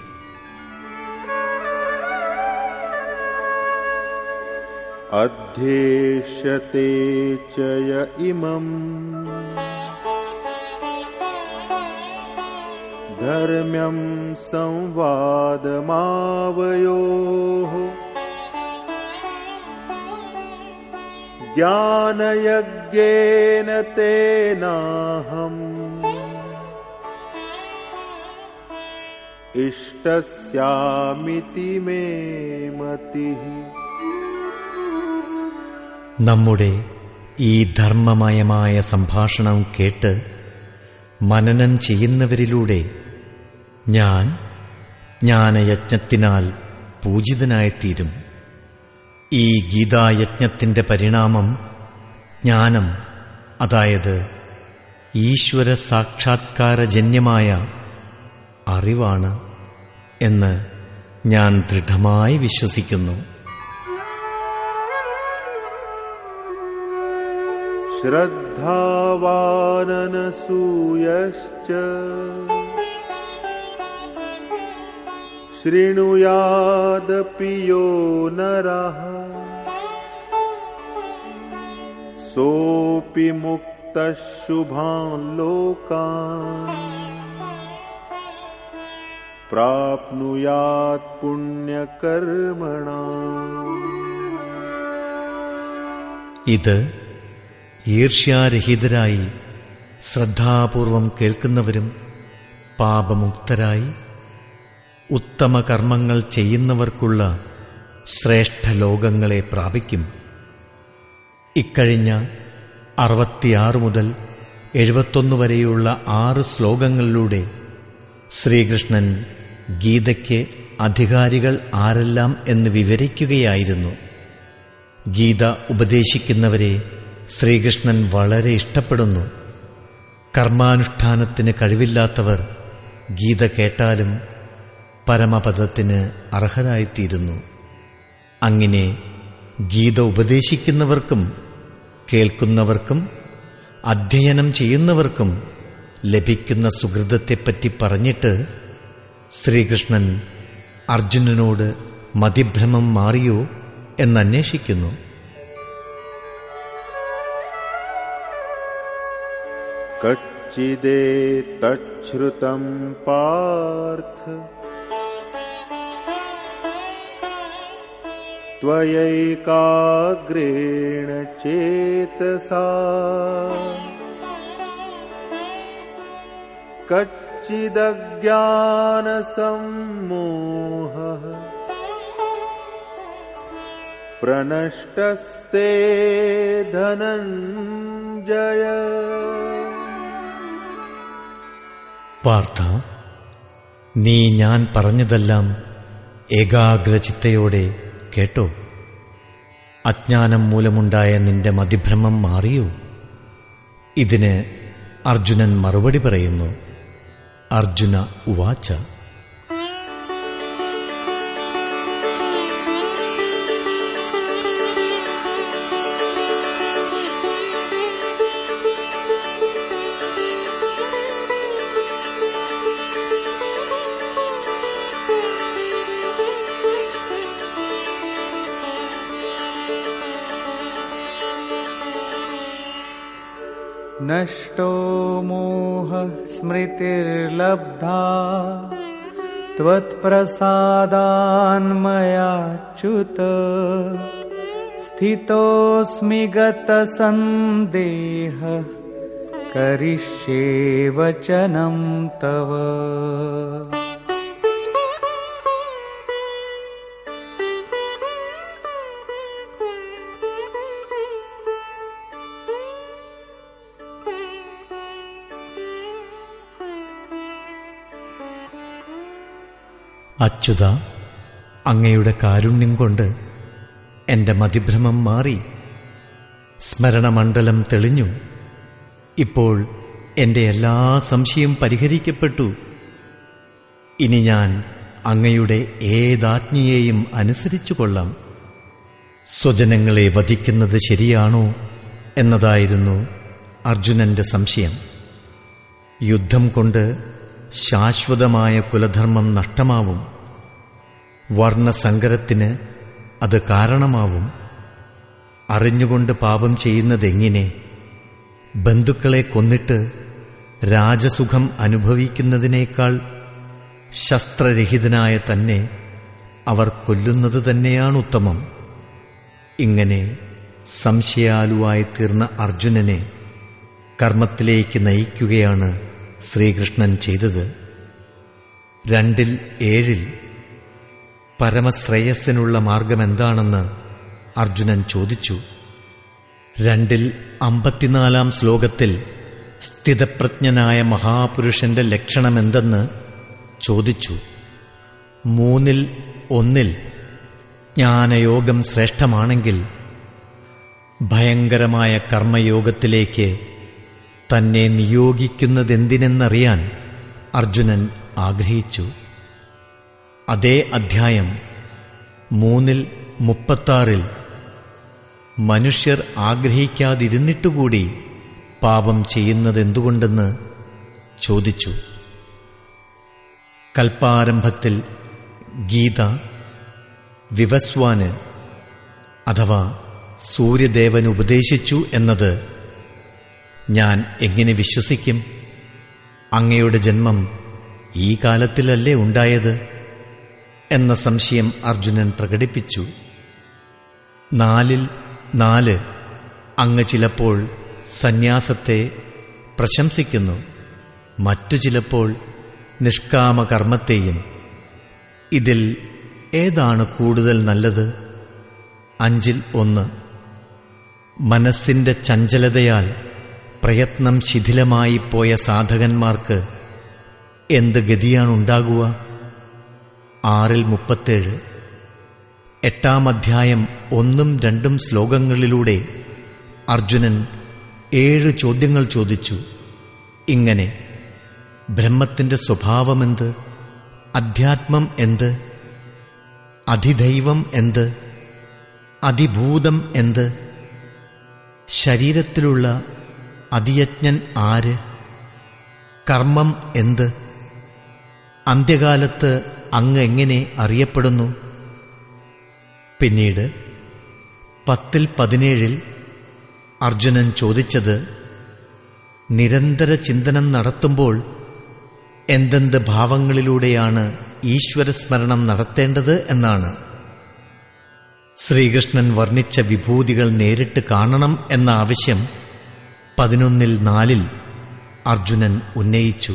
അധ്യേഷ്യത്തെ ചയ ഇമം ധർമ്മ്യം സംവാദമാവയോഃ ജ്ഞാനയജ്ഞേന തേനാഹം ഇഷ്ടസ്യാമിതി മേ മതിഃ. നമ്മുടെ ഈ ധർമ്മമയമായ സംഭാഷണം കേട്ട് മനനം ചെയ്യുന്നവരിലൂടെ ഞാൻ ജ്ഞാനയജ്ഞത്തിനാൽ പൂജിതനായിത്തീരും. ഈ ഗീതായജ്ഞത്തിന്റെ പരിണാമം ജ്ഞാനം, അതായത് ഈശ്വര സാക്ഷാത്കാരജന്യമായ അറിവാണ് എന്ന് ഞാൻ ദൃഢമായി വിശ്വസിക്കുന്നു. ശ്രദ്ധാവാനനസൂയശ്ച ശൃണുയാദപി യോ നരഃ സോപി മുക്തഃ ശുഭാൻ ലോകാൻ പ്രാപ്നുയാത് പുണ്യകർമ്മണാം. ഇത് ഈർഷ്യാരഹിതരായി ശ്രദ്ധാപൂർവം കേൾക്കുന്നവരും പാപമുക്തരായി ഉത്തമ കർമ്മങ്ങൾ ചെയ്യുന്നവർക്കുള്ള ശ്രേഷ്ഠലോകങ്ങളെ പ്രാപിക്കും. ഇക്കഴിഞ്ഞ അറുപത്തിയാറ് മുതൽ എഴുപത്തൊന്ന് വരെയുള്ള ആറ് ശ്ലോകങ്ങളിലൂടെ ശ്രീകൃഷ്ണൻ ഗീതയ്ക്ക് അധികാരികൾ ആരെല്ലാം എന്ന് വിവരിക്കുകയായിരുന്നു. ഗീത ഉപദേശിക്കുന്നവരെ ശ്രീകൃഷ്ണൻ വളരെ ഇഷ്ടപ്പെടുന്നു. കർമാനുഷ്ഠാനത്തിന് കഴിവില്ലാത്തവർ ഗീത കേട്ടാലും പരമപദത്തിന് അർഹരായിത്തീരുന്നു. അങ്ങനെ ഗീത ഉപദേശിക്കുന്നവർക്കും കേൾക്കുന്നവർക്കും അധ്യയനം ചെയ്യുന്നവർക്കും ലഭിക്കുന്ന സുഹൃതത്തെപ്പറ്റി പറഞ്ഞിട്ട് ശ്രീകൃഷ്ണൻ അർജുനനോട് മതിഭ്രമം മാറിയോ എന്നന്വേഷിക്കുന്നു. കച്ചിദേതച്ഛ്രുതം പാർത്ഥ ത്വയൈകാഗ്രേണ ചേതസാ കച്ചിദജ്ഞാനസമ്മോഹഃ പ്രനഷ്ടസ്തേ ധനഞ്ജയ. പാർത്ഥ, നീ ഞാൻ പറഞ്ഞതെല്ലാം ഏകാഗ്രചിത്തയോടെ കേട്ടോ. അജ്ഞാനം മൂലമുണ്ടായ നിന്റെ മതിഭ്രമം മാറിയോ? ഇതിന് അർജുനൻ മറുപടി പറയുന്നു. അർജുന ഉവാച. നഷ്ടോ മോഹഃ സ്മൃതിർലബ്ധാ ത്വത്പ്രസാദാന്മയാച്യുത സ്ഥിതോസ്മി ഗതസന്ദേഹഃ കരിഷ്യേ വചനം തവ. അച്യുത, അങ്ങയുടെ കാരുണ്യം കൊണ്ട് എന്റെ മതിഭ്രമം മാറി, സ്മരണമണ്ഡലം തെളിഞ്ഞു. ഇപ്പോൾ എന്റെ എല്ലാ സംശയം പരിഹരിക്കപ്പെട്ടു. ഇനി ഞാൻ അങ്ങയുടെ ഏതാജ്ഞയെയും അനുസരിച്ചു കൊള്ളാം. സ്വജനങ്ങളെ വധിക്കുന്നത് ശരിയാണോ എന്നതായിരുന്നു അർജുനന്റെ സംശയം. യുദ്ധം കൊണ്ട് ശാശ്വതമായ കുലധർമ്മം നഷ്ടമാവും. വർണ്ണസങ്കരത്തിന് അത് കാരണമാവും. അറിഞ്ഞുകൊണ്ട് പാപം ചെയ്യുന്നതെങ്ങനെ? ബന്ധുക്കളെ കൊന്നിട്ട് രാജസുഖം അനുഭവിക്കുന്നതിനേക്കാൾ ശസ്ത്രരഹിതനായ തന്നെ അവർ കൊല്ലുന്നത് തന്നെയാണ് ഉത്തമം. ഇങ്ങനെ സംശയാലുവായി തീർന്ന അർജുനനെ കർമ്മത്തിലേക്ക് നയിക്കുകയാണ് ശ്രീകൃഷ്ണൻ ചെയ്തത്. രണ്ടിൽ ഏഴിൽ പരമശ്രേയസ്സിനുള്ള മാർഗമെന്താണെന്ന് അർജുനൻ ചോദിച്ചു. രണ്ടിൽ അമ്പത്തിനാലാം ശ്ലോകത്തിൽ സ്ഥിതപ്രജ്ഞനായ മഹാപുരുഷന്റെ ലക്ഷണമെന്തെന്ന് ചോദിച്ചു. മൂന്നിൽ ഒന്നിൽ ജ്ഞാനയോഗം ശ്രേഷ്ഠമാണെങ്കിൽ ഭയങ്കരമായ കർമ്മയോഗത്തിലേക്ക് തന്നെ നിയോഗിക്കുന്നതെന്തിനെന്നറിയാൻ അർജുനൻ ആഗ്രഹിച്ചു. അതേ അധ്യായം മൂന്നിൽ മുപ്പത്താറിൽ മനുഷ്യർ ആഗ്രഹിക്കാതിരുന്നിട്ടുകൂടി പാപം ചെയ്യുന്നതെന്തുകൊണ്ടെന്ന് ചോദിച്ചു. കൽപ്പാരംഭത്തിൽ ഗീത വിവസ്വാന് അഥവാ സൂര്യദേവൻ ഉപദേശിച്ചു എന്നത് ഞാൻ എങ്ങനെ വിശ്വസിക്കും? അങ്ങയുടെ ജന്മം ഈ കാലത്തിലല്ലേ ഉണ്ടായത് എന്ന സംശയം അർജുനൻ പ്രകടിപ്പിച്ചു. നാലിൽ നാല് അങ്ങ് ചിലപ്പോൾ സന്യാസത്തെ പ്രശംസിക്കുന്നു, മറ്റു ചിലപ്പോൾ നിഷ്കാമകർമ്മത്തെയും. ഇതിൽ ഏതാണ് കൂടുതൽ നല്ലത്? അഞ്ചിൽ ഒന്ന് മനസ്സിന്റെ ചഞ്ചലതയാൽ പ്രയത്നം ശിഥിലമായി പോയ സാധകന്മാർക്ക് എന്ത് ഗതിയാണുണ്ടാകുക? ആറിൽ മുപ്പത്തേഴ് എട്ടാം അധ്യായം ഒന്നും രണ്ടും ശ്ലോകങ്ങളിലൂടെ അർജുനൻ ഏഴ് ചോദ്യങ്ങൾ ചോദിച്ചു. ഇങ്ങനെ: ബ്രഹ്മത്തിന്റെ സ്വഭാവമെന്ത്? അധ്യാത്മം എന്ത്? അധിദൈവം എന്ത്? അതിഭൂതം എന്ത്? ശരീരത്തിലുള്ള അതിയജ്ഞൻ ആര്? കർമ്മം എന്ത്? അന്ത്യകാലത്ത് അങ്ങ് എങ്ങനെ അറിയപ്പെടുന്നു? പിന്നീട് പത്തിൽ പതിനേഴിൽ അർജുനൻ ചോദിച്ചത് നിരന്തര ചിന്തനം നടത്തുമ്പോൾ എന്തെന്ത് ഭാവങ്ങളിലൂടെയാണ് ഈശ്വരസ്മരണം നടത്തേണ്ടത് എന്നാണ്. ശ്രീകൃഷ്ണൻ വർണ്ണിച്ച വിഭൂതികൾ നേരിട്ട് കാണണം എന്ന ആവശ്യം പതിനൊന്നിൽ നാലിൽ അർജുനൻ ഉന്നയിച്ചു.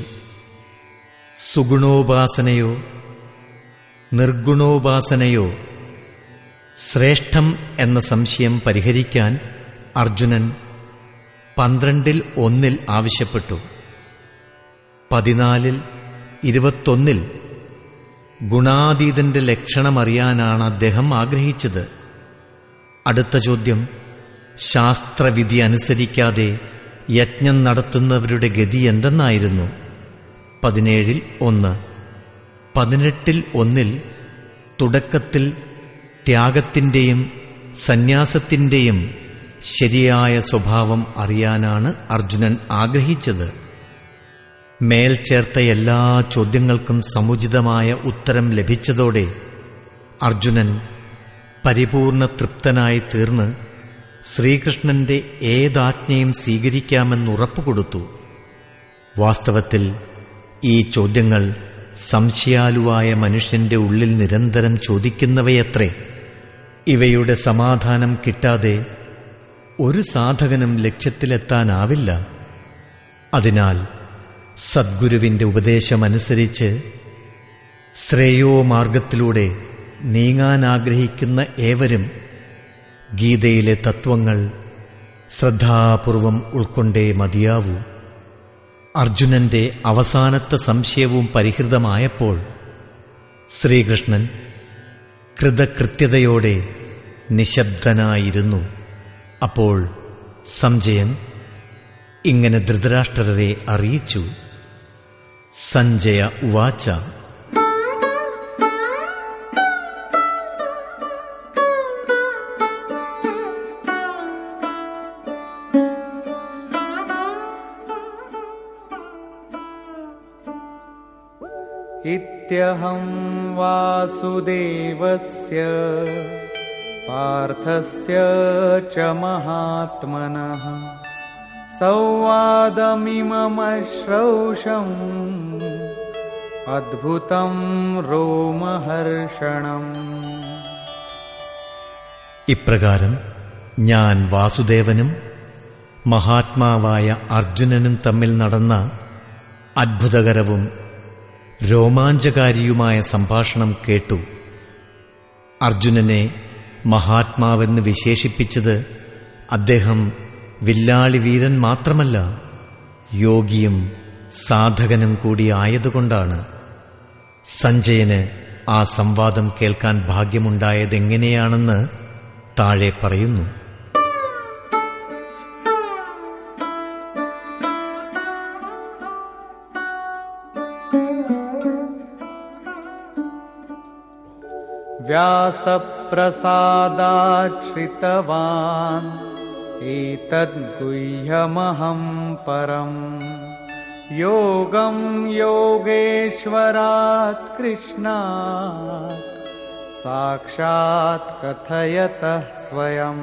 സുഗുണോപാസനയോ നിർഗുണോപാസനയോ ശ്രേഷ്ഠം എന്ന സംശയം പരിഹരിക്കാൻ അർജുനൻ പന്ത്രണ്ടിൽ ഒന്നിൽ ആവശ്യപ്പെട്ടു. പതിനാലിൽ ഇരുപത്തൊന്നിൽ ഗുണാതീതന്റെ ലക്ഷണമറിയാനാണ് അദ്ദേഹം ആഗ്രഹിച്ചത്. അടുത്ത ചോദ്യം ശാസ്ത്രവിധി അനുസരിക്കാതെ യജ്ഞം നടത്തുന്നവരുടെ ഗതി എന്തെന്നായിരുന്നു. പതിനേഴിൽ ഒന്ന്. പതിനെട്ടിൽ ഒന്നിൽ തുടക്കത്തിൽ ത്യാഗത്തിന്റെയും സന്യാസത്തിന്റെയും ശരിയായ സ്വഭാവം അറിയാനാണ് അർജുനൻ ആഗ്രഹിച്ചത്. മേൽ ചേർത്ത എല്ലാ ചോദ്യങ്ങൾക്കും സമുചിതമായ ഉത്തരം ലഭിച്ചതോടെ അർജുനൻ പരിപൂർണ തൃപ്തനായി തീർന്ന് ശ്രീകൃഷ്ണന്റെ ഏതാജ്ഞയും സ്വീകരിക്കാമെന്നുറപ്പുകൊടുത്തു. വാസ്തവത്തിൽ ഈ ചോദ്യങ്ങൾ സംശയാലുവായ മനുഷ്യന്റെ ഉള്ളിൽ നിരന്തരം ചോദിക്കുന്നവയത്രേ. ഇവയുടെ സമാധാനം കിട്ടാതെ ഒരു സാധകനും ലക്ഷ്യത്തിലെത്താനാവില്ല. അതിനാൽ സദ്ഗുരുവിന്റെ ഉപദേശമനുസരിച്ച് ശ്രേയോമാർഗത്തിലൂടെ നീങ്ങാനാഗ്രഹിക്കുന്ന ഏവരും ഗീതയിലെ തത്വങ്ങൾ ശ്രദ്ധാപൂർവം ഉൾക്കൊണ്ടേ മതിയാവൂ. അർജുനന്റെ അവസാനത്തെ സംശയവും പരിഹൃതമായപ്പോൾ ശ്രീകൃഷ്ണൻ കൃതകൃത്യതയോടെ നിശബ്ദനായിരുന്നു. അപ്പോൾ സഞ്ജയൻ ഇങ്ങനെ ധൃതരാഷ്ട്രരെ അറിയിച്ചു. സഞ്ജയ ഉവാച: ഇത്യഹം വാസുദേവസ്യ പാർത്ഥസ്യ ച മഹാത്മനഃ സംവാദമിമമശ്രൗഷം അദ്ഭുതം രോമഹർഷണം. ഇപ്രകാരം ഞാൻ വാസുദേവനും മഹാത്മാവായ അർജുനനും തമ്മിൽ നടന്ന അദ്ഭുതകരവും രോമാഞ്ചകാരിയുമായ സംഭാഷണം കേട്ടു. അർജുനനെ മഹാത്മാവെന്ന് വിശേഷിപ്പിച്ചത് അദ്ദേഹം വില്ലാളി വീരൻ മാത്രമല്ല, യോഗിയും സാധകനും കൂടി ആയതുകൊണ്ടാണ്. സഞ്ജയന് ആ സംവാദം കേൾക്കാൻ ഭാഗ്യമുണ്ടായതെങ്ങനെയാണെന്ന് താഴെ പറയുന്നു. വ്യാസപ്രസാദാത് ശ്രിതവാൻ ഏതദ് ഗുഹ്യമഹം പരം യോഗം യോഗേശ്വരാത് കൃഷ്ണാത് സാക്ഷാത് കഥയതഃ സ്വയം.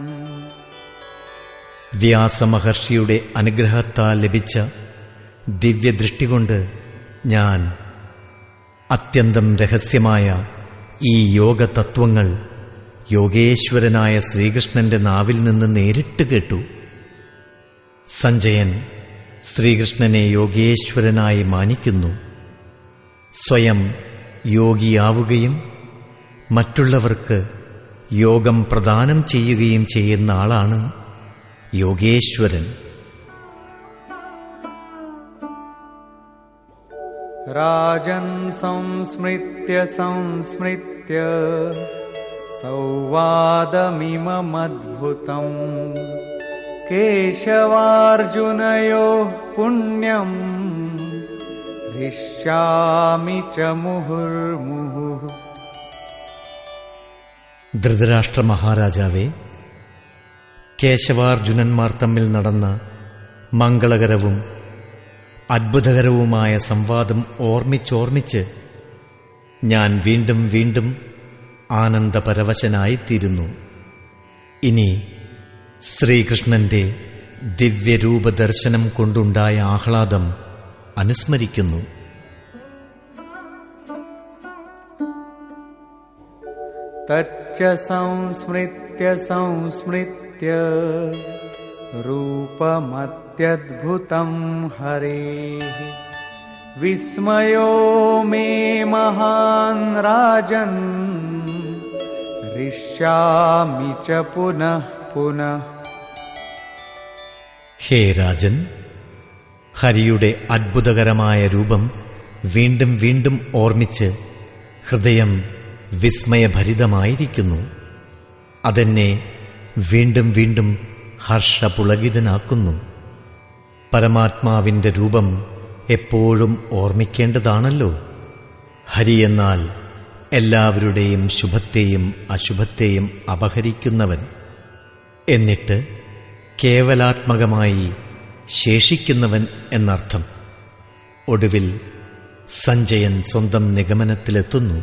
വ്യാസമഹർഷിയുടെ അനുഗ്രഹത്താൽ ലഭിച്ച ദിവ്യദൃഷ്ടികൊണ്ട് ഞാൻ അത്യന്തം രഹസ്യമായ ഈ യോഗതത്വങ്ങൾ യോഗേശ്വരനായ ശ്രീകൃഷ്ണന്റെ നാവിൽ നിന്ന് നേരിട്ട് കേട്ടു. സഞ്ജയൻ ശ്രീകൃഷ്ണനെ യോഗേശ്വരനായി മാനിക്കുന്നു. സ്വയം യോഗിയാവുകയും മറ്റുള്ളവർക്ക് യോഗം പ്രദാനം ചെയ്യുകയും ചെയ്യുന്ന ആളാണ് യോഗേശ്വരൻ. രാജൻ സംസ്മൃത്യ സംസ്മൃത്യ സംവാദമിമമദ്ഭുതം കേശവാർജുനയോഃ പുണ്യം ഹൃഷ്യാമി ച മുഹുർമുഹുഃ. ധൃതരാഷ്ട്ര മഹാരാജാവേ, കേശവാർജുനന്മാർ തമ്മിൽ നടന്ന മംഗളകരവും അദ്ഭുതകരവുമായ സംവാദം ഓർമ്മിച്ചോർമ്മിച്ച് ഞാൻ വീണ്ടും വീണ്ടും ആനന്ദപരവശനായിത്തീരുന്നു. ഇനി ശ്രീകൃഷ്ണന്റെ ദിവ്യരൂപദർശനം കൊണ്ടുണ്ടായ ആഹ്ലാദം അനുസ്മരിക്കുന്നു. തച്ച സംസ്മൃത്യ സംസ്മൃത്യ രൂപമത്യദ്ഭുതം ഹരേഃ വിസ്മയോ മേ മഹാൻ രാജൻ ഹൃഷ്യാമി ച പുനഃ പുനഃ. ഹേ രാജൻ, ഹരിയുടെ അദ്ഭുതകരമായ രൂപം വീണ്ടും വീണ്ടും ഓർമ്മിച്ച് ഹൃദയം വിസ്മയഭരിതമായിരിക്കുന്നു. അതെന്നെ വീണ്ടും വീണ്ടും ഹർഷപുളകിതനാക്കുന്നു. പരമാത്മാവിന്റെ രൂപം എപ്പോഴും ഓർമ്മിക്കേണ്ടതാണല്ലോ. ഹരി എന്നാൽ എല്ലാവരുടെയും ശുഭത്തെയും അശുഭത്തെയും അപഹരിക്കുന്നവൻ, എന്നിട്ട് കേവലാത്മകമായി ശേഷിക്കുന്നവൻ എന്നർത്ഥം. ഒടുവിൽ സഞ്ജയൻ സ്വന്തം നിഗമനത്തിലെത്തുന്നു.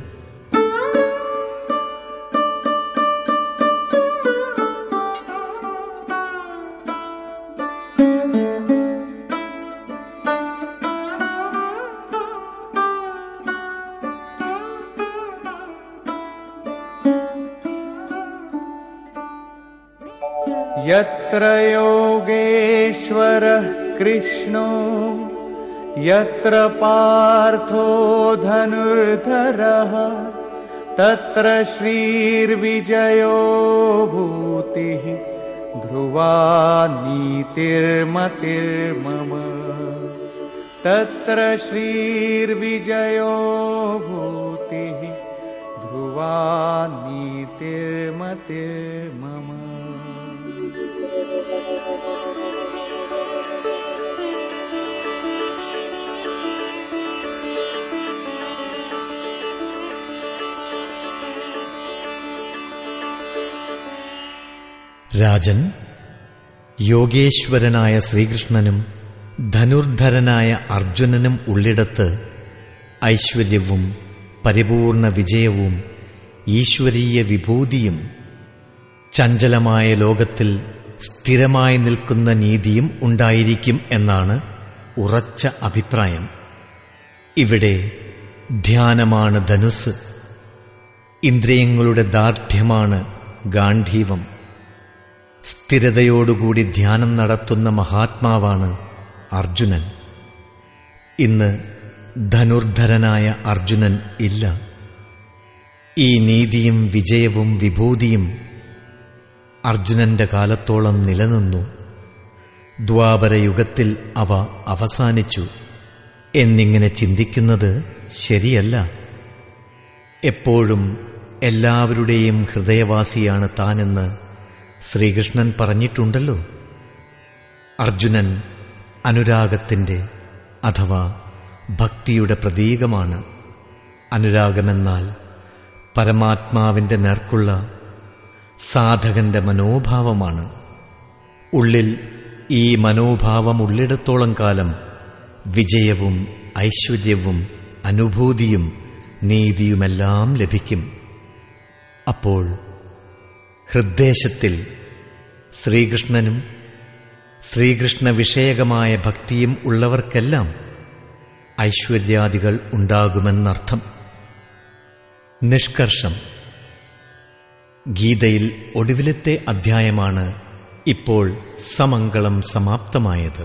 യത്ര യോഗേശ്വരഃ കൃഷ്ണോ യത്ര പാർത്ഥോ ധനുർധരഃ തത്ര ശ്രീർവിജയോ ഭൂതിഃ ധ്രുവാ നീതിർമതിർമമ. തത്ര ശ്രീർവിജയോ ഭൂതിഃ ധ്രുവാ നീതിർമതിർമമ. രാജൻ, യോഗേശ്വരനായ ശ്രീകൃഷ്ണനും ധനുർധരനായ അർജുനനും ഉള്ളിടത്ത് ഐശ്വര്യവും പരിപൂർണ വിജയവും ഈശ്വരീയ വിഭൂതിയും ചഞ്ചലമായ ലോകത്തിൽ സ്ഥിരമായി നിൽക്കുന്ന നീതിയും ഉണ്ടായിരിക്കും എന്നാണ് ഉറച്ച അഭിപ്രായം. ഇവിടെ ധ്യാനമാണ് ധനുസ്, ഇന്ദ്രിയങ്ങളുടെ ദാർഢ്യമാണ് ഗാണ്ഡീവം. സ്ഥിരതയോടുകൂടി ധ്യാനം നടത്തുന്ന മഹാത്മാവാണ് അർജുനൻ. ഇന്ന് ധനുർധരനായ അർജുനൻ ഇല്ല. ഈ നീതിയും വിജയവും വിഭൂതിയും അർജുനന്റെ കാലത്തോളം നിലനിന്നു. ദ്വാപരയുഗത്തിൽ അവ അവസാനിച്ചു എന്നിങ്ങനെ ചിന്തിക്കുന്നത് ശരിയല്ല. എപ്പോഴും എല്ലാവരുടെയും ഹൃദയവാസിയാണ് താനെന്ന് ശ്രീകൃഷ്ണൻ പറഞ്ഞിട്ടുണ്ടല്ലോ. അർജുനൻ അനുരാഗത്തിന്റെ അഥവാ ഭക്തിയുടെ പ്രതീകമാണ്. അനുരാഗമെന്നാൽ പരമാത്മാവിന്റെ നേർക്കുള്ള സാധകന്റെ മനോഭാവമാണ്. ഉള്ളിൽ ഈ മനോഭാവം ഉള്ളിടത്തോളം കാലം വിജയവും ഐശ്വര്യവും അനുഭൂതിയും നീതിയുമെല്ലാം ലഭിക്കും. അപ്പോൾ ഹൃദ്ദേശത്തിൽ ശ്രീകൃഷ്ണനും ശ്രീകൃഷ്ണ വിഷയകമായ ഭക്തിയും ഉള്ളവർക്കെല്ലാം ഐശ്വര്യാദികൾ ഉണ്ടാകുമെന്നർത്ഥം. നിഷ്കർഷം: ഗീതയിൽ ഒടുവിലത്തെ അധ്യായമാണ് ഇപ്പോൾ സമംഗളം സമാപ്തമായത്.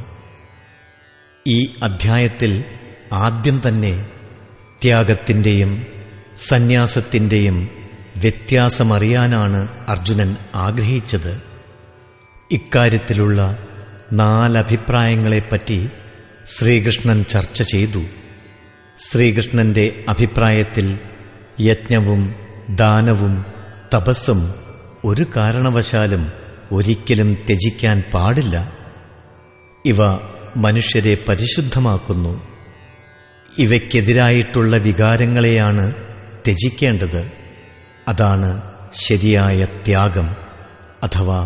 ഈ അധ്യായത്തിൽ ആദ്യം തന്നെ ത്യാഗത്തിന്റെയും സന്യാസത്തിന്റെയും വ്യത്യാസമറിയാനാണ് അർജുനൻ ആഗ്രഹിച്ചത്. ഇക്കാര്യത്തിലുള്ള നാലഭിപ്രായങ്ങളെപ്പറ്റി ശ്രീകൃഷ്ണൻ ചർച്ച ചെയ്തു. ശ്രീകൃഷ്ണന്റെ അഭിപ്രായത്തിൽ യജ്ഞവും ദാനവും തപസ്സും ഒരു കാരണവശാലും ഒരിക്കലും ത്യജിക്കാൻ പാടില്ല. ഇവ മനുഷ്യരെ പരിശുദ്ധമാക്കുന്നു. ഇവയ്ക്കെതിരായിട്ടുള്ള വികാരങ്ങളെയാണ് ത്യജിക്കേണ്ടത്. അതാണ് ശരിയായ ത്യാഗം അഥവാ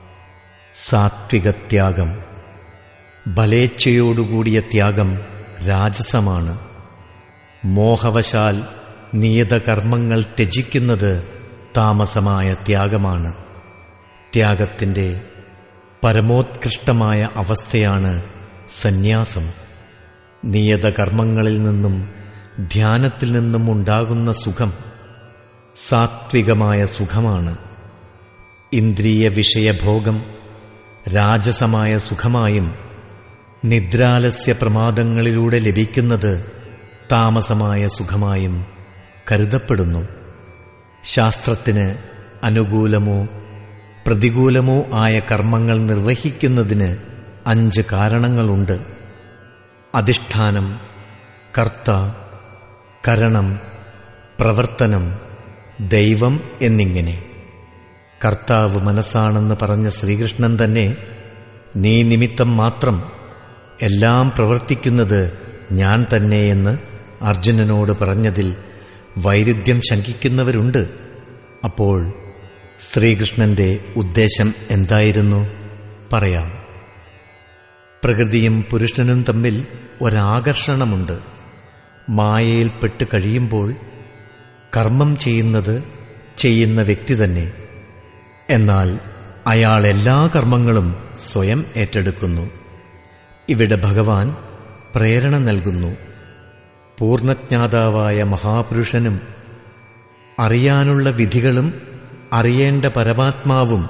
സാത്വികത്യാഗം. ബലേച്ഛയോടുകൂടിയ ത്യാഗം രാജസമാണ്. മോഹവശാൽ നിയതകർമ്മങ്ങൾ ത്യജിക്കുന്നത് താമസമായ ത്യാഗമാണ്. ത്യാഗത്തിന്റെ പരമോത്കൃഷ്ടമായ അവസ്ഥയാണ് സന്യാസം. നിയതകർമ്മങ്ങളിൽ നിന്നും ധ്യാനത്തിൽ നിന്നും ഉണ്ടാകുന്ന സുഖം സാത്വികമായ സുഖമാണ്. ഇന്ദ്രിയ വിഷയഭോഗം രാജസമായ സുഖമായും നിദ്രാലസ്യ പ്രമാദങ്ങളിലൂടെ ലഭിക്കുന്നത് താമസമായ സുഖമായും കരുതപ്പെടുന്നു. ശാസ്ത്രത്തിന് അനുകൂലമോ പ്രതികൂലമോ ആയ കർമ്മങ്ങൾ നിർവഹിക്കുന്നതിന് അഞ്ച് കാരണങ്ങളുണ്ട്: അധിഷ്ഠാനം, കർത്ത, കരണം, പ്രവർത്തനം, ദൈവം എന്നിങ്ങനെ. കർത്താവ് മനസ്സാണെന്ന് പറഞ്ഞ ശ്രീകൃഷ്ണൻ തന്നെ നീ നിമിത്തം മാത്രം എല്ലാം പ്രവർത്തിക്കുന്നത് ഞാൻ തന്നെയെന്ന് അർജുനനോട് പറഞ്ഞതിൽ വൈരുദ്ധ്യം ശങ്കിക്കുന്നവരുണ്ട്. അപ്പോൾ ശ്രീകൃഷ്ണന്റെ ഉദ്ദേശം എന്തായിരുന്നു? പറയാം. പ്രകൃതിയും പുരുഷനും തമ്മിൽ ഒരാകർഷണമുണ്ട്. മായയിൽപ്പെട്ട് കഴിയുമ്പോൾ കർമ്മം ചെയ്യുന്നത് ചെയ്യുന്ന വ്യക്തി തന്നെ. എന്നാൽ അയാൾ എല്ലാ കർമ്മങ്ങളും സ്വയം ഏറ്റെടുക്കുന്നു. ഇവിടെ ഭഗവാൻ പ്രേരണ നൽകുന്നു. പൂർണ്ണജ്ഞാതാവായ മഹാപുരുഷനും അറിയാനുള്ള വിധികളും അറിയേണ്ട പരമാത്മാവും,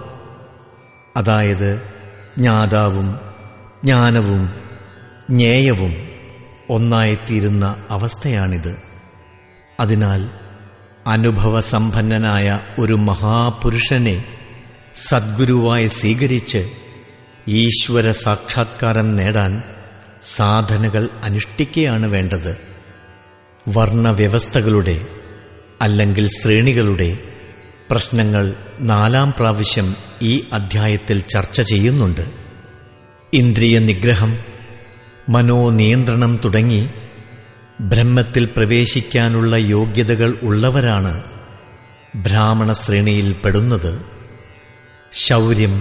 അതായത് ജ്ഞാതാവും ജ്ഞാനവും ജ്ഞേയവും ഒന്നായിത്തീരുന്ന അവസ്ഥയാണിത്. അതിനാൽ അനുഭവസമ്പന്നനായ ഒരു മഹാപുരുഷനെ സദ്ഗുരുവായി സ്വീകരിച്ച് ഈശ്വര സാക്ഷാത്കാരം നേടാൻ സാധനകൾ അനുഷ്ഠിക്കുകയാണ് വേണ്ടത്. വർണ്ണവ്യവസ്ഥകളുടെ അല്ലെങ്കിൽ ശ്രേണികളുടെ പ്രശ്നങ്ങൾ നാലാം പ്രാവശ്യം ഈ അധ്യായത്തിൽ ചർച്ച ചെയ്യുന്നുണ്ട്. ഇന്ദ്രിയ നിഗ്രഹം, മനോനിയന്ത്രണം തുടങ്ങി ബ്രഹ്മത്തിൽ പ്രവേശിക്കാനുള്ള യോഗ്യതകൾ ഉള്ളവരാണ് ബ്രാഹ്മണ ശ്രേണിയിൽ പെടുന്നത്. ശൗര്യം,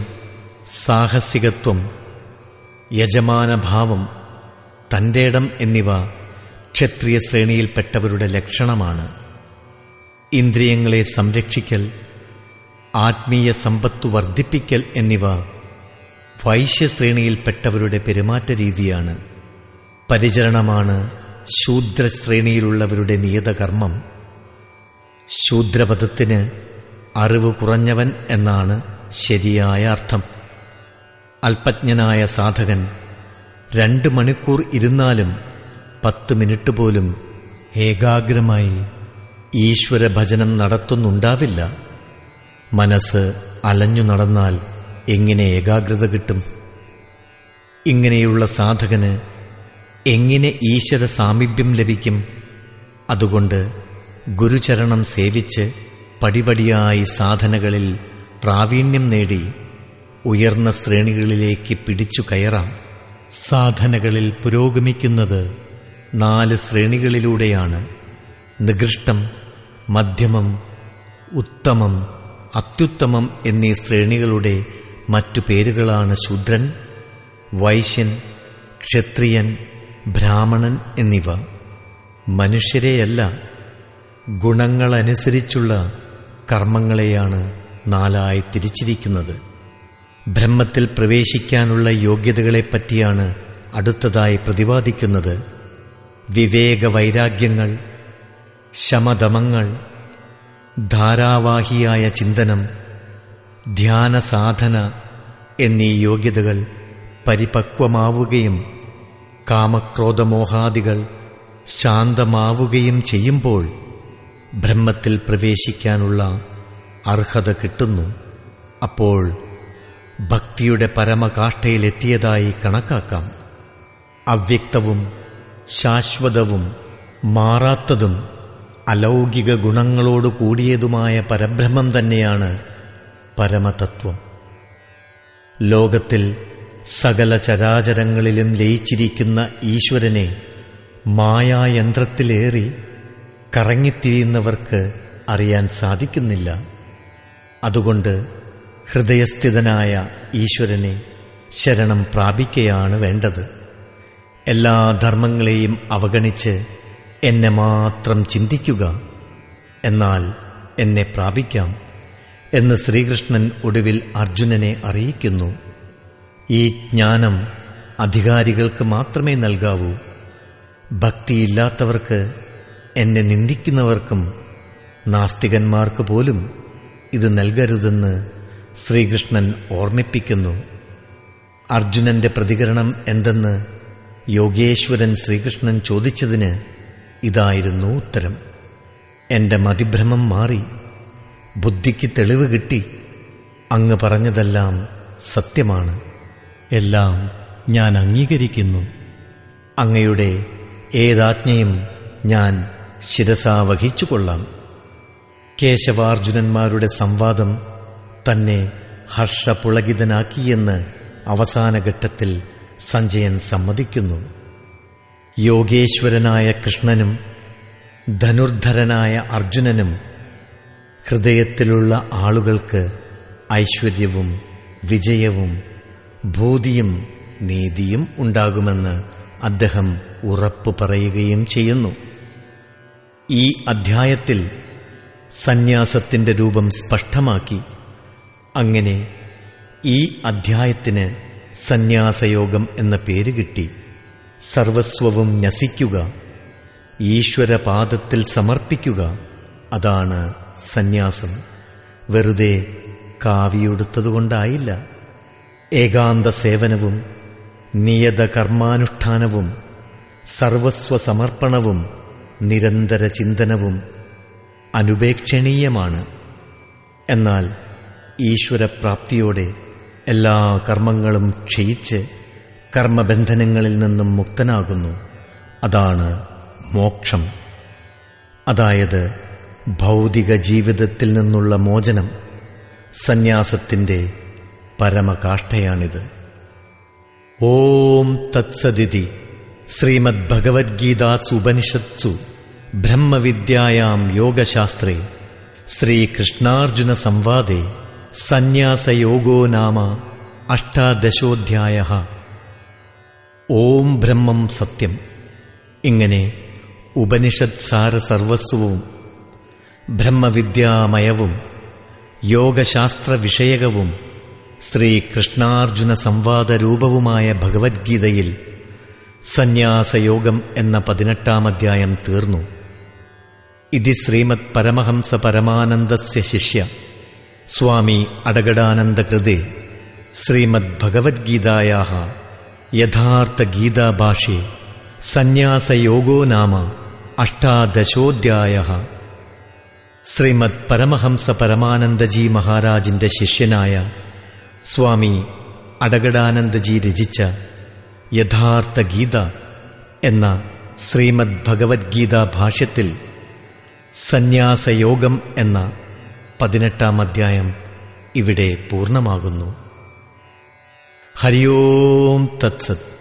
സാഹസികത്വം, യജമാനഭാവം, തന്റേടം എന്നിവ ക്ഷത്രിയ ശ്രേണിയിൽപ്പെട്ടവരുടെ ലക്ഷണമാണ്. ഇന്ദ്രിയങ്ങളെ സംരക്ഷിക്കൽ, ആത്മീയ സമ്പത്തു വർദ്ധിപ്പിക്കൽ എന്നിവ വൈശ്യശ്രേണിയിൽപ്പെട്ടവരുടെ പെരുമാറ്റ രീതിയാണ്. പരിചരണമാണ് ശൂദ്രശ്രേണിയിലുള്ളവരുടെ നിയതകർമ്മം. ശൂദ്രപദത്തിന് അറിവ് കുറഞ്ഞവൻ എന്നാണ് ശരിയായ അർത്ഥം. അല്പജ്ഞനായ സാധകൻ രണ്ട് മണിക്കൂർ ഇരുന്നാലും പത്ത് മിനിറ്റ് പോലും ഏകാഗ്രമായി ഈശ്വരഭജനം നടത്തുന്നുണ്ടാവില്ല. മനസ്സ് അലഞ്ഞു നടന്നാൽ എങ്ങനെ ഏകാഗ്രത കിട്ടും? ഇങ്ങനെയുള്ള സാധകന് എങ്ങനെ ഈശ്വര സാമീപ്യം ലഭിക്കും? അതുകൊണ്ട് ഗുരുചരണം സേവിച്ച് പടിപടിയായി സാധനകളിൽ പ്രാവീണ്യം നേടി ഉയർന്ന ശ്രേണികളിലേക്ക് പിടിച്ചു കയറാം. സാധനകളിൽ പുരോഗമിക്കുന്നത് നാല് ശ്രേണികളിലൂടെയാണ്. നികൃഷ്ടം, മധ്യമം, ഉത്തമം, അത്യുത്തമം എന്നീ ശ്രേണികളുടെ മറ്റു പേരുകളാണ് ശൂദ്രൻ, വൈശ്യൻ, ക്ഷത്രിയൻ, ബ്രാഹ്മണൻ എന്നിവ. മനുഷ്യരെയല്ല, ഗുണങ്ങളനുസരിച്ചുള്ള കർമ്മങ്ങളെയാണ് നാലായി തിരിച്ചിരിക്കുന്നത്. ബ്രഹ്മത്തിൽ പ്രവേശിക്കാനുള്ള യോഗ്യതകളെപ്പറ്റിയാണ് അടുത്തതായി പ്രതിപാദിക്കുന്നത്. വിവേകവൈരാഗ്യങ്ങൾ, ശമദമങ്ങൾ, ധാരാവാഹിയായ ചിന്തനം, ധ്യാനസാധന എന്നീ യോഗ്യതകൾ പരിപക്വമാവുകയും കാമക്രോധമോഹാദികൾ ശാന്തമാവുകയും ചെയ്യുമ്പോൾ ബ്രഹ്മത്തിൽ പ്രവേശിക്കാനുള്ള അർഹത കിട്ടുന്നു. അപ്പോൾ ഭക്തിയുടെ പരമകാഷ്ഠയിലെത്തിയതായി കണക്കാക്കാം. അവ്യക്തവും ശാശ്വതവും മാറാത്തതും അലൗകിക ഗുണങ്ങളോട് കൂടിയതുമായ പരബ്രഹ്മം തന്നെയാണ് പരമതത്വം. ലോകത്തിൽ സകല ചരാചരങ്ങളിലും ലയിച്ചിരിക്കുന്ന ഈശ്വരനെ മായായന്ത്രത്തിലേറി കറങ്ങിത്തിരിയുന്നവർക്ക് അറിയാൻ സാധിക്കുന്നില്ല. അതുകൊണ്ട് ഹൃദയസ്ഥിതനായ ഈശ്വരനെ ശരണം പ്രാപിക്കുകയാണ് വേണ്ടത്. എല്ലാ ധർമ്മങ്ങളെയും അവഗണിച്ച് എന്നെ മാത്രം ചിന്തിക്കുക, എന്നാൽ എന്നെ പ്രാപിക്കാം എന്ന് ശ്രീകൃഷ്ണൻ ഒടുവിൽ അർജുനനെ അറിയിക്കുന്നു. ഈ ജ്ഞാനം അധികാരികൾക്ക് മാത്രമേ നൽകാവൂ. ഭക്തിയില്ലാത്തവർക്ക്, എന്നെ നിന്ദിക്കുന്നവർക്കും നാസ്തികന്മാർക്ക് പോലും ഇത് നൽകരുതെന്ന് ശ്രീകൃഷ്ണൻ ഓർമ്മിപ്പിക്കുന്നു. അർജുനന്റെ പ്രതികരണം എന്തെന്ന് യോഗേശ്വരൻ ശ്രീകൃഷ്ണൻ ചോദിച്ചതിന് ഇതായിരുന്നു ഉത്തരം. എന്റെ മതിഭ്രമം മാറി, ബുദ്ധിക്ക് തെളിവ് കിട്ടി. അങ്ങ് പറഞ്ഞതെല്ലാം സത്യമാണ്. എല്ലാം ഞാൻ അംഗീകരിക്കുന്നു. അങ്ങയുടെ ഏതാജ്ഞയും ഞാൻ ശിരസാ വഹിച്ചുകൊള്ളാം. കേശവാർജുനന്മാരുടെ സംവാദം തന്നെ ഹർഷപുളകിതനാക്കിയെന്ന് അവസാനഘട്ടത്തിൽ സഞ്ജയൻ സമ്മതിക്കുന്നു. യോഗേശ്വരനായ കൃഷ്ണനും ധനുർധരനായ അർജുനനും ഹൃദയത്തിലുള്ള ആളുകൾക്ക് ഐശ്വര്യവും വിജയവും ഭൂതിയും നീതിയും ഉണ്ടാകുമെന്ന് അദ്ദേഹം ഉറപ്പു പറയുകയും ചെയ്യുന്നു. ഈ അധ്യായത്തിൽ സന്യാസത്തിന്റെ രൂപം സ്പഷ്ടമാക്കി. അങ്ങനെ ഈ അധ്യായത്തിന് സന്യാസയോഗം എന്ന പേര് കിട്ടി. സർവസ്വവും ന്യസിക്കുക, ഈശ്വരപാദത്തിൽ സമർപ്പിക്കുക, അതാണ് സന്യാസം. വെറുതെ കാവിയുടുത്തതുകൊണ്ടായില്ല. ഏകാന്ത സേവനവും നിയത കർമാനുഷ്ഠാനവും സർവസ്വ സമർപ്പണവും നിരന്തര ചിന്തനവും അനുപേക്ഷണീയമാണ്. എന്നാൽ ഈശ്വരപ്രാപ്തിയോടെ എല്ലാ കർമ്മങ്ങളും ക്ഷയിച്ച് കർമ്മബന്ധനങ്ങളിൽ നിന്നും മുക്തനാകുന്നു. അതാണ് മോക്ഷം. അതായത് ഭൗതിക ജീവിതത്തിൽ നിന്നുള്ള മോചനം. സന്യാസത്തിന്റെ പരമകാഷ്ഠയാണിത്. ഓം തത്സദിതി ശ്രീമദ്ഭഗവദ്ഗീതാസു ഉപനിഷത്സു ബ്രഹ്മവിദ്യായാം യോഗശാസ്ത്രേ ശ്രീകൃഷ്ണാർജുന സംവാദേ സന്യാസയോഗോ നാമ അഷ്ടാദശോധ്യായഃ. ഓം ബ്രഹ്മം സത്യം. ഇങ്ങനെ ഉപനിഷത് സാര സർവസ്വവും ബ്രഹ്മവിദ്യാമയവും യോഗശാസ്ത്ര വിഷയകവും ശ്രീകൃഷ്ണാർജുന സംവാദരൂപവുമായ ഭഗവത്ഗീതയിൽ സന്യാസയോഗം എന്ന പതിനെട്ടാം അധ്യായം തീർന്നു. ഇതി ശ്രീമദ് പരമഹംസ പരമാനന്ദസ്യ ശിഷ്യ സ്വാമി അടഗടാനന്ദകൃതേ ശ്രീമദ് ഭഗവദ്ഗീതായാഃ യഥാർത്ഥ ഗീതാഭാഷ്യെ സന്യാസയോഗോ നാമ അഷ്ടാദശോധ്യായഃ. ശ്രീമദ് പരമഹംസ പരമാനന്ദജി മഹാരാജിന്റെ ശിഷ്യനായ സ്വാമി അടഗടാനന്ദജി രചിച്ച യഥാർത്ഥ ഗീത എന്ന ശ്രീമദ് ഭഗവദ്ഗീതാ ഭാഷ്യത്തിൽ സന്യാസയോഗം എന്ന പതിനെട്ടാം അധ്യായം ഇവിടെ പൂർണ്ണമാകുന്നു. ഹരി ഓം തത്സത്.